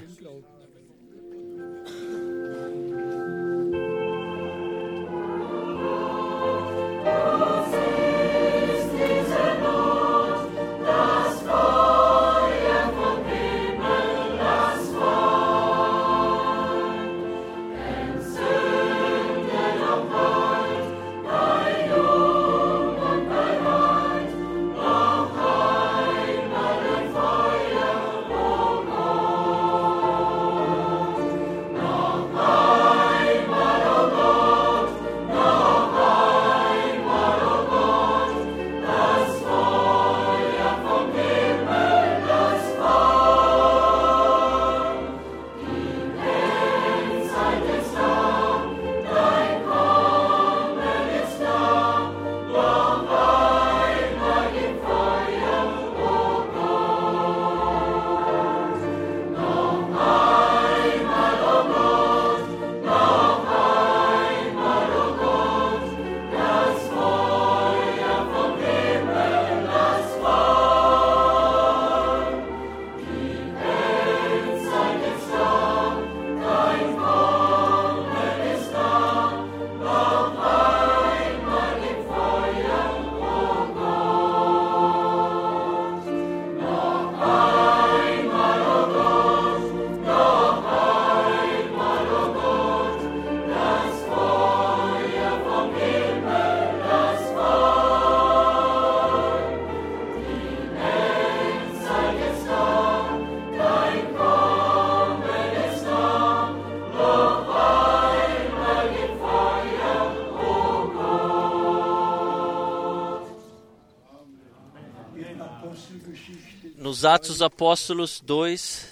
Nos Atos dos Apóstolos dois,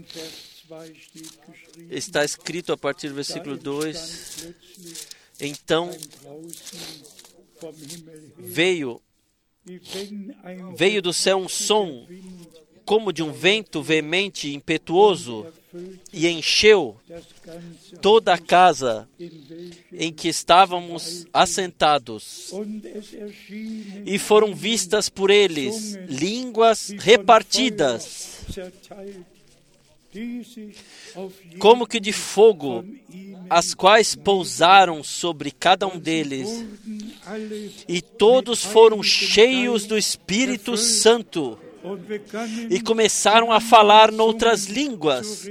está escrito a partir do versículo dois, então veio, veio do céu um som, como de um vento veemente e impetuoso, e encheu toda a casa em que estávamos assentados. E foram vistas por eles línguas repartidas, como que de fogo, as quais pousaram sobre cada um deles. E todos foram cheios do Espírito Santo e começaram a falar noutras línguas,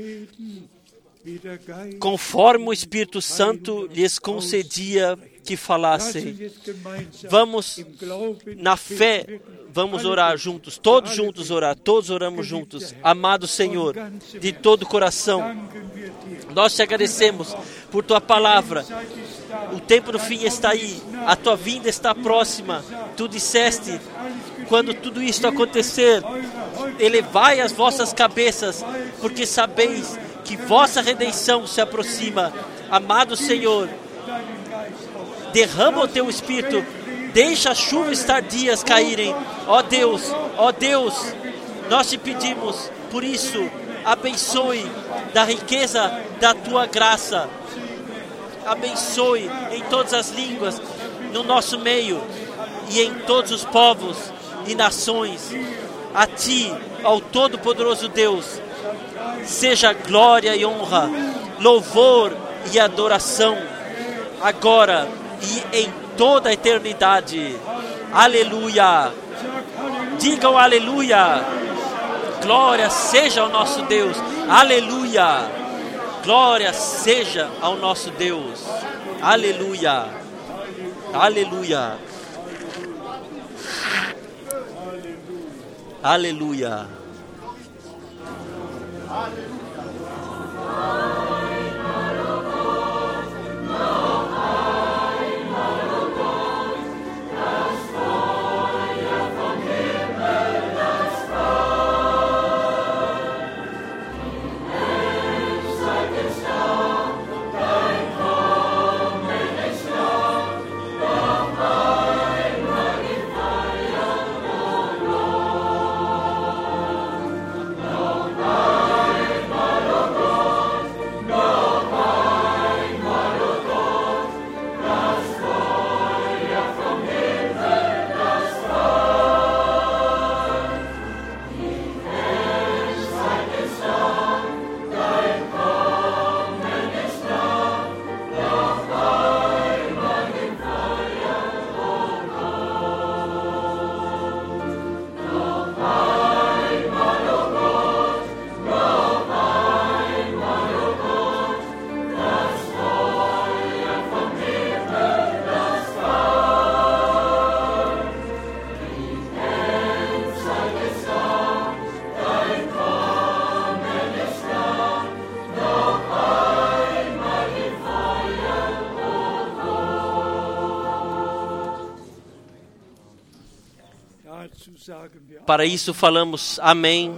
conforme o Espírito Santo lhes concedia que falassem. Vamos, na fé, vamos orar juntos, todos juntos orar, todos oramos juntos. Amado Senhor, de todo o coração, nós te agradecemos por tua palavra. O tempo do fim está aí, a tua vinda está próxima. Tu disseste, quando tudo isto acontecer, elevai as vossas cabeças, porque sabeis que vossa redenção se aproxima. Amado Senhor, derrama o teu Espírito Deixa as chuvas tardias caírem. Ó Deus, ó Deus, nós te pedimos, por isso, abençoe da riqueza da tua graça. Abençoe em todas as línguas, no nosso meio e em todos os povos e nações. A ti, ao Todo-Poderoso Deus, seja glória e honra, louvor e adoração, agora e em toda a eternidade. Aleluia! Digam aleluia! Glória seja ao nosso Deus! Aleluia! Glória seja ao nosso Deus! Aleluia! Aleluia! Aleluia! Para isso falamos amém,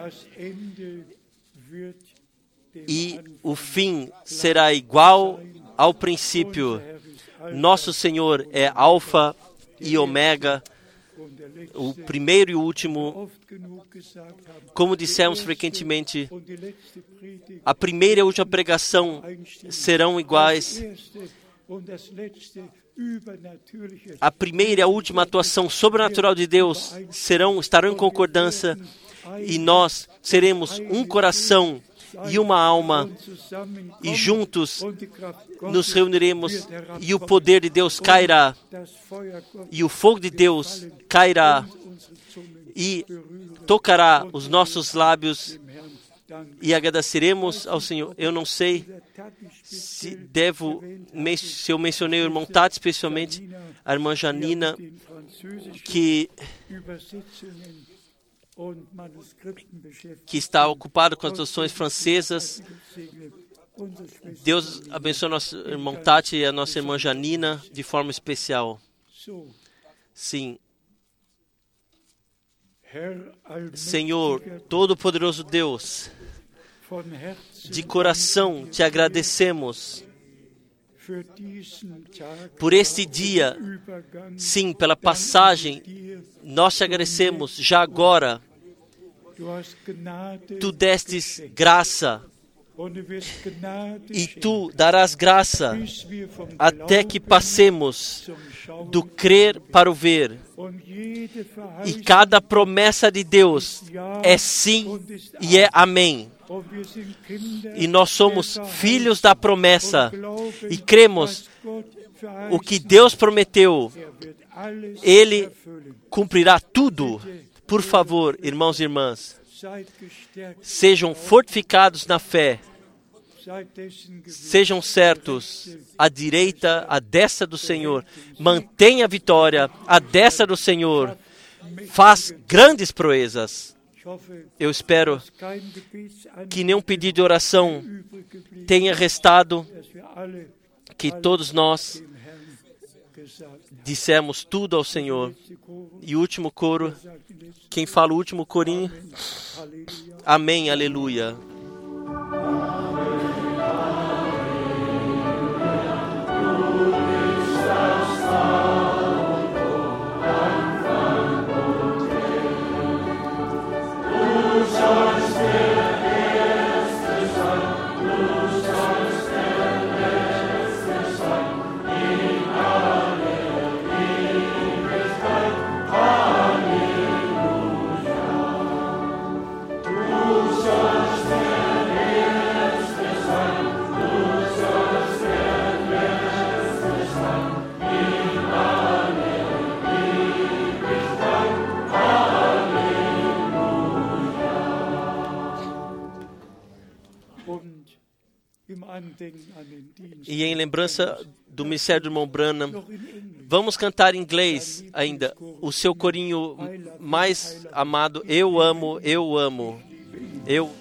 e o fim será igual ao princípio. Nosso Senhor é Alfa e Ômega, o primeiro e o último. Como dissemos frequentemente, a primeira e a última pregação serão iguais. A primeira e a última atuação sobrenatural de Deus serão, estarão em concordância, e nós seremos um coração e uma alma, e juntos nos reuniremos, e o poder de Deus cairá, e o fogo de Deus cairá, e tocará os nossos lábios, e agradeceremos ao Senhor. Eu não sei se devo, se eu mencionei o irmão Tati, especialmente a irmã Janina, que, que está ocupada com as traduções francesas. Deus abençoe nosso irmão Tati e a nossa irmã Janina de forma especial. Sim. Senhor, Todo-Poderoso Deus, de coração te agradecemos por este dia, sim, pela passagem. Nós te agradecemos já agora. Tu destes graça, e tu darás graça até que passemos do crer para o ver. E cada promessa de Deus é sim e é amém. E nós somos filhos da promessa e cremos o que Deus prometeu. Ele cumprirá tudo. Por favor, irmãos e irmãs, sejam fortificados na fé. Sejam certos, à direita, à destra do Senhor. Mantenha a vitória, à destra do Senhor. Faz grandes proezas. Eu espero que nenhum pedido de oração tenha restado, que todos nós dissemos tudo ao Senhor. E o último coro, quem fala o último corinho? Amém, aleluia. im Andenken an den Dienst. E em lembrança do ministério do irmão Branham, vamos cantar em inglês ainda o seu corinho mais amado, Eu Amo, Eu Amo, Eu